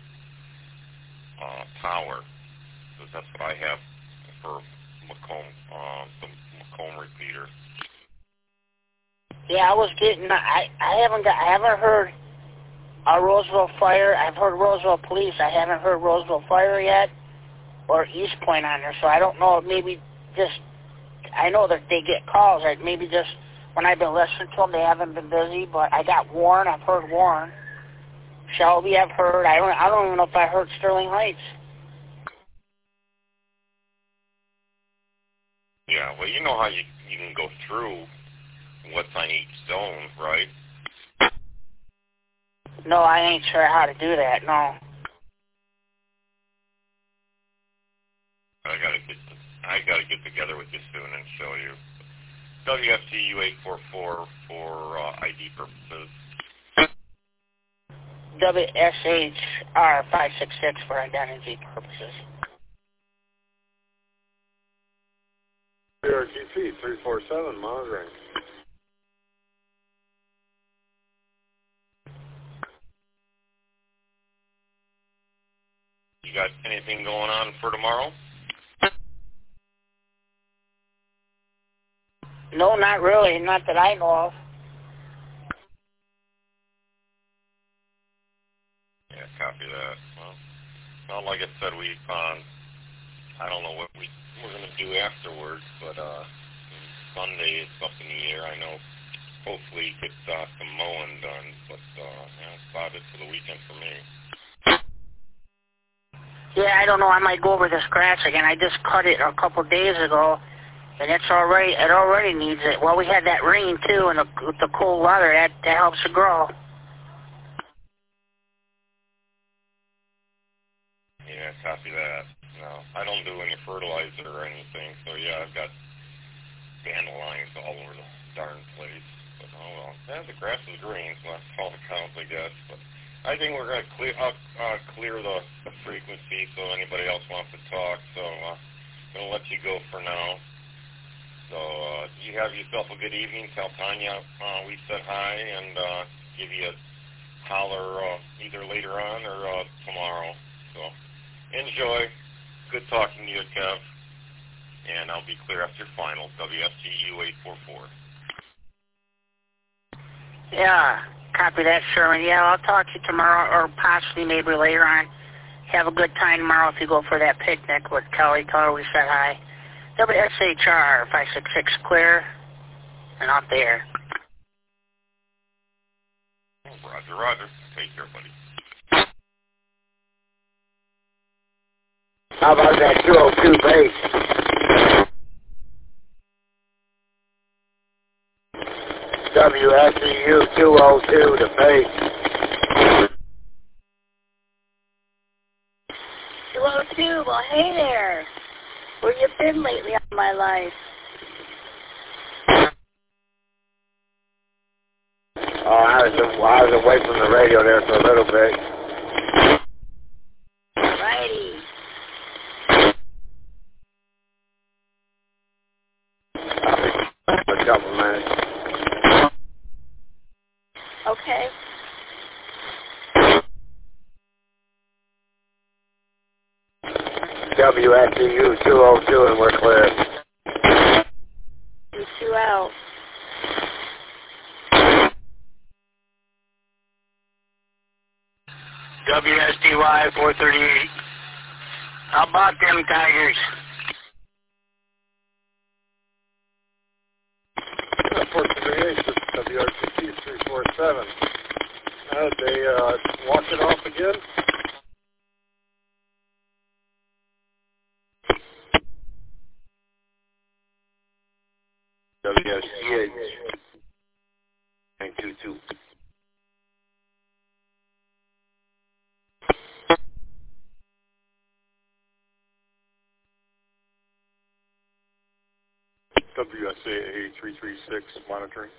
Speaker 5: tower. So that's what I have for Macomb, the Macomb repeater.
Speaker 6: Yeah, I was getting. I haven't heard Roseville Fire. I've heard Roseville Police. I haven't heard Roseville Fire yet, or East Point on there. So I don't know. Maybe just. I know that they get calls. Maybe just when I've been listening to them, they haven't been busy. But I got Warren. I've heard Warren. Shelby, I've heard. I don't even know if I heard Sterling Heights.
Speaker 5: Yeah, well, you know how you can go through what's on each zone, right?
Speaker 6: No, I ain't sure how to do that, no.
Speaker 5: I gotta get together with you soon and show you. WFTU 844 for ID purposes.
Speaker 6: WSHR 566 for identity purposes.
Speaker 3: PRGC 347 monitoring.
Speaker 5: You got anything going on for tomorrow?
Speaker 6: No, not really. Not that I know of.
Speaker 5: Yeah, copy that. Well, like I said, I don't know what we're going to do afterwards, but Sunday is up in the air. I know hopefully get some mowing done, but that's about it for the weekend for me.
Speaker 6: Yeah, I don't know. I might go over this grass again. I just cut it a couple days ago, and it already needs it. Well, we had that rain too, and with the cold weather, that helps it grow.
Speaker 5: Yeah, copy that. No, I don't do any fertilizer or anything, so yeah, I've got dandelions all over the darn place. But oh well, yeah, the grass is green, so that's all that counts, I guess. But I think we're going to clear the frequency so anybody else wants to talk. So I'm going to let you go for now. So you have yourself a good evening. Tell Tanya we said hi and give you a holler either later on or tomorrow. So enjoy. Good talking to you, Kev. And I'll be clear after final. WFTU 844.
Speaker 6: Yeah, copy that, Sherman. Yeah, I'll talk to you tomorrow or possibly maybe later on. Have a good time tomorrow if you go for that picnic with Kelly. Tell her we said hi. WSHR 566 clear and out there.
Speaker 5: Roger, Roger. Take care, buddy.
Speaker 11: How about that 202 base? WSEU 202 to base.
Speaker 21: 202, well, hey there. Where you been lately on my life?
Speaker 11: Oh, I was away from the radio there for a little bit.
Speaker 21: Alrighty.
Speaker 11: For a couple minutes.
Speaker 21: Okay.
Speaker 11: WSEU 202 and we're clear.
Speaker 21: 2L.
Speaker 14: WSDY 438. How about them Tigers?
Speaker 7: 438, this is WRTT 347. They walk it off again?
Speaker 9: WSCH 922.
Speaker 7: WSAA 336 monitoring.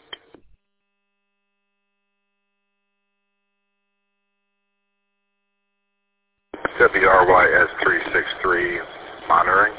Speaker 9: WRYS 363 monitoring.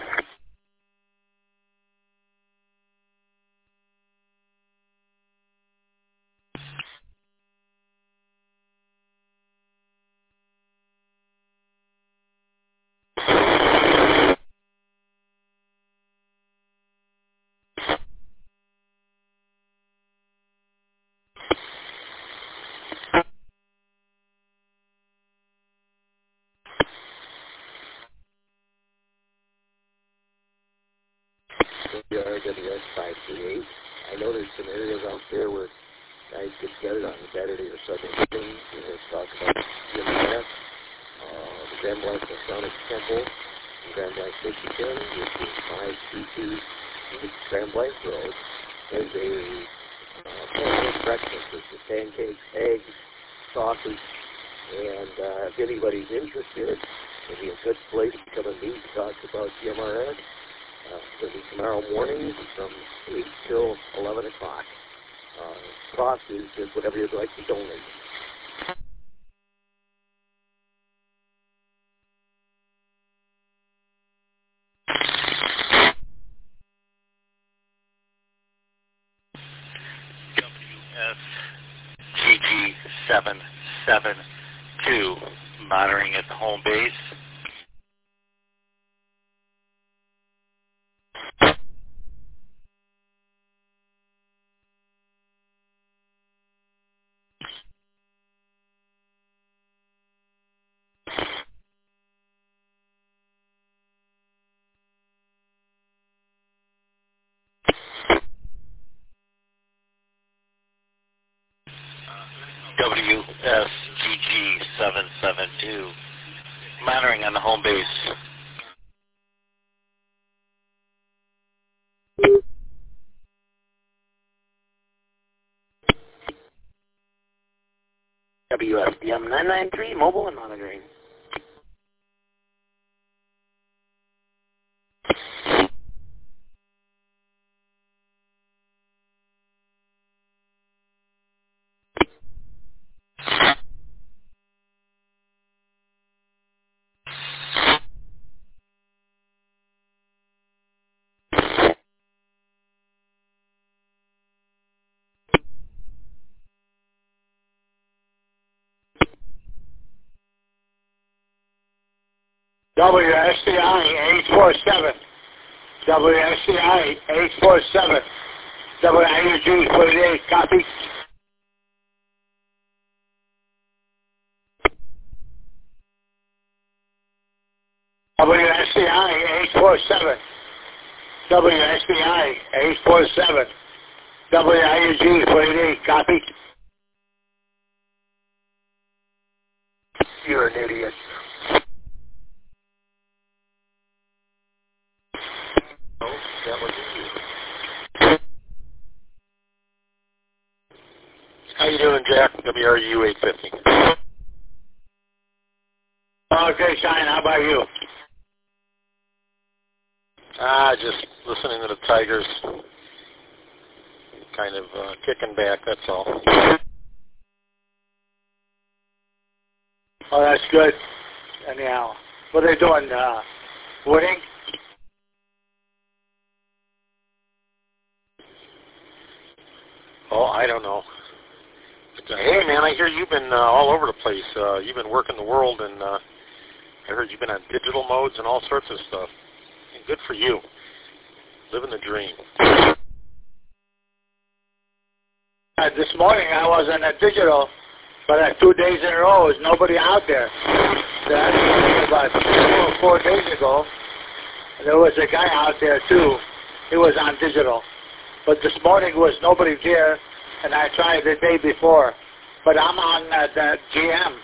Speaker 22: WRWS 538. I know there's some areas out there where guys get together on Saturday or Sunday evening to talk about GMRS, the Grand Blanc Masonic Temple, in Grand Blanc, Michigan, which is 522 Grand Blanc Road. There's a pancake breakfast. It's pancakes, eggs, sausage, and if anybody's interested, it'll be a good place to come and meet and talk about GMRS. It'll be tomorrow morning from 8 till 11 o'clock. Cost is just whatever you'd like to donate.
Speaker 23: WSGG772, monitoring at the home base. WSGG772, monitoring on the home base.
Speaker 2: WSDM 993, mobile and monitoring.
Speaker 11: WSCI 847. WSCI 847. WIUG 48. Copy. WSCI 847. WSCI 847. WIUG 48. Copy.
Speaker 20: You're an idiot.
Speaker 7: How you doing, Jack? WRU 850.
Speaker 11: Okay, Shine. How about you?
Speaker 7: Just listening to the Tigers, kind of kicking back, that's all.
Speaker 11: Oh, that's good. Anyhow, what are they doing? Winning?
Speaker 7: Oh, I don't know. But, hey, man, I hear you've been all over the place. You've been working the world, and I heard you've been on digital modes and all sorts of stuff. And good for you. Living the dream.
Speaker 11: This morning I was on a digital, but 2 days in a row, there's nobody out there. That's about 3 or 4 days ago. There was a guy out there too. He was on digital. But this morning was nobody there, and I tried the day before. But I'm on the GM,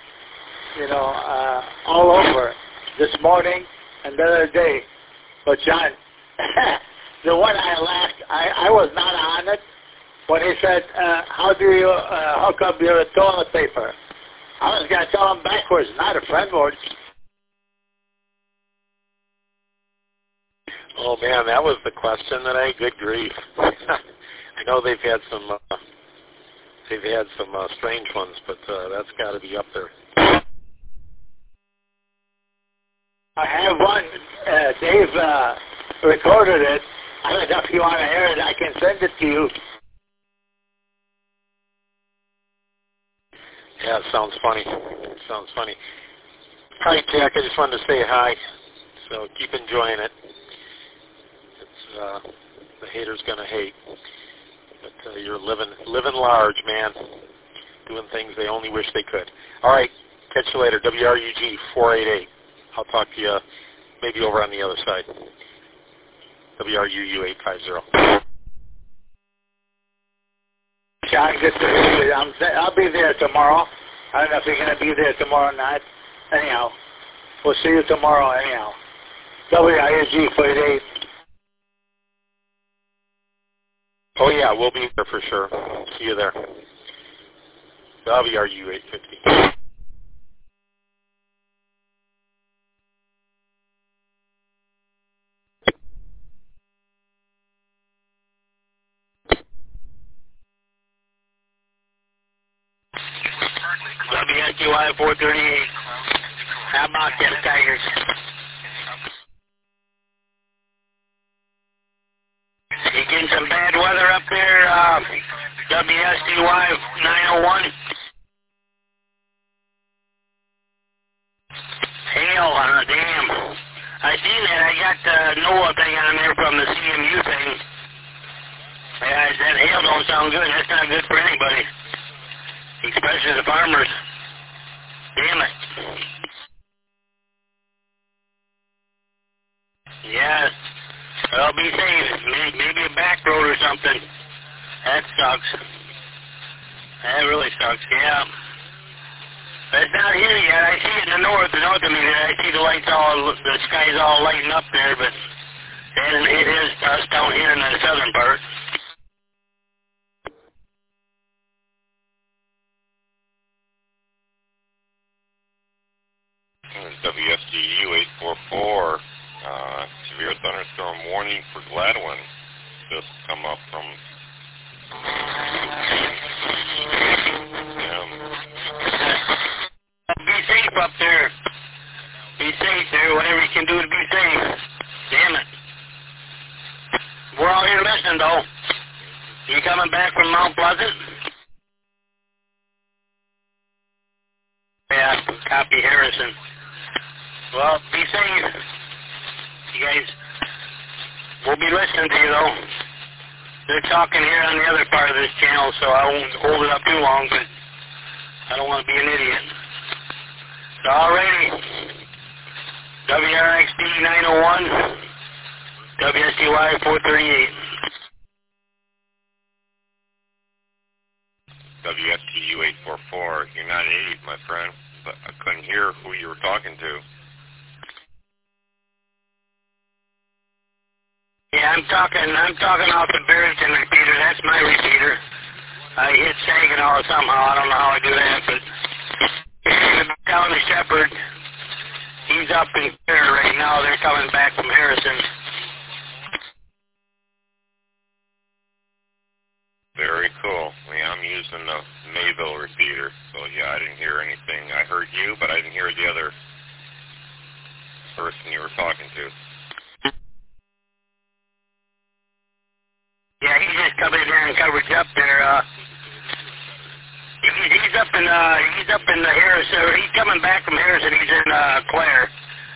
Speaker 11: all over this morning and the other day. But John, the one I laughed, I was not on it when he said, how do you hook up your toilet paper? I was going to tell him backwards, not a frontwards.
Speaker 7: Oh man, that was the question today. Good grief! I know they've had some strange ones, but that's got to be up there.
Speaker 11: I have one. Dave recorded it. I don't know if you want to hear it. I can send it to you.
Speaker 7: Yeah, it sounds funny. All right, Jack, I just wanted to say hi. So keep enjoying it. The hater's gonna hate, but you're living large, man. Doing things they only wish they could. All right, catch you later. WRUG 488. I'll talk to you maybe over on the other side. WRUU 850.
Speaker 11: John, good to hear you. I'll be there tomorrow. I don't know if you're going to be there tomorrow night. Anyhow, we'll see you tomorrow anyhow. WRUG 488.
Speaker 7: Oh yeah, we'll be there for sure. See you there. WRU 850.
Speaker 14: WSUI 438. How about them Tigers? You getting some bad weather up there, WSUY 901? Hail, damn. I seen that. I got the NOAA thing on there from the CMU thing. Yeah, that hail don't sound good. That's not good for anybody, especially the farmers. Damn it. Yes. Well, be safe. Maybe a back road or something. That sucks. That really sucks, yeah. But it's not here yet. I see it in the north of me there. I see the sky's all lighting up there, but it is us down here in the southern part.
Speaker 5: WSDU 844. Severe thunderstorm warning for Gladwin. Just come up from.
Speaker 14: Be safe up there. Be safe there. Whatever you can do to be safe. Damn it. We're all here listening, though. You coming back from Mount Pleasant? Yeah, copy Harrison. Well, be safe. You guys, we'll be listening to you, though. They're talking here on the other part of this channel, so I won't hold it up too long, but I don't want to be an idiot. So, alrighty. WRXD 901, WSUY 438.
Speaker 5: WSTU 844. You're not 80, my friend, but I couldn't hear who you were talking to.
Speaker 14: Yeah, I'm talking off the Barrington repeater. That's my repeater. I hit Saginaw somehow. I don't know how I do that, but down to Shepherd. He's up in there right now. They're coming back from Harrison.
Speaker 5: Very cool. Yeah, I'm using the Mayville repeater, so yeah, I didn't hear anything. I heard you, but I didn't hear the other person you were talking to.
Speaker 14: Yeah, he's just coming in and coverage up there. He's up in the Harrison. He's coming back from Harrison. He's in Clare.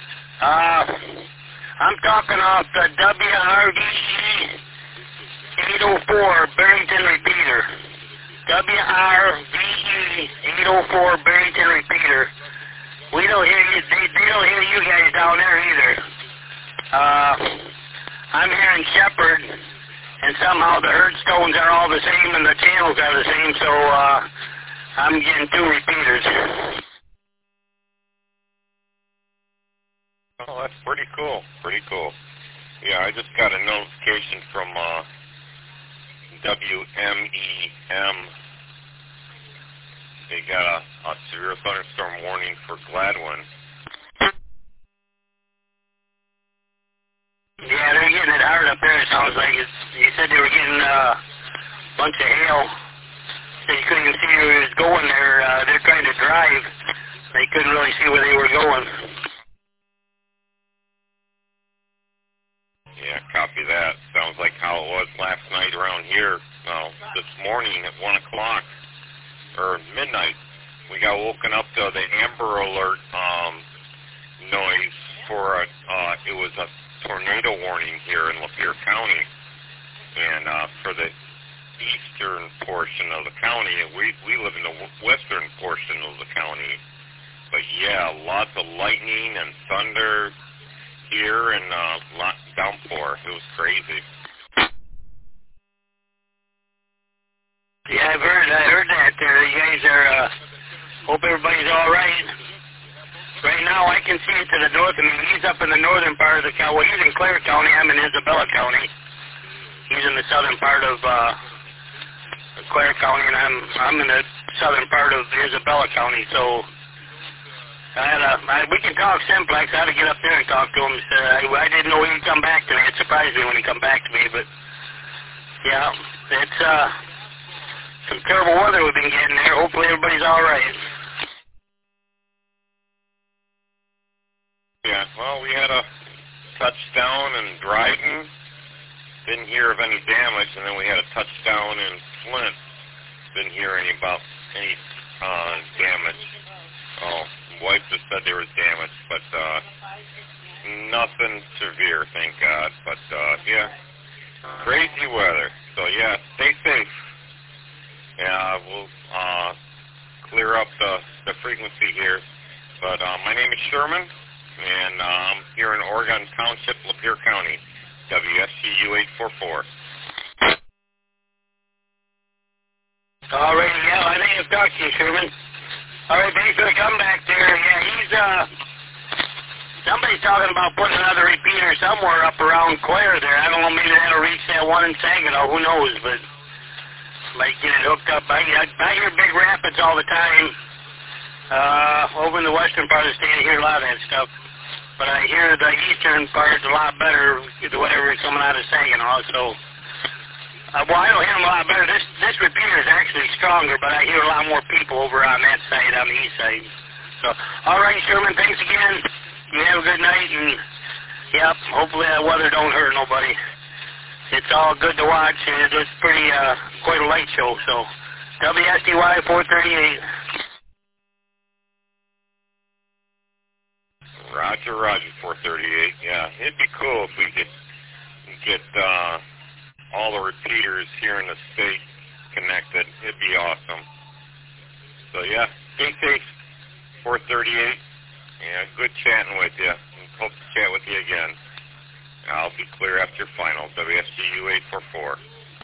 Speaker 14: I'm talking off the WRDE 804 Barrington repeater. WRVE 804 Barrington repeater. We don't hear you. They don't hear you guys down there either. I'm hearing Shepherd, and somehow the herd stones are all the same and the channels are the same, so I'm getting 2 repeaters.
Speaker 5: Oh, that's pretty cool. Pretty cool. Yeah, I just got a notification from WMEM. They got a severe thunderstorm warning for Gladwin.
Speaker 14: Yeah, they're getting it hard up there, it sounds like. You said they were getting a bunch of hail. Said you couldn't even see who was going there. They're trying to drive. They couldn't really see where they were going.
Speaker 5: Yeah, copy that. Sounds like how it was last night around here. This morning at 1 o'clock, or midnight, we got woken up to the Amber Alert noise for it was a tornado warning here in Lapeer County. And for the eastern portion of the county, we live in the western portion of the county. But yeah, lots of lightning and thunder here and lot downpour. It was crazy.
Speaker 14: Yeah, I heard that there. You guys are, hope everybody's all right. Right now, I can see it to the north. I mean, he's up in the northern part of the county. Well, he's in Clare County. I'm in Isabella County. He's in the southern part of Clare County, and I'm in the southern part of Isabella County. So we can talk simplex. I had to get up there and talk to him. I didn't know he'd come back to me. It surprised me when he come back to me. But yeah, it's some terrible weather we've been getting there. Hopefully everybody's all right.
Speaker 5: Yeah, well, we had a touchdown in Dryden. Didn't hear of any damage, and then we had a touchdown in Flint. Didn't hear any damage. Oh, wife just said there was damage, but nothing severe, thank God. But yeah, crazy weather. So yeah, stay safe. Yeah, we'll clear up the frequency here. But my name is Sherman, and I'm here in Oregon Township, Lapeer County, WSGU 844.
Speaker 14: All right, yeah, I think I've talked to you, Sherman. All right, thanks for the comeback there. Yeah, he's, somebody's talking about putting another repeater somewhere up around Clare there. I don't know, maybe that'll reach that one in Saginaw, who knows, but might get it hooked up. I hear Big Rapids all the time. Over in the western part of the state, I hear a lot of that stuff. But I hear the eastern part a lot better, whatever is coming out of Saginaw. So, well, I don't hear them a lot better. This repeater is actually stronger, but I hear a lot more people over on that side, on the east side. So, all right, Sherman, thanks again. You have a good night, and, yep, hopefully that weather don't hurt nobody. It's all good to watch, and it's pretty, quite a light show, so. WSDY 438.
Speaker 5: Roger, 438. Yeah, it'd be cool if we could get all the repeaters here in the state connected. It'd be awesome. So yeah, stay safe, 438. Yeah, good chatting with you. Hope to chat with you again. I'll be clear after final. WSGU 844.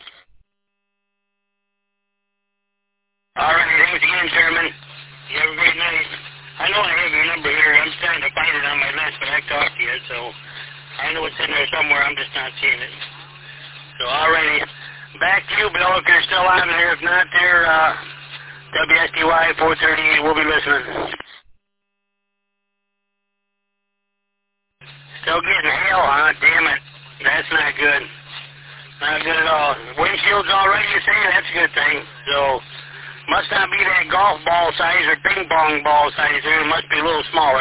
Speaker 14: All right, thanks again, Sherman. You have a great night. I know I have your number here. I'm trying to find it on my list, but I talked to you, so I know it's in there somewhere. I'm just not seeing it. So, all righty. Back to you, Bill, if you're still on there. If not, there, WSDY 438. We'll be listening. Still getting hail, huh? Damn it. That's not good. Not good at all. Windshield's all right, you say? That's a good thing. So, must not be that golf ball size or ping pong ball size there. It must be a little smaller.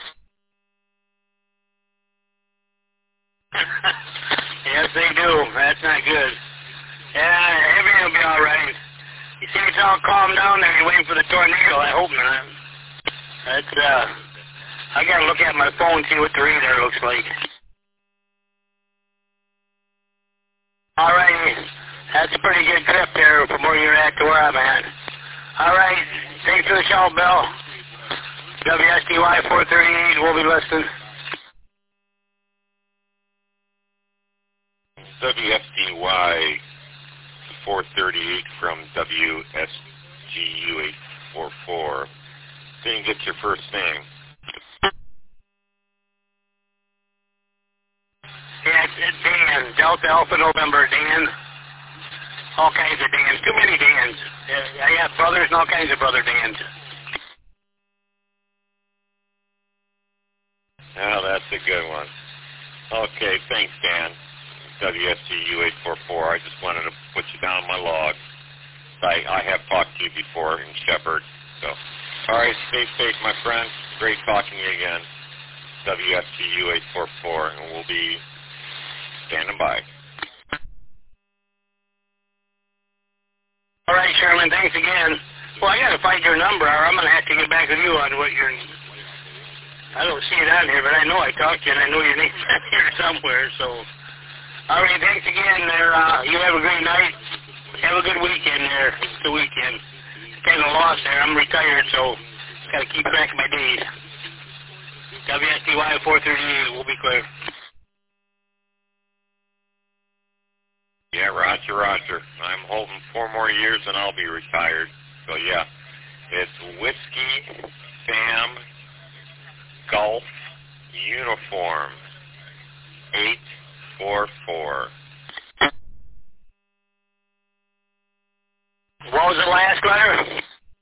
Speaker 14: Yes, they do. That's not good. Yeah, everything will be all right. You see it's all calmed down there. You're waiting for the tornado. I hope not. That's, I got to look at my phone, see what the radar looks like. All right. That's a pretty good trip there from where you're at to where I'm at. All right. Thanks for the show, Bill. WSDY 438, we'll be listening.
Speaker 5: WFDY 438 from WSGU 844. Didn't get your first name.
Speaker 14: Yeah, it's Dan. Delta Alpha November, Dan. All kinds of Dans. Too many Dans. I have brothers and all kinds of brother Dans.
Speaker 5: Oh, that's a good one. Okay, thanks, Dan. WSGU 844. I just wanted to put you down on my log. I have talked to you before in Shepherd. So, all right, stay safe, my friend. Great talking to you again. WSGU 844, and we'll be standing by.
Speaker 14: All right, Sherman, thanks again. Well, I got to find your number, or I'm going to have to get back with you on what you're... I don't see it on here, but I know I talked to you, and I know your name's on here somewhere, so... All right, thanks again there. You have a great night. Have a good weekend there. It's the weekend. Kind of lost there. I'm retired, so got to keep track of my days. WSDY 438, we'll be clear.
Speaker 5: Yeah, Roger, Roger. I'm holding 4 more years and I'll be retired. So, yeah, it's Whiskey, Sam, Golf, Uniform, 844.
Speaker 14: What was the last letter?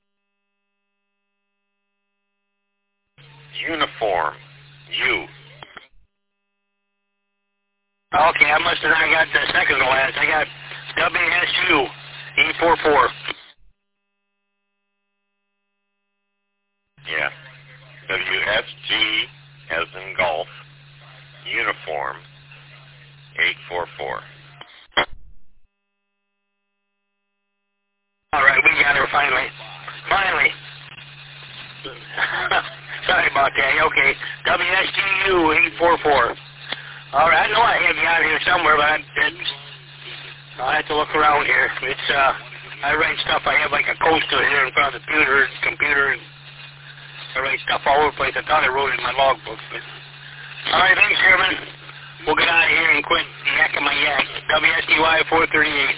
Speaker 5: Uniform, U.
Speaker 14: Okay, I must have not got the second to last. I got WSU 844.
Speaker 5: Yeah. WSG as in golf, uniform, 844.
Speaker 14: All right, we got her finally. Finally. Sorry about that. Okay, WSGU 844. All right, I know I have you out here somewhere, but I'll have to look around here. It's I write stuff. I have like a coaster here in front of the computer, and I write stuff all over the place. I thought I wrote it in my logbook. But... All right, thanks, Sherman. We'll get out of here and quit yakking my yak. WSDY 438.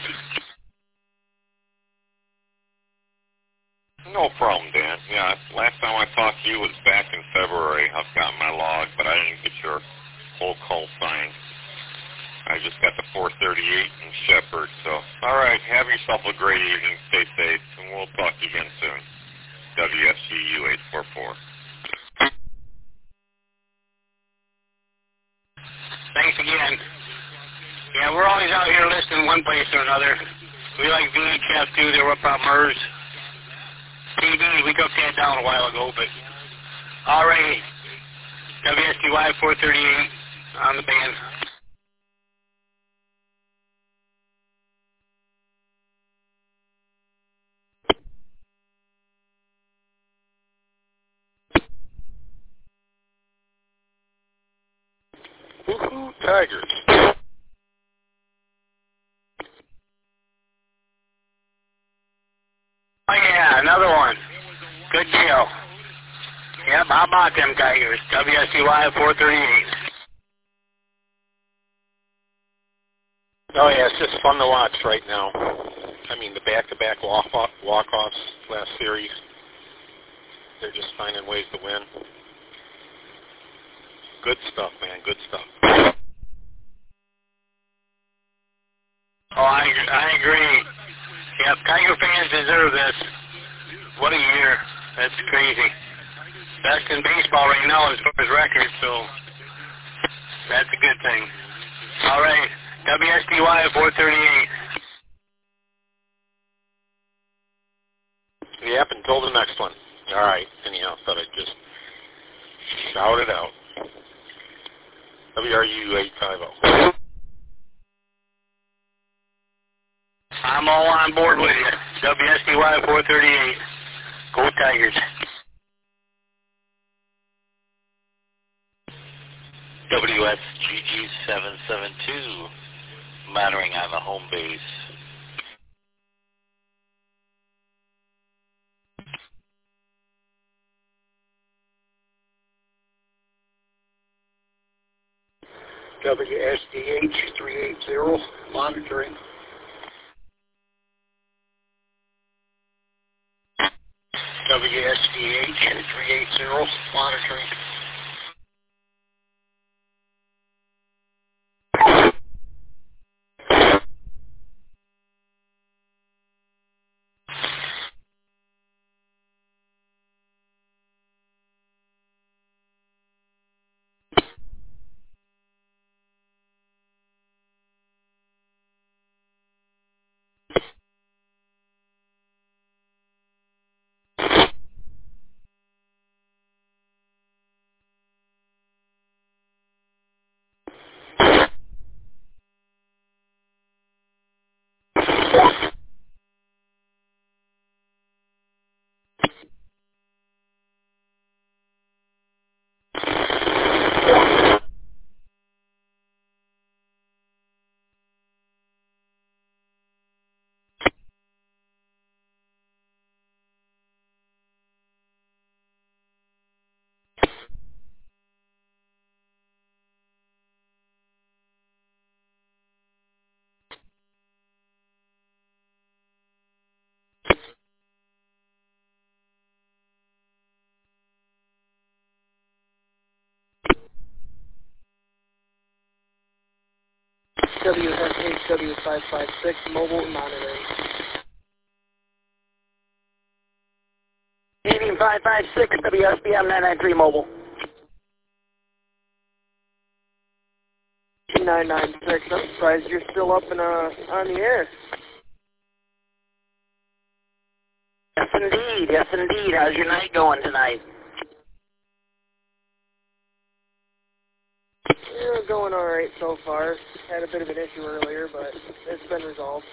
Speaker 5: No problem, Dan. Yeah, last time I talked to you was back in February. I've got my log, but I didn't get your whole call signed. I just got the 438 in Shepherd. So, all right, have yourself a great evening. Stay safe, and we'll talk to you again soon. WSGU 844.
Speaker 14: Thanks again. Yeah, we're always out here listening one place or another. We like VHF too. They were up on MERS. TV, we took that down a while ago, but all right. WSDY 438 on the band.
Speaker 7: Woohoo, Tigers.
Speaker 14: Oh yeah, another one. Good deal. Yep, how about them Tigers? WSDY 438.
Speaker 7: Oh yeah, it's just fun to watch right now. I mean, the back-to-back walk-offs last series, they're just finding ways to win. Good stuff, man, good stuff.
Speaker 14: Oh, I agree. Yep, Tiger fans deserve this. What a year. That's crazy. Best in baseball right now as far as records, so that's a good thing. All right, WSDY 438.
Speaker 7: Yep, until the next one. All right, anyhow, thought I'd just shout it out. WRU 850.
Speaker 14: I'm all on board with you. WSDY 438. Go Tigers.
Speaker 23: WSGG 772, monitoring on the home base.
Speaker 1: WSDH 380 monitoring. WSDH 380 monitoring.
Speaker 17: WSHW556 mobile monitoring.
Speaker 2: Canadian 556, WSBM 993 mobile.
Speaker 17: 996, I'm surprised you're still up and on the air.
Speaker 2: Yes, indeed. Yes, indeed. How's your night going tonight?
Speaker 17: Yeah, going all right so far. Had a bit of an issue earlier, but it's been resolved.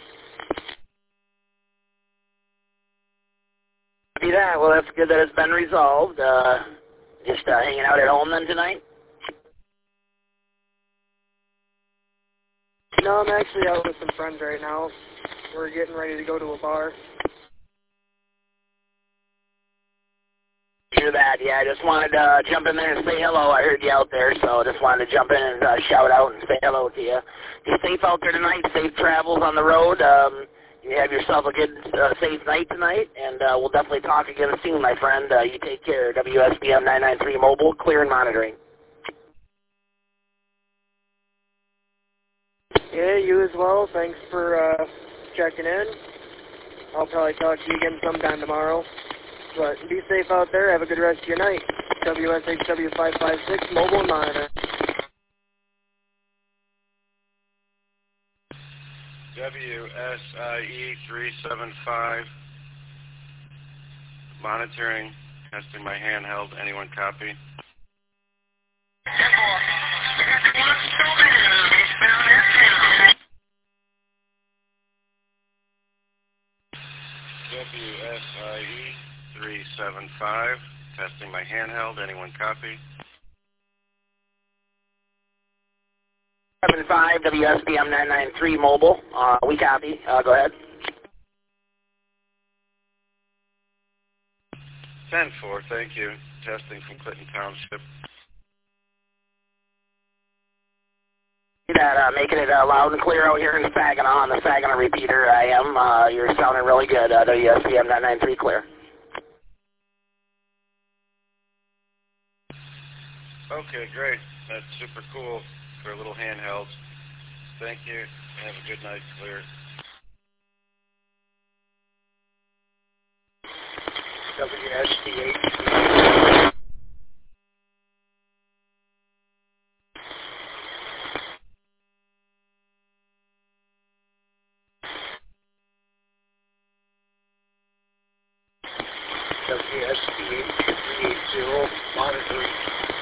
Speaker 2: See that? Well, that's good that it's been resolved. Just hanging out at home then tonight?
Speaker 17: No, I'm actually out with some friends right now. We're getting ready to go to a bar.
Speaker 2: Hear that? Yeah, I just wanted to jump in there and say hello. I heard you out there, so just wanted to jump in and shout out and say hello to you. Be safe out there tonight. Safe travels on the road. You have yourself a good, safe night tonight, and we'll definitely talk again soon, my friend. You take care. WSBM 993 mobile, clear and monitoring.
Speaker 17: Yeah, you as well. Thanks for checking in. I'll probably talk to you again sometime tomorrow. But be safe out there. Have a good rest of your night. WSHW556 mobile monitor.
Speaker 10: WSIE 375 monitoring, testing my handheld. Anyone copy? WSIE 375, testing my handheld. Anyone copy?
Speaker 2: 75 WSBM 993 mobile. We copy. Go ahead.
Speaker 10: 10-4, thank you. Testing from Clinton Township.
Speaker 2: That making it loud and clear out here in Saginaw on the Saginaw repeater. I am. You're sounding really good. WSBM 993 clear.
Speaker 10: Okay, great. That's super cool for a little handheld. Thank you. Have a good night. Clear.
Speaker 1: WSDH. WSDH 380 monitoring.